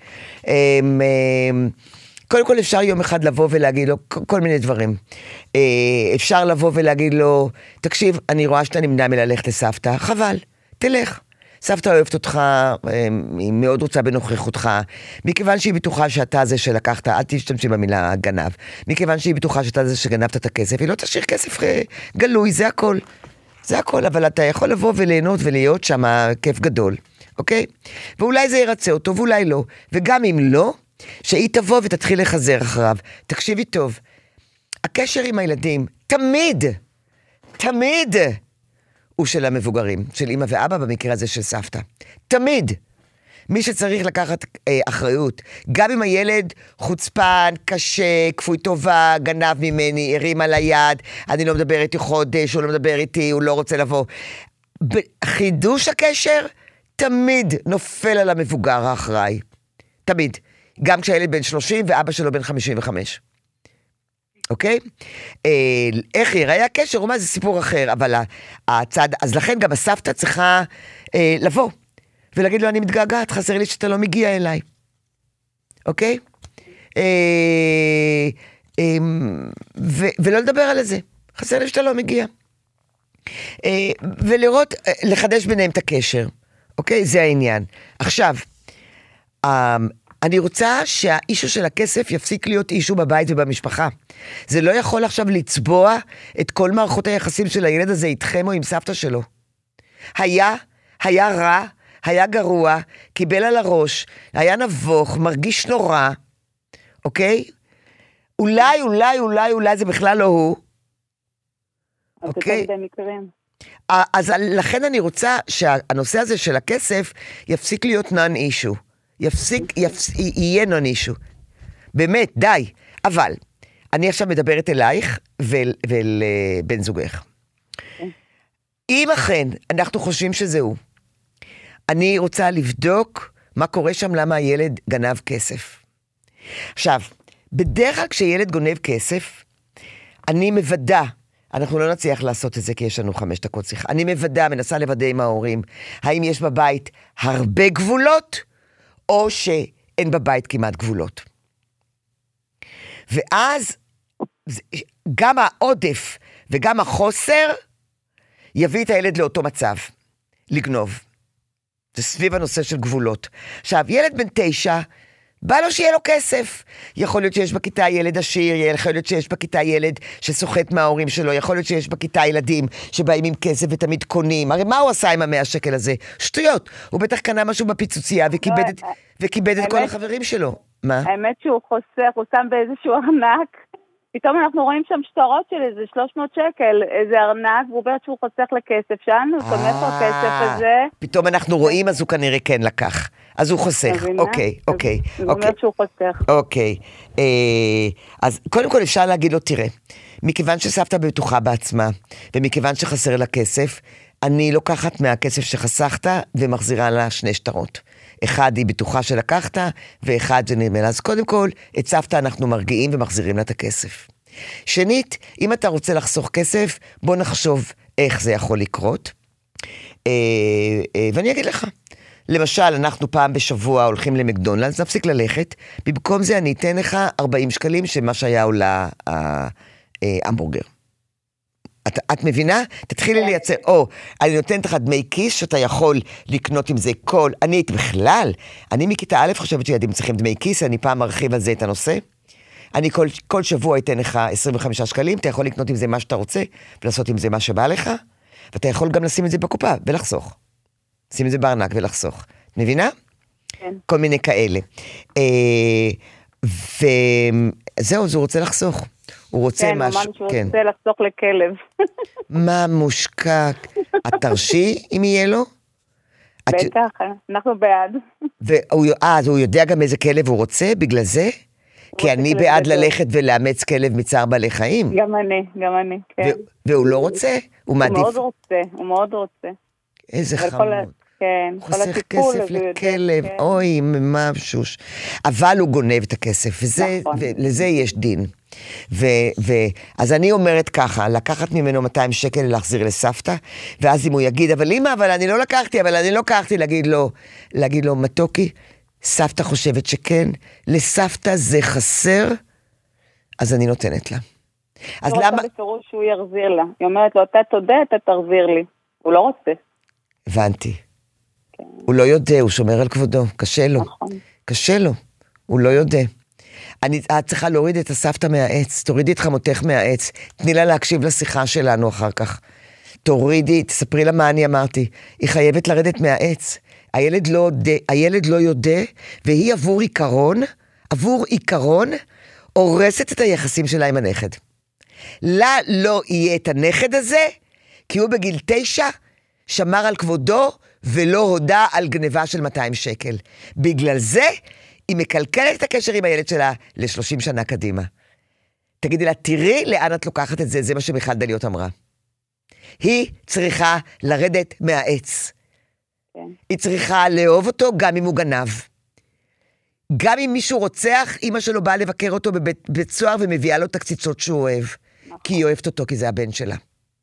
קודם כל אפשר יום אחד לבוא ולהגיד לו כל מיני דברים. אפשר לבוא ולהגיד לו, תקשיב, אני רואה שאתה נמנע מללכת לסבתא, חבל, תלך. סבתא אוהבת אותך, היא מאוד רוצה בנוכחותך, מכיוון שהיא בטוחה שאתה זה שלקחת, אל תשתמשי במילה גנב, מכיוון שהיא בטוחה שאתה זה שגנבת את הכסף, היא לא תשאיר כסף גלוי, זה הכל. זה הכל, אבל אתה יכול לבוא וליהנות ולהיות שם כיף גדול, אוקיי? ואולי זה ירצה אותו, ואולי לא. וגם אם לא, שהיא תבוא ותתחיל לחזר אחריו. תקשיבי טוב, הקשר עם הילדים, תמיד, תמיד, הוא של המבוגרים, של אמא ואבא, במקרה הזה של סבתא. תמיד. מי שצריך לקחת אה, אחריות, גם אם הילד חוצפן, קשה, כפוי טובה, גנב ממני, הרים על היד, אני לא מדבר איתי חודש, הוא לא מדבר איתי, הוא לא רוצה לבוא. חידוש הקשר תמיד נופל על המבוגר האחראי. תמיד. גם כשהילד בן שלושים ואבא שלו בן חמישים וחמש. אוקיי? אה, איך יראה הקשר? ומה זה סיפור אחר, אבל הצד, אז לכן גם הסבתא צריכה אה, לבוא. ולהגיד לו, אני מתגעגעת, חסר לי שאתה לא מגיע אליי. אוקיי? אה, אה, ו, ולא לדבר על זה. חסר לי שאתה לא מגיע. אה, ולראות, אה, לחדש ביניהם את הקשר. אוקיי? זה העניין. עכשיו, אה, אני רוצה שהאישו של הכסף יפסיק להיות אישו בבית ובמשפחה. זה לא יכול עכשיו לצבוע את כל מערכות היחסים של הילד הזה איתכם או עם סבתא שלו. היה, היה רע, היה גרוע, קיבל על הראש, היה נבוך, מרגיש נורא, אוקיי? אולי, אולי, אולי, אולי זה בכלל לא הוא. אוקיי? במקרים. אז לכן אני רוצה שהנושא הזה של הכסף יפסיק להיות נון אישו. יפסיק, יפס, יהיה נון אישו. באמת, די. אבל, אני עכשיו מדברת אלייך ואל, ואל בן זוגך. אם אכן אנחנו חושבים שזהו, אני רוצה לבדוק מה קורה שם, למה הילד גנב כסף. עכשיו, בדרך כלל כשילד גונב כסף, אני מוודא, אנחנו לא נצליח לעשות את זה כי יש לנו חמש דקות שיחה, אני מוודא, מנסה לוודא עם ההורים, האם יש בבית הרבה גבולות, או שאין בבית כמעט גבולות. ואז גם העודף וגם החוסר יביא את הילד לאותו מצב, לגנוב. זה סביב הנושא של גבולות. עכשיו, ילד בן תשע, בא לו שיהיה לו כסף. יכול להיות שיש בכיתה ילד עשיר, יכול להיות שיש בכיתה ילד שסוחט מההורים שלו, יכול להיות שיש בכיתה ילדים שבאים עם כסף ותמיד קונים. הרי מה הוא עשה עם המאה שקל הזה? שטויות. הוא בטח קנה משהו בפיצוצייה וכיבד את, וכיבד את כל החברים שלו. מה? האמת שהוא חוסך, הוא שם באיזשהו ארנק. פתאום אנחנו רואים שם שטרות של איזה שלוש מאות שקל, איזה ארנק, והוא בטח שהוא חוסך לכסף. שאלנו, מאיפה הכסף הזה? פתאום אנחנו רואים, אז הוא כנראה כן לקח. אז הוא חוסך, אוקיי, אוקיי. הוא אומר שהוא חוסך. אוקיי. אז קודם כל אפשר להגיד לו, תראה, מכיוון שסבתא בטוחה בעצמה, ומכיוון שחסר לה כסף, אני לוקחת מהכסף שחסכת, ומחזירה לה שני שטרות. אחד היא בטוחה שלקחת, ואחד זה נרמל. אז קודם כל, את סבתא אנחנו מרגיעים ומחזירים לה את הכסף. שנית, אם אתה רוצה לחסוך כסף, בוא נחשוב איך זה יכול לקרות. ואני אגיד לך, למשל, אנחנו פעם בשבוע הולכים למקדונלדס, נפסיק ללכת, במקום זה אני אתן לך ארבעים שקלים, שמה שהיה עולה ההמבורגר. את, את מבינה? תתחילי לייצר, או, אני נותנת לך דמי כיס שאתה יכול לקנות עם זה כל, אני הייתי בכלל, אני מכיתה א' חושבת שילדים צריכים דמי כיס, אני פעם מרחיב על זה את הנושא, אני כל, כל שבוע אתן לך עשרים וחמישה שקלים, אתה יכול לקנות עם זה מה שאתה רוצה, ולעשות עם זה מה שבא לך, ואתה יכול גם לשים את זה בקופה ולחסוך. שים את זה בארנק ולחסוך. את מבינה? כן. כל מיני כאלה. וזהו, הוא רוצה לחסוך. הוא רוצה כן, משהו. כן, ממש שהוא רוצה לחסוך לכלב. מה מושקק? את תרשי אם יהיה לו? בטח, אנחנו בעד. אה, אז הוא יודע גם איזה כלב הוא רוצה, בגלל זה? כי אני בעד ללכת ולאמץ כלב מצער בעלי חיים. גם אני, גם אני, כן. והוא לא רוצה? הוא מעדיף? הוא מאוד רוצה, הוא מאוד רוצה. איזה חמוד. כן, הוא חוסך כסף לכלב, אוי, משהו. אבל הוא גונב את הכסף, ולזה יש דין. אז אני אומרת ככה, לקחת ממנו מאתיים שקל להחזיר לסבתא, ואז אם הוא יגיד, אבל אמא, אבל אני לא לקחתי, אבל אני לא לקחתי, להגיד לו, להגיד לו, מתוקי, סבתא חושבת שכן, לסבתא זה חסר, אז אני נותנת לה. אז למה? אני רוצה בפירוש שהוא יחזיר לה. היא אומרת לו, אתה תודה, אתה תחזיר לי. הוא לא רוצה. הבנתי. הוא לא יודע, הוא שומר על כבודו, קשה לו. נכון. קשה לו, הוא לא יודע. אני, את צריכה להוריד את הסבתא מהעץ, תורידי את חמותך מהעץ, תני לה להקשיב לשיחה שלנו אחר כך. תורידי, תספרי לה מה אני אמרתי. היא חייבת לרדת מהעץ. הילד לא, הילד לא יודע, והיא עבור עיקרון, עבור עיקרון, הורסת את היחסים שלה עם הנכד. לה לא יהיה את הנכד הזה, כי הוא בגיל תשע שמר על כבודו, ולא הודע על גניבה של מאתיים שקל. בגלל זה, היא מקלקלת את הקשר עם הילד שלה ל-שלושים שנה קדימה. תגידי לה, תראי לאן את לוקחת את זה, זה מה שמיכל דליות אמרה. היא צריכה לרדת מהעץ. כן. היא צריכה לאהוב אותו גם אם הוא גנב. גם אם מישהו רוצח, אמא שלו באה לבקר אותו בבית, בבית סוהר ומביאה לו את הקציצות שהוא אוהב. נכון. כי היא אוהבת אותו, כי זה הבן שלה.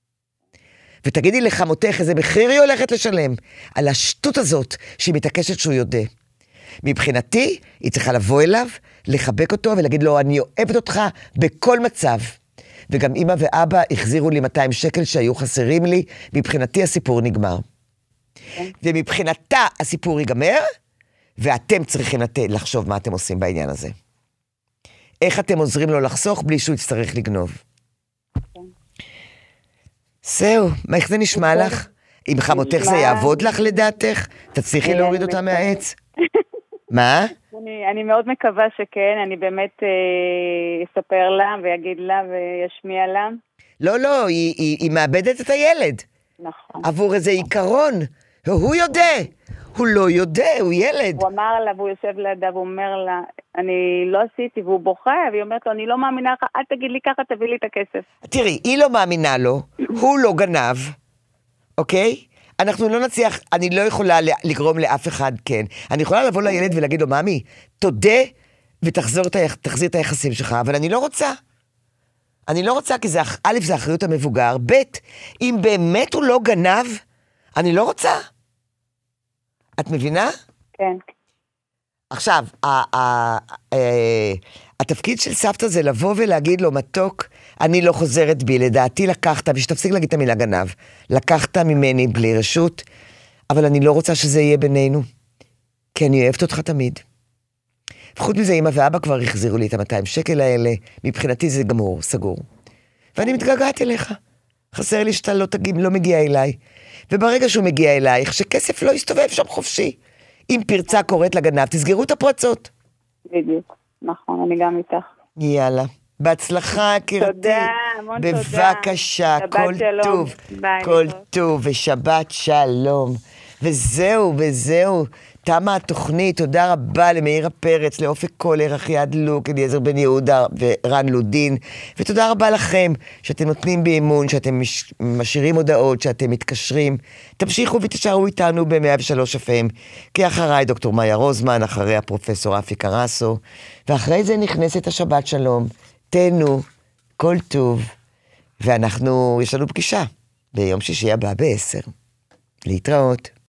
ותגידי לחמותך איזה מחיר היא הולכת לשלם על השטות הזאת שהיא מתעקשת שהוא יודע. מבחינתי, היא צריכה לבוא אליו, לחבק אותו ולהגיד לו, אני אוהבת אותך בכל מצב. וגם אמא ואבא החזירו לי מאתיים שקל שהיו חסרים לי, מבחינתי הסיפור נגמר. ומבחינתה הסיפור ייגמר, ואתם צריכים לחשוב מה אתם עושים בעניין הזה. איך אתם עוזרים לו לחסוך בלי שהוא יצטרך לגנוב. זהו, מה איך זה נשמע לך? אם חמותך זה יעבוד לך לדעתך? תצליחי להוריד אותה מהעץ? מה? אני מאוד מקווה שכן, אני באמת אספר לה ויגיד לה וישמיע לה. לא, לא, היא מאבדת את הילד. נכון. עבור איזה עיקרון. הוא יודע, הוא לא יודע, הוא ילד. הוא אמר לה, והוא יושב לידה, והוא אומר לה, אני לא עשיתי, והוא בוכה, והיא אומרת לו, אני לא מאמינה לך, אל תגיד לי ככה, תביא לי את הכסף. תראי, היא לא מאמינה לו, הוא לא גנב, אוקיי? אנחנו לא נצליח, אני לא יכולה לגרום לאף אחד, כן. אני יכולה לבוא לילד ולהגיד לו, מאמי, תודה ותחזיר את היחסים שלך, אבל אני לא רוצה. אני לא רוצה, כי זה, א', זה אחריות המבוגר, ב', אם באמת הוא לא גנב, אני לא רוצה. את מבינה? כן. עכשיו, ה- ה- ה- התפקיד של סבתא זה לבוא ולהגיד לו, מתוק, אני לא חוזרת בי, לדעתי לקחת, ושתפסיק להגיד את המילה גנב, לקחת ממני בלי רשות, אבל אני לא רוצה שזה יהיה בינינו, כי אני אוהבת אותך תמיד. וחוץ מזה, אמא ואבא כבר החזירו לי את ה-מאתיים שקל האלה, מבחינתי זה גמור, סגור. ואני מתגעגעת אליך. חסר לי שאתה לא, תגיד, לא מגיע אליי. וברגע שהוא מגיע אלייך, שכסף לא יסתובב שם חופשי. אם פרצה קוראת לגנב, תסגרו את הפרצות. בדיוק, נכון, אני גם איתך. יאללה, בהצלחה, קירתי. תודה, המון תודה. בבקשה, כל טוב. ביי. כל טוב, ושבת שלום. וזהו, וזהו. תמה התוכנית, תודה רבה למאיר הפרץ, לאופק קולר, אחיעד לוק, אליעזר בן יהודה ורן לודין, ותודה רבה לכם שאתם נותנים באמון, שאתם מש... משאירים הודעות, שאתם מתקשרים. תמשיכו ותשארו איתנו ב-מאה ושלוש אף אם, כי אחריי דוקטור מאיה רוזמן, אחרי הפרופסור אפי קרסו, ואחרי זה נכנסת השבת שלום. תנו, כל טוב, ואנחנו, יש לנו פגישה ביום שישי הבא בעשר. להתראות.